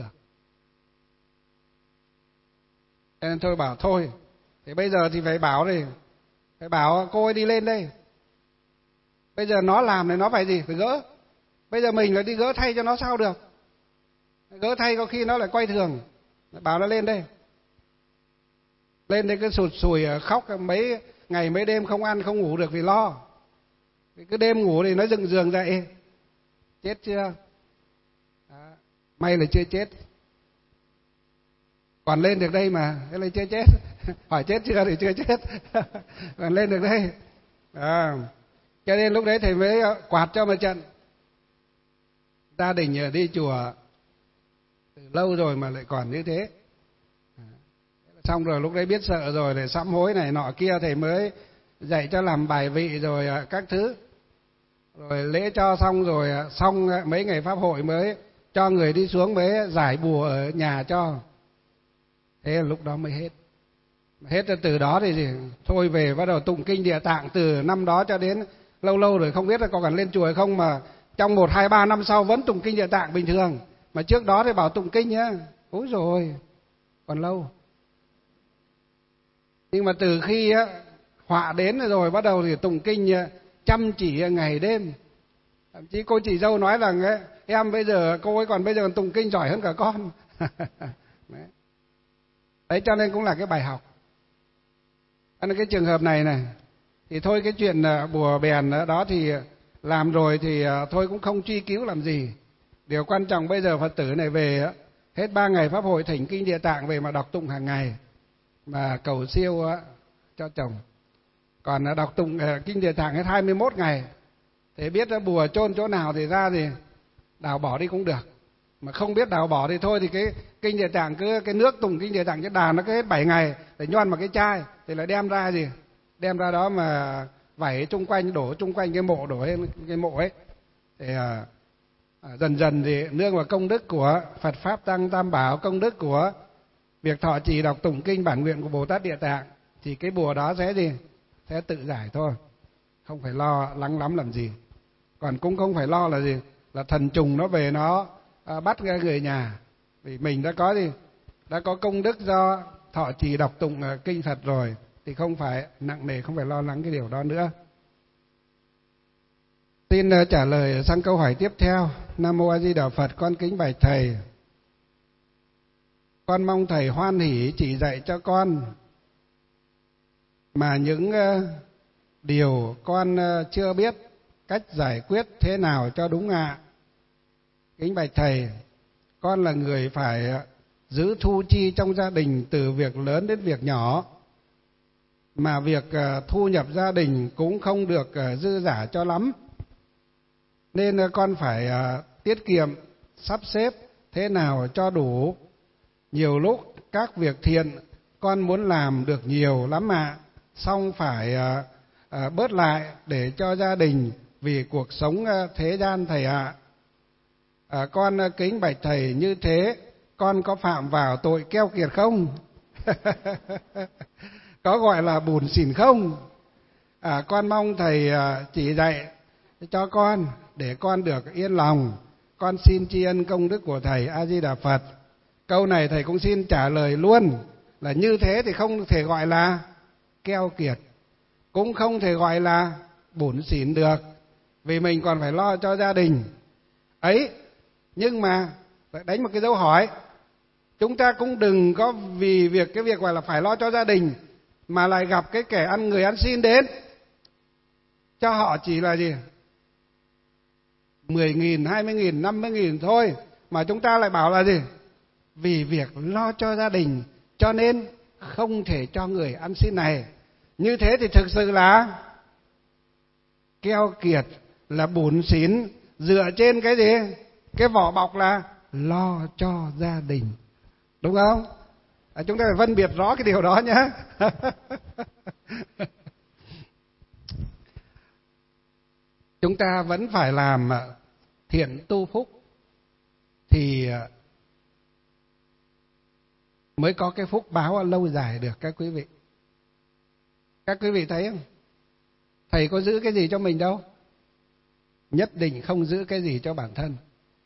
Thế nên tôi bảo thôi, thì bây giờ thì phải bảo đi, phải bảo cô ấy đi lên đây. Bây giờ nó làm thì nó phải gì? Phải gỡ. Bây giờ mình lại đi gỡ thay cho nó sao được. Gỡ thay có khi nó lại quay thường. Bảo nó lên đây. Lên đây cứ sụt sùi khóc mấy ngày mấy đêm không ăn không ngủ được vì lo. Cứ đêm ngủ thì nó dựng giường dậy. Chết chưa? Đó. May là chưa chết. Còn lên được đây mà, thế là chưa chết. Hỏi chết chưa thì chưa chết. Còn lên được đây. À. Cho nên lúc đấy thầy mới quạt cho một trận. Gia đình đi chùa từ lâu rồi mà lại còn như thế. Xong rồi lúc đấy biết sợ rồi, để sám hối này nọ kia, thầy mới dạy cho làm bài vị rồi các thứ. Rồi lễ cho xong rồi, xong mấy ngày pháp hội mới cho người đi xuống mới giải bùa ở nhà cho. Thế là lúc đó mới hết. Hết từ đó thì gì? Thôi về bắt đầu tụng kinh Địa Tạng từ năm đó cho đến lâu lâu rồi không biết là có cần lên chùa hay không, mà trong một hai ba năm sau vẫn tụng kinh Địa Tạng bình thường. Mà trước đó thì bảo tụng kinh nhá. Úi rồi. còn lâu. Nhưng mà từ khi á, họa đến rồi bắt đầu thì tụng kinh chăm chỉ ngày đêm. Thậm chí cô chị dâu nói rằng ấy, em bây giờ cô ấy còn bây giờ còn tụng kinh giỏi hơn cả con. Đấy. Đấy cho nên cũng là cái bài học. Cho nên cái trường hợp này này thì thôi, cái chuyện bùa bèn đó thì làm rồi thì thôi cũng không truy cứu làm gì. Điều quan trọng bây giờ Phật tử này về hết ba ngày pháp hội thỉnh kinh Địa Tạng về mà đọc tụng hàng ngày mà cầu siêu cho chồng. Còn đọc tụng kinh Địa Tạng hết hai mươi mốt ngày thì biết bùa chôn chỗ nào thì ra thì đào bỏ đi cũng được. Mà không biết đào bỏ thì thôi thì cái kinh Địa Tạng cứ cái nước tụng kinh Địa Tạng chứ đào nó cứ hết bảy ngày để nhoăn vào cái chai thì lại đem ra gì? Đem ra đó mà vẩy chung quanh, đổ chung quanh cái mộ, đổ cái mộ ấy. Thì à, dần dần thì nương vào công đức của Phật Pháp Tăng Tam Bảo, công đức của việc thọ trì đọc tụng kinh bản nguyện của Bồ Tát Địa Tạng thì cái bùa đó sẽ gì? Sẽ tự giải thôi. Không phải lo lắng lắm làm gì. Còn cũng không phải lo là gì? Là thần trùng nó về nó à, bắt ra người nhà. Vì mình đã có gì? Đã có công đức do thọ trì đọc tụng uh, kinh Phật rồi thì không phải nặng nề, không phải lo lắng cái điều đó nữa. Xin uh, trả lời sang câu hỏi tiếp theo. Nam Mô A Di Đà Phật. Con kính bạch thầy, con mong thầy hoan hỷ chỉ dạy cho con mà những uh, điều con uh, chưa biết cách giải quyết thế nào cho đúng ạ. Kính bạch thầy, con là người phải giữ thu chi trong gia đình từ việc lớn đến việc nhỏ, mà việc thu nhập gia đình cũng không được dư dả cho lắm, nên con phải tiết kiệm, sắp xếp thế nào cho đủ. Nhiều lúc các việc thiện con muốn làm được nhiều lắm ạ, xong phải bớt lại để cho gia đình vì cuộc sống thế gian thầy ạ. À, con kính bạch thầy, như thế con có phạm vào tội keo kiệt không? Có gọi là bủn xỉn không? À, con mong thầy chỉ dạy cho con để con được yên lòng. Con xin tri ân công đức của thầy. A Di Đà Phật. Câu này thầy cũng xin trả lời luôn là như thế thì không thể gọi là keo kiệt, cũng không thể gọi là bủn xỉn được, vì mình còn phải lo cho gia đình ấy. Nhưng mà đánh một cái dấu hỏi, chúng ta cũng đừng có vì việc cái việc gọi là phải lo cho gia đình mà lại gặp cái kẻ ăn người ăn xin đến cho họ chỉ là gì mười nghìn, hai mươi nghìn, năm mươi nghìn thôi, mà chúng ta lại bảo là gì vì việc lo cho gia đình cho nên không thể cho người ăn xin này. Như thế thì thực sự là keo kiệt, là bủn xỉn, dựa trên cái gì? Cái vỏ bọc là lo cho gia đình, đúng không? À, chúng ta phải phân biệt rõ cái điều đó nhé. Chúng ta vẫn phải làm thiện tu phúc thì mới có cái phúc báo lâu dài được các quý vị. Các quý vị thấy không? Thầy có giữ cái gì cho mình đâu, nhất định không giữ cái gì cho bản thân.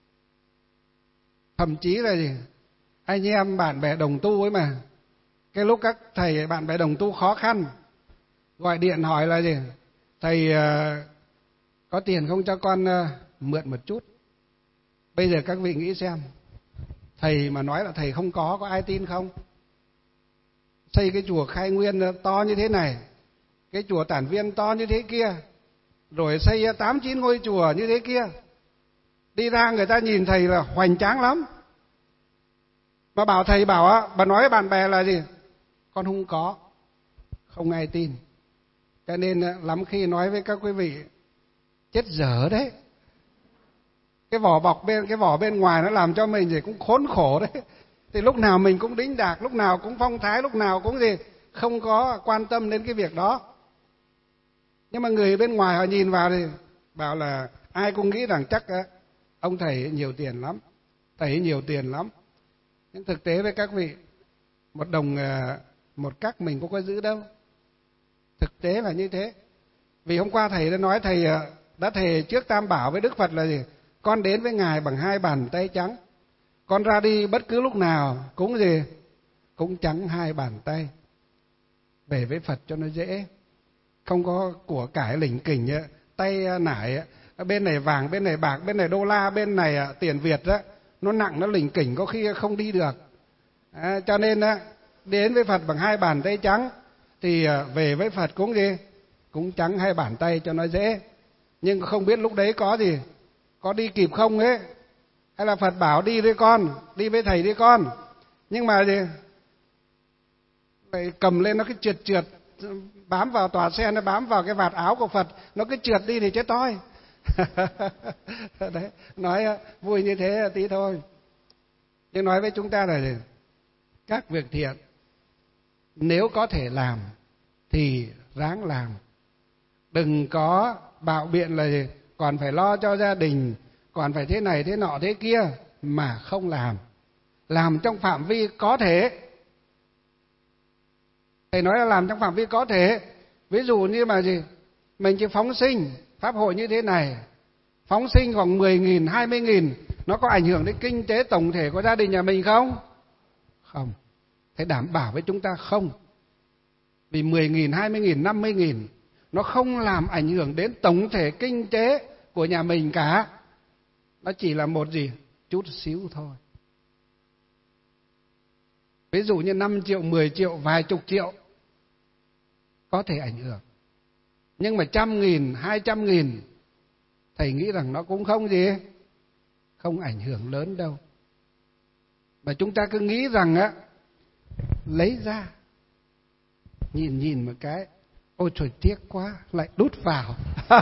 Thậm chí là gì? Anh em bạn bè đồng tu ấy mà, cái lúc các thầy bạn bè đồng tu khó khăn gọi điện hỏi là gì? Thầy uh, có tiền không cho con uh, mượn một chút. Bây giờ các vị nghĩ xem, thầy mà nói là thầy không có, có ai tin không? Xây cái chùa Khai Nguyên to như thế này, cái chùa Tản Viên to như thế kia, rồi xây tám chín ngôi chùa như thế kia, đi ra người ta nhìn thầy là hoành tráng lắm, mà bảo thầy bảo á, bà nói với bạn bè là gì? Con không có, không ai tin. Cho nên lắm khi nói với các quý vị, chết dở đấy. Cái vỏ bọc bên cái vỏ bên ngoài nó làm cho mình thì cũng khốn khổ đấy. Thì lúc nào mình cũng đĩnh đạc, lúc nào cũng phong thái, lúc nào cũng gì không có quan tâm đến cái việc đó. Nhưng mà người bên ngoài họ nhìn vào thì bảo là ai cũng nghĩ rằng chắc ông thầy nhiều tiền lắm, thầy nhiều tiền lắm. Nhưng thực tế với các vị, một đồng một cắc mình cũng có giữ đâu. Thực tế là như thế. Vì hôm qua thầy đã nói, thầy đã thề trước Tam Bảo với Đức Phật là gì? Con đến với Ngài bằng hai bàn tay trắng. Con ra đi bất cứ lúc nào cũng gì? cúng trắng hai bàn tay. Về với Phật cho nó dễ. Không có của cải lỉnh kỉnh, tay nải, bên này vàng, bên này bạc, bên này đô la, bên này tiền Việt đó, nó nặng, nó lỉnh kỉnh, có khi không đi được. À, cho nên đến với Phật bằng hai bàn tay trắng, thì về với Phật cũng gì? Cũng trắng hai bàn tay cho nó dễ. Nhưng không biết lúc đấy có gì, có đi kịp không ấy. Hay là Phật bảo đi với con, đi với thầy đi con. Nhưng mà gì? Vậy cầm lên nó cứ trượt trượt, bám vào tòa xe, nó bám vào cái vạt áo của Phật, nó cứ trượt đi thì chết toi. Đấy, nói vui như thế tí thôi. Nhưng nói với chúng ta là gì? Các việc thiện nếu có thể làm thì ráng làm. Đừng có bạo biện là gì? Còn phải lo cho gia đình, còn phải thế này thế nọ thế kia mà không làm. Làm trong phạm vi có thể. Thầy nói là làm trong phạm vi có thể. Ví dụ như mà gì? Mình chỉ phóng sinh pháp hội như thế này, phóng sinh khoảng mười nghìn, hai mươi nghìn, nó có ảnh hưởng đến kinh tế tổng thể của gia đình nhà mình không? Không. Thầy đảm bảo với chúng ta không. Vì mười nghìn, hai mươi nghìn, năm mươi nghìn nó không làm ảnh hưởng đến tổng thể kinh tế của nhà mình cả. Nó chỉ là một gì? Chút xíu thôi. Ví dụ như năm triệu, mười triệu, vài chục triệu có thể ảnh hưởng. Nhưng mà trăm nghìn, hai trăm nghìn, thầy nghĩ rằng nó cũng không gì, không ảnh hưởng lớn đâu. Mà chúng ta cứ nghĩ rằng á, lấy ra, nhìn nhìn một cái, ôi trời tiếc quá, lại đút vào.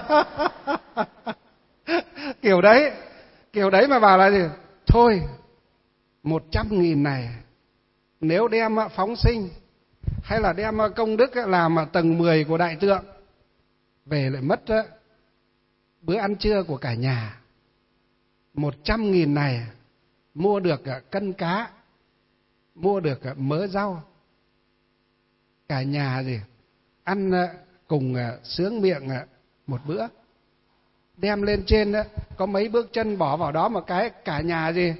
Kiểu đấy, kiểu đấy mà bảo là gì? Thôi, một trăm nghìn này, nếu đem phóng sinh, hay là đem công đức làm tầng mười của đại tượng, về lại mất bữa ăn trưa của cả nhà. Một trăm nghìn này mua được cân cá, mua được mớ rau, cả nhà gì ăn cùng sướng miệng một bữa. Đem lên trên có mấy bước chân bỏ vào đó một cái, cả nhà gì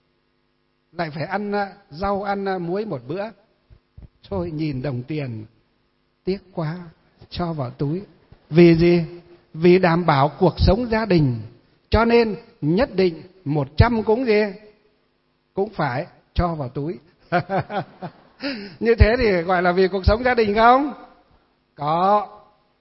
lại phải ăn rau, ăn muối một bữa. Thôi nhìn đồng tiền tiếc quá, cho vào túi. Vì gì? Vì đảm bảo cuộc sống gia đình, cho nên nhất định một trăm cũng gì? Cũng phải cho vào túi. Như thế thì gọi là vì cuộc sống gia đình không? Có.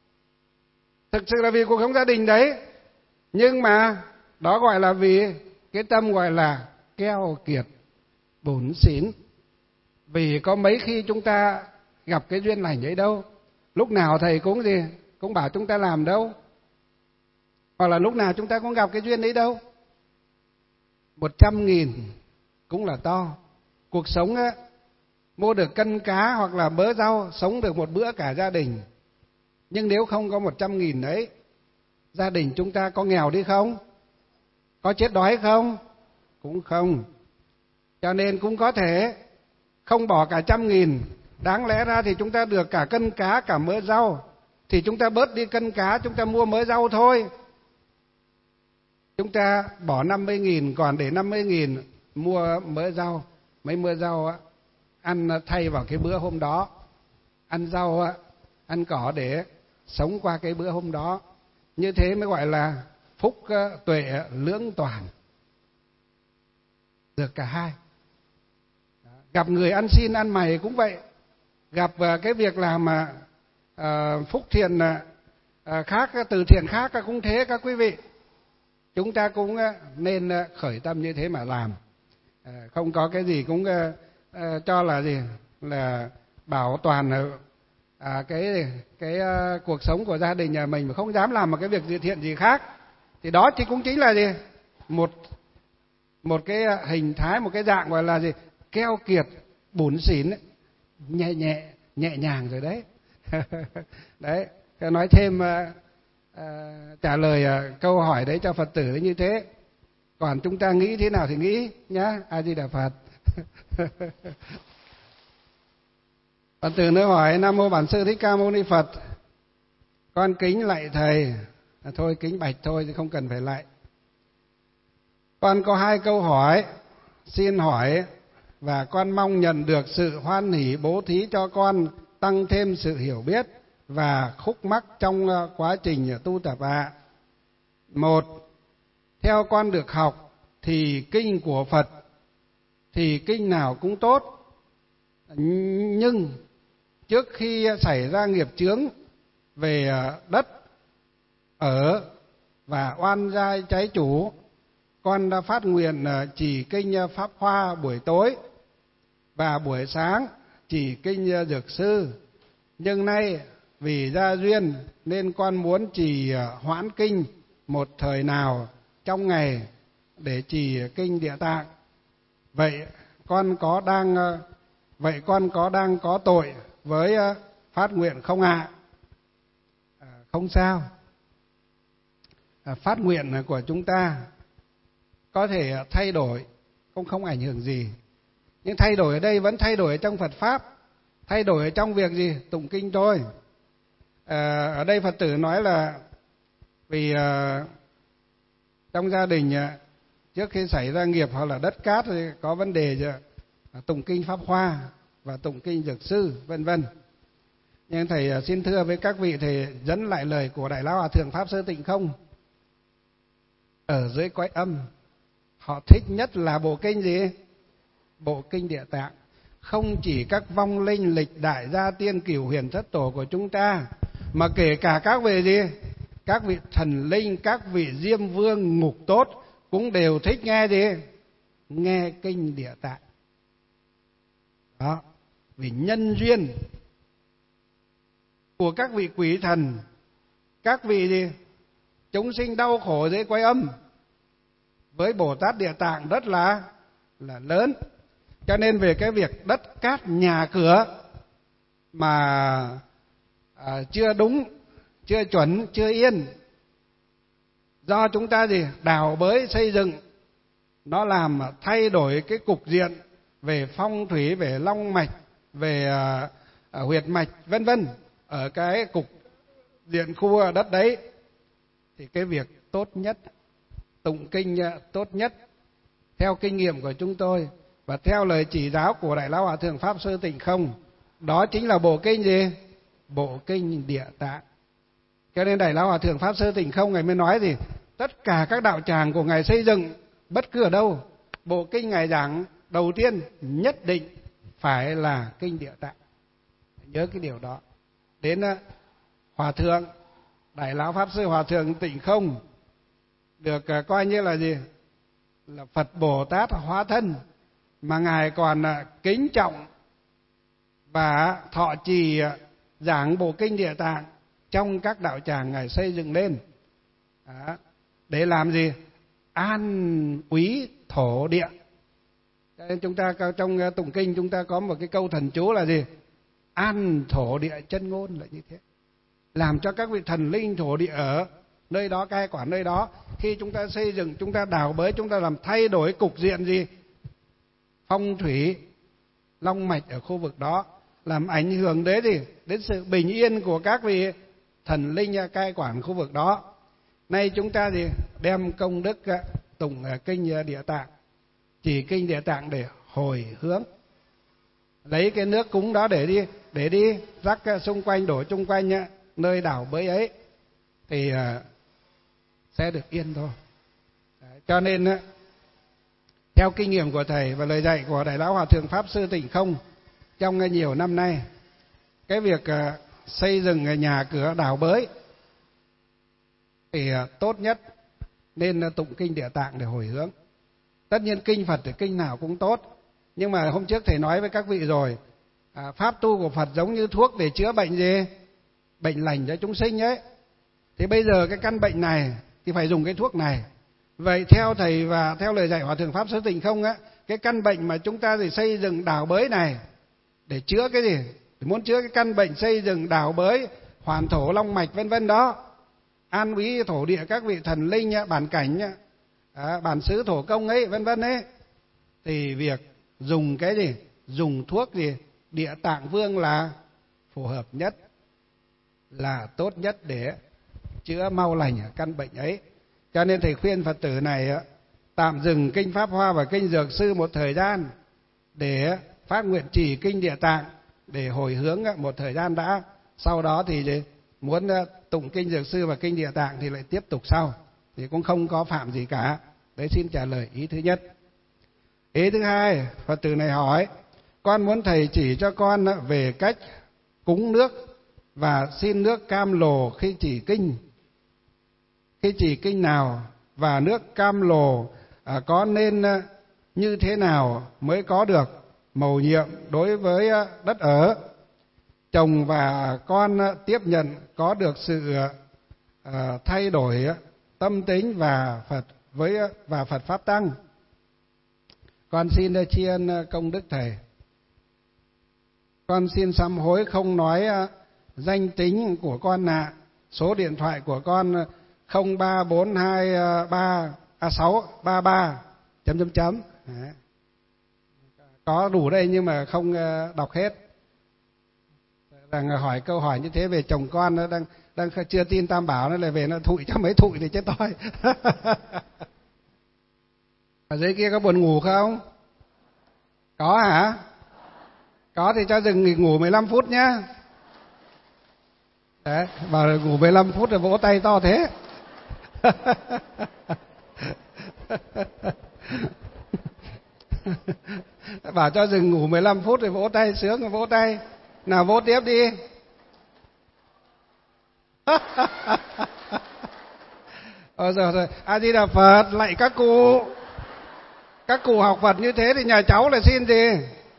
Thực sự là vì cuộc sống gia đình đấy. Nhưng mà đó gọi là vì cái tâm gọi là keo kiệt, bủn xỉn. Vì có mấy khi chúng ta gặp cái duyên lành ấy đâu. Lúc nào thầy cũng gì? Cũng bảo chúng ta làm đâu. Hoặc là lúc nào chúng ta cũng gặp cái duyên đấy đâu. Một trăm nghìn cũng là to. Cuộc sống á, mua được cân cá hoặc là mớ rau, sống được một bữa cả gia đình. Nhưng nếu không có một trăm nghìn đấy, gia đình chúng ta có nghèo đi không? Có chết đói không? Cũng không. Cho nên cũng có thể không bỏ cả trăm nghìn. Đáng lẽ ra thì chúng ta được cả cân cá, cả mớ rau. Thì chúng ta bớt đi cân cá, chúng ta mua mớ rau thôi. Chúng ta bỏ năm mươi nghìn, còn để năm mươi nghìn mua mớ rau. Mấy mớ rau á, ăn thay vào cái bữa hôm đó. Ăn rau á, ăn cỏ để sống qua cái bữa hôm đó. Như thế mới gọi là phúc tuệ lưỡng toàn. Được cả hai. Gặp người ăn xin ăn mày cũng vậy. Gặp cái việc làm mà uh, phúc thiện uh, khác, từ thiện khác cũng thế các quý vị. Chúng ta cũng uh, nên uh, khởi tâm như thế mà làm. Uh, không có cái gì cũng uh, uh, cho là gì là bảo toàn uh, À, cái cái uh, cuộc sống của gia đình nhà mình mà không dám làm một cái việc gì thiện gì khác, thì đó chỉ cũng chính là gì một một cái hình thái, một cái dạng gọi là gì keo kiệt, bủn xỉn, nhẹ nhẹ nhẹ nhàng rồi đấy. Đấy, nói thêm uh, uh, trả lời uh, câu hỏi đấy cho Phật tử như thế. Còn chúng ta nghĩ thế nào thì nghĩ nhá. A Di Đà Phật. Phật tử nữa hỏi: Nam mô Bản Sư Thích Ca Mâu Ni Phật, con kính lạy thầy. À, thôi kính bạch thôi thì không cần phải lạy. Con có hai câu hỏi, xin hỏi và con mong nhận được sự hoan hỷ bố thí cho con tăng thêm sự hiểu biết và khúc mắc trong quá trình tu tập ạ. Một, theo con được học thì kinh của Phật thì kinh nào cũng tốt, nhưng trước khi xảy ra nghiệp chướng về đất ở và oan gia trái chủ, con đã phát nguyện chỉ kinh Pháp Hoa buổi tối và buổi sáng chỉ kinh Dược Sư. Nhưng nay vì gia duyên nên con muốn trì hoãn kinh một thời nào trong ngày để trì kinh Địa Tạng. Vậy con có đang vậy con có đang có tội với phát nguyện không ạ? À, không sao. À, phát nguyện của chúng ta có thể thay đổi, cũng không ảnh hưởng gì. Nhưng thay đổi ở đây vẫn thay đổi trong Phật Pháp. Thay đổi ở trong việc gì? Tụng kinh thôi. À, ở đây Phật tử nói là vì à, trong gia đình à, trước khi xảy ra nghiệp hoặc là đất cát thì có vấn đề gì? À, tụng kinh Pháp Hoa và tụng kinh Dược Sư, vân vân. Nhưng thầy à, xin thưa với các vị, thầy dẫn lại lời của Đại Lão Hòa Thượng Pháp Sư Tịnh Không. Ở dưới cõi âm, họ thích nhất là bộ kinh gì? Bộ kinh Địa Tạng. Không chỉ các vong linh lịch đại gia tiên cửu huyền thất tổ của chúng ta, mà kể cả các vị gì? Các vị thần linh, các vị diêm vương ngục tốt cũng đều thích nghe gì? Nghe kinh Địa Tạng. Đó, vì nhân duyên của các vị quỷ thần, các vị gì? Chúng sinh đau khổ dưới cõi âm với Bồ Tát Địa Tạng rất là là lớn. Cho nên về cái việc đất cát nhà cửa mà à, chưa đúng, chưa chuẩn, chưa yên, do chúng ta gì đào bới xây dựng, nó làm thay đổi cái cục diện về phong thủy, về long mạch, về à, à, huyệt mạch, vân vân ở cái cục diện khu đất đấy, thì cái việc tốt nhất, tụng kinh tốt nhất theo kinh nghiệm của chúng tôi và theo lời chỉ giáo của Đại Lão Hòa Thượng Pháp Sư Tịnh Không, đó chính là bộ kinh gì? Bộ kinh Địa Tạng. Cho nên Đại Lão Hòa Thượng Pháp Sư Tịnh Không Ngài mới nói gì? Tất cả các đạo tràng của Ngài xây dựng bất cứ ở đâu, bộ kinh Ngài giảng đầu tiên nhất định phải là kinh Địa Tạng. Nhớ cái điều đó. Đến Hòa Thượng Đại Lão Pháp Sư Hòa Thượng Tịnh Không được coi như là gì? Là Phật Bồ Tát hóa thân, mà Ngài còn kính trọng và thọ trì giảng bộ kinh Địa Tạng trong các đạo tràng Ngài xây dựng lên. Đó. Để làm gì? An úy thổ địa. Cho nên chúng ta trong tụng kinh chúng ta có một cái câu thần chú là gì? An thổ địa chân ngôn là như thế. Làm cho các vị thần linh thổ địa ở nơi đó, cai quản nơi đó. Khi chúng ta xây dựng, chúng ta đào bới, chúng ta làm thay đổi cục diện gì? Phong thủy, long mạch ở khu vực đó, làm ảnh hưởng đến gì? Đến sự bình yên của các vị thần linh cai quản khu vực đó. Nay chúng ta gì? Đem công đức tụng kinh Địa Tạng, chỉ kinh Địa Tạng để hồi hướng. Lấy cái nước cúng đó để đi, để đi rắc xung quanh, đổ chung quanh nơi đào bới ấy, thì sẽ được yên thôi. Đấy, cho nên theo kinh nghiệm của thầy và lời dạy của Đại Lão Hòa Thượng Pháp Sư Tịnh Không trong nhiều năm nay, cái việc xây dựng nhà cửa đào bới thì tốt nhất nên tụng kinh Địa Tạng để hồi hướng. Tất nhiên kinh Phật thì kinh nào cũng tốt, nhưng mà hôm trước thầy nói với các vị rồi, à, pháp tu của Phật giống như thuốc để chữa bệnh gì? Bệnh lành cho chúng sinh ấy. Thì bây giờ cái căn bệnh này thì phải dùng cái thuốc này. Vậy theo thầy và theo lời dạy Hòa Thượng Pháp Sư Tịnh Không á, cái căn bệnh mà chúng ta thì xây dựng đào bới này để chữa cái gì? Để muốn chữa cái căn bệnh xây dựng đào bới, hoàn thổ long mạch vân vân đó, an úy thổ địa các vị thần linh bản cảnh, à, bản xứ thổ công ấy vân vân ấy, thì việc dùng cái gì? Dùng thuốc gì? Địa Tạng Vương là phù hợp nhất, là tốt nhất để chữa mau lành căn bệnh ấy. Cho nên thầy khuyên Phật tử này tạm dừng kinh Pháp Hoa và kinh Dược Sư một thời gian để phát nguyện trì kinh Địa Tạng để hồi hướng một thời gian đã, sau đó thì muốn tụng kinh Dược Sư và kinh Địa Tạng thì lại tiếp tục sau, thì cũng không có phạm gì cả. Đấy xin trả lời ý thứ nhất. Ý thứ hai, Phật tử này hỏi, con muốn thầy chỉ cho con về cách cúng nước và xin nước cam lồ khi chỉ kinh. Khi chỉ kinh nào và nước cam lồ à, có nên như thế nào mới có được mầu nhiệm đối với đất ở. Chồng và con tiếp nhận có được sự à, thay đổi tâm tính và Phật với và Phật pháp tăng. Con xin tri ân công đức thầy. Con xin sám hối không nói danh tính của con ạ. Số điện thoại của con không ba bốn hai ba sáu ba ba chấm chấm chấm. Có đủ đây nhưng mà không đọc hết. Đang hỏi câu hỏi như thế về chồng con, nó đang đang chưa tin Tam Bảo, nó lại về nó thụi cho mấy thụi thì chết toi. Ở dưới kia có buồn ngủ không? Có hả? Có thì cho dừng nghỉ ngủ mười lăm phút nhá. Đấy, vào ngủ mười lăm phút rồi vỗ tay to thế. Bảo cho dừng ngủ mười lăm phút rồi vỗ tay, sướng rồi vỗ tay. Nào vỗ tiếp đi. Ôi giời ơi, A Di Đà Phật, lạy các cụ. Các cụ học Phật như thế thì nhà cháu là xin gì?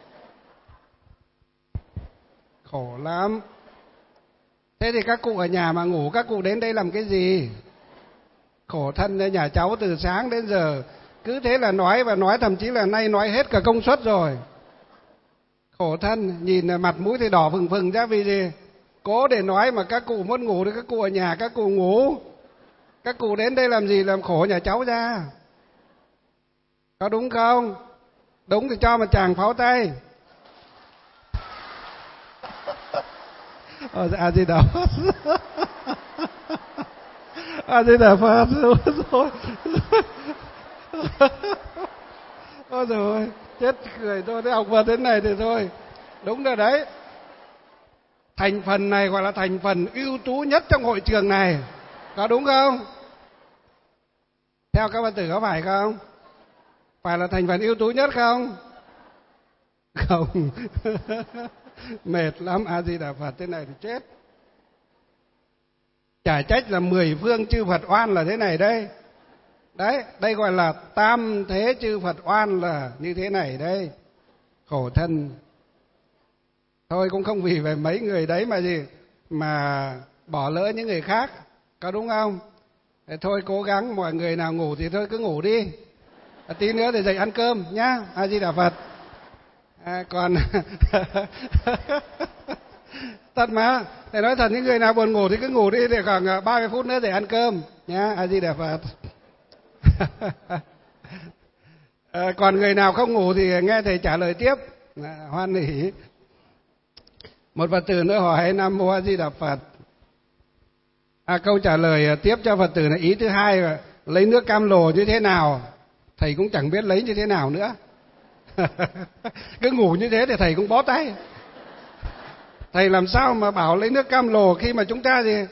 Khổ lắm. Thế thì các cụ ở nhà mà ngủ, các cụ đến đây làm cái gì? Khổ thân đấy, nhà cháu từ sáng đến giờ cứ thế là nói và nói, thậm chí là nay nói hết cả công suất rồi. Khổ thân, nhìn mặt mũi thì đỏ phừng phừng ra vì gì? Cố để nói mà các cụ muốn ngủ thì các cụ ở nhà các cụ ngủ. Các cụ đến đây làm gì, làm khổ nhà cháu ra. Có đúng không? Đúng thì cho một tràng pháo tay. A Di Đà Phật. A Di Đà Phật. Ôi rồi chết cười tôi, để học Phật thế này thì thôi. Đúng rồi đấy. Thành phần này gọi là thành phần ưu tú nhất trong hội trường này. Có đúng không? Theo các bạn tử có phải không? Phải là thành phần ưu tú nhất không? Không. Mệt lắm. A Di Đà Phật, thế này thì chết. Chả trách là mười phương chư Phật oan là thế này đây. Đấy, đây gọi là tam thế chư Phật oan là như thế này đây. Khổ thân. Thôi cũng không vì về mấy người đấy mà gì mà bỏ lỡ những người khác. Có đúng không? Thế thôi cố gắng, mọi người nào ngủ thì thôi cứ ngủ đi. À, tí nữa thì dậy ăn cơm nhá. A Di Đà Phật. À, còn thật mà, để nói thật, những người nào buồn ngủ thì cứ ngủ đi, để khoảng ba mươi phút nữa để ăn cơm nhá. A Di Đà Phật. À, còn người nào không ngủ thì nghe thầy trả lời tiếp. À, hoan hỉ. Một Phật tử nữa hỏi: Nam Mô A Di Đà Phật. À, câu trả lời tiếp cho Phật tử này ý thứ hai là lấy nước cam lồ như thế nào, thầy cũng chẳng biết lấy như thế nào nữa. Cứ ngủ như thế thì thầy cũng bó tay. Thầy làm sao mà bảo lấy nước cam lồ khi mà chúng ta gì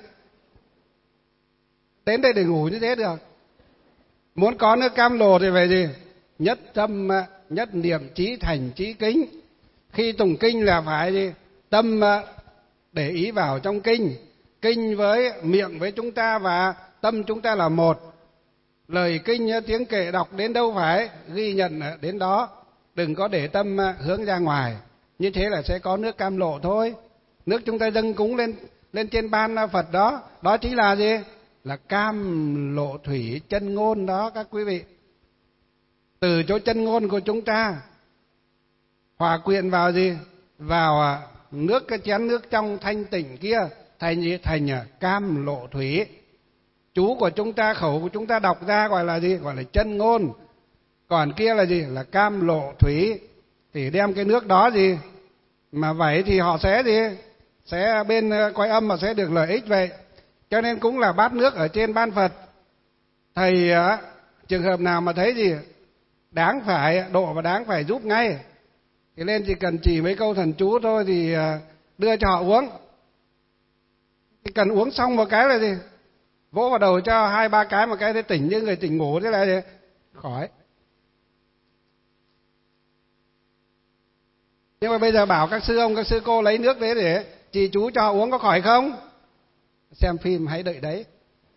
đến đây để ngủ như thế được. Muốn có nước cam lồ thì phải gì? Nhất tâm, nhất niệm, chí thành, chí kính. Khi tụng kinh là phải gì? Tâm để ý vào trong kinh. Kinh với miệng với chúng ta và tâm chúng ta là một. Lời kinh tiếng kệ đọc đến đâu phải ghi nhận đến đó. Đừng có để tâm hướng ra ngoài. Như thế là sẽ có nước cam lộ thôi. Nước chúng ta dâng cúng lên lên trên ban Phật đó, đó chính là gì? Là cam lộ thủy chân ngôn đó các quý vị. Từ chỗ chân ngôn của chúng ta hòa quyện vào gì? Vào nước, cái chén nước trong thanh tịnh kia thành gì? Thành cam lộ thủy. Chú của chúng ta, khẩu của chúng ta đọc ra gọi là gì? Gọi là chân ngôn. Còn kia là gì? Là cam lộ thủy. Thì đem cái nước đó gì? Mà vậy thì họ sẽ gì? Sẽ bên Cõi Âm mà sẽ được lợi ích vậy. Cho nên cũng là bát nước ở trên ban Phật. Thầy trường hợp nào mà thấy gì đáng phải độ và đáng phải giúp ngay Thì lên chỉ cần chỉ mấy câu thần chú thôi thì đưa cho họ uống. Chỉ cần uống xong một cái là gì? Vỗ vào đầu cho hai ba cái, một cái thế tỉnh như người tỉnh ngủ, thế là gì? Khỏi. Nhưng mà bây giờ bảo các sư ông, các sư cô lấy nước đấy để trì chú cho họ uống có khỏi không? Xem phim hãy đợi đấy.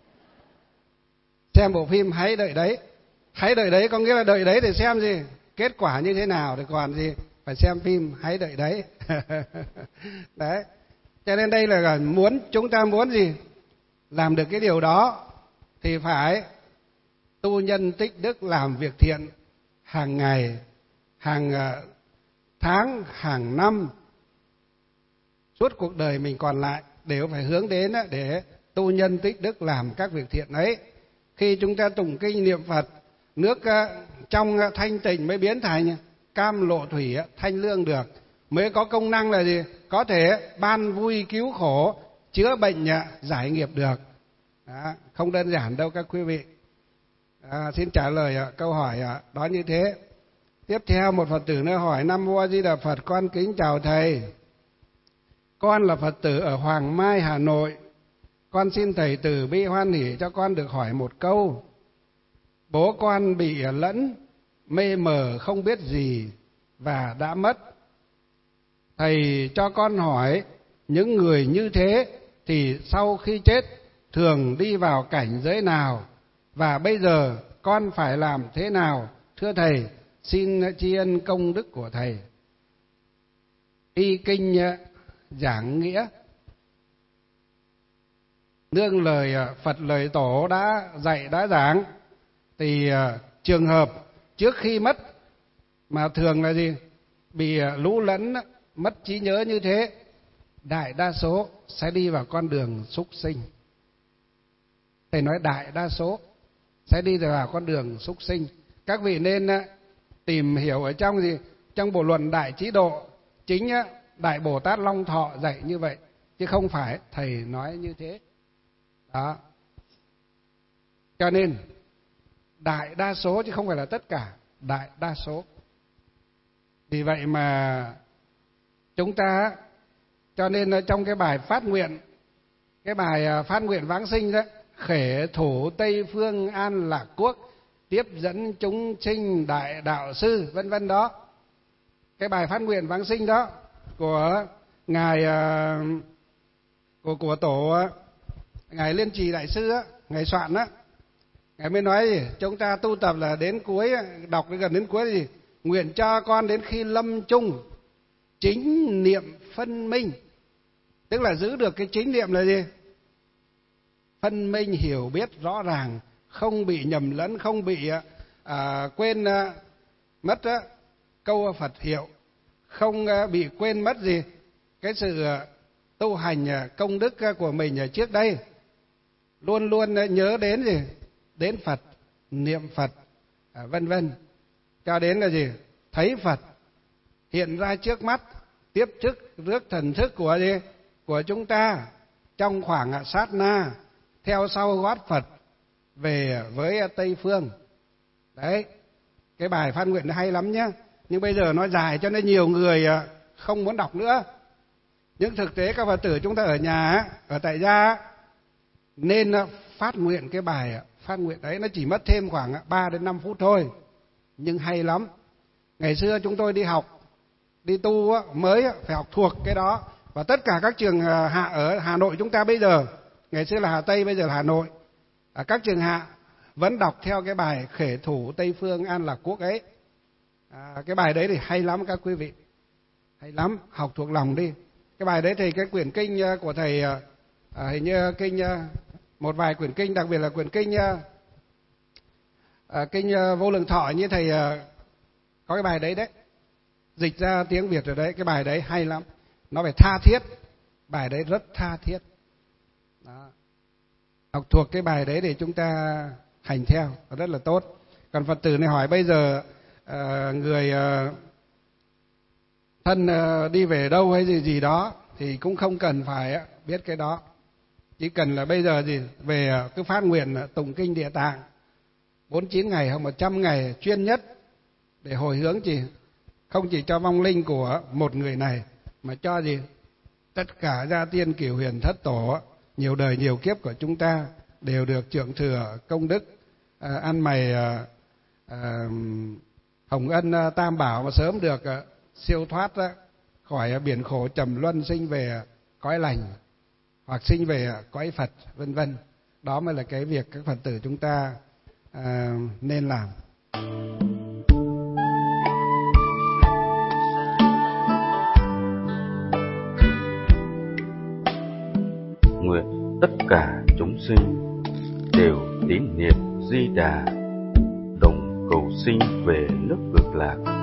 Xem bộ phim hãy đợi đấy. Hãy đợi đấy có nghĩa là đợi đấy để xem gì? Kết quả như thế nào, thì còn gì? Phải xem phim hãy đợi đấy. Đấy. Cho nên đây là muốn, chúng ta muốn gì? Làm được cái điều đó thì phải tu nhân tích đức, làm việc thiện hàng ngày, hàng tháng, hàng năm, suốt cuộc đời mình còn lại đều phải hướng đến để tu nhân tích đức, làm các việc thiện ấy. Khi chúng ta tụng kinh niệm Phật, nước trong thanh tịnh mới biến thành cam lộ thủy thanh lương được, mới có công năng là gì? Có thể ban vui cứu khổ, chữa bệnh giải nghiệp được. Đó, không đơn giản đâu các quý vị. À, xin trả lời câu hỏi đó như thế. Tiếp theo một Phật tử nữa hỏi: Nam Mô A Di Đà Phật, con kính chào thầy. Con là Phật tử ở Hoàng Mai, Hà Nội. Con xin thầy từ bi hoan hỷ cho con được hỏi một câu. Bố con bị lẫn, mê mờ không biết gì và đã mất. Thầy cho con hỏi, những người như thế thì sau khi chết thường đi vào cảnh giới nào? Và bây giờ con phải làm thế nào? Thưa thầy, xin tri ân công đức của thầy. Y kinh giảng nghĩa, nương lời Phật lời Tổ đã dạy đã giảng, thì trường hợp trước khi mất mà thường là gì? Bị lũ lẫn, mất trí nhớ như thế, đại đa số sẽ đi vào con đường súc sinh. Thầy nói đại đa số sẽ đi vào con đường súc sinh. Các vị nên tìm hiểu ở trong gì? Trong bộ luận Đại Trí Độ, chính Đại Bồ Tát Long Thọ dạy như vậy, chứ không phải thầy nói như thế. Đó. Cho nên đại đa số chứ không phải là tất cả, đại đa số. Vì vậy mà chúng ta, cho nên trong cái bài phát nguyện, cái bài phát nguyện vãng sinh đó, khể thủ Tây Phương an lạc quốc, tiếp dẫn chúng sinh đại đạo sư, vân vân đó. Cái bài phát nguyện vãng sinh đó của ngài của của tổ ngài Liên Trì đại sư á, ngài soạn á, ngài mới nói gì? Chúng ta tu tập là đến cuối, đọc cái gần đến cuối gì? Nguyện cho con đến khi lâm chung chính niệm phân minh. Tức là giữ được cái chính niệm là gì? Phân minh, hiểu biết rõ ràng, không bị nhầm lẫn, không bị à, quên à, mất á, câu Phật hiệu, không à, bị quên mất gì? Cái sự à, tu hành à, công đức à, của mình ở trước đây. Luôn luôn à, nhớ đến gì? Đến Phật, niệm Phật, à, vân vân. Cho đến là gì? Thấy Phật hiện ra trước mắt, tiếp chức rước thần thức của gì? Của chúng ta trong khoảng sát na, theo sau gót Phật về với Tây Phương. Đấy, cái bài phát nguyện hay lắm nhé. Nhưng bây giờ nó dài cho nên nhiều người không muốn đọc nữa. Nhưng thực tế các Phật tử chúng ta ở nhà, ở tại gia, nên phát nguyện cái bài phát nguyện đấy. Nó chỉ mất thêm khoảng ba đến năm phút thôi, nhưng hay lắm. Ngày xưa chúng tôi đi học, đi tu mới phải học thuộc cái đó. Và tất cả các trường hạ ở Hà Nội chúng ta bây giờ, ngày xưa là Hà Tây, bây giờ là Hà Nội, à, các trường hạ vẫn đọc theo cái bài khể thủ Tây Phương an lạc quốc ấy. À, cái bài đấy thì hay lắm các quý vị, hay lắm, học thuộc lòng đi. Cái bài đấy thì cái quyển kinh của thầy, à, hình như kinh một vài quyển kinh, đặc biệt là quyển kinh à, kinh Vô Lượng Thọ, như thầy à, có cái bài đấy đấy, dịch ra tiếng Việt rồi đấy. Cái bài đấy hay lắm, nó phải tha thiết, bài đấy rất tha thiết. Đó. Học thuộc cái bài đấy để chúng ta hành theo rất là tốt. Còn Phật tử này hỏi bây giờ uh, người uh, thân uh, đi về đâu hay gì gì đó thì cũng không cần phải uh, biết cái đó. Chỉ cần là bây giờ gì về uh, cứ phát nguyện uh, tụng kinh Địa Tạng bốn mươi chín ngày hoặc một trăm ngày chuyên nhất để hồi hướng gì không chỉ cho vong linh của một người này, mà cho gì? Tất cả gia tiên cửu huyền thất tổ, nhiều đời nhiều kiếp của chúng ta đều được trượng thừa công đức, à, ăn mày à, à, hồng ân à, tam bảo, mà sớm được à, siêu thoát à, khỏi à, biển khổ trầm luân, sinh về à, cõi lành, hoặc sinh về à, cõi Phật, vân vân. Đó mới là cái việc các Phật tử chúng ta à, nên làm. Nguyện tất cả chúng sinh đều tín niệm Di Đà, đồng cầu sinh về nước Cực Lạc.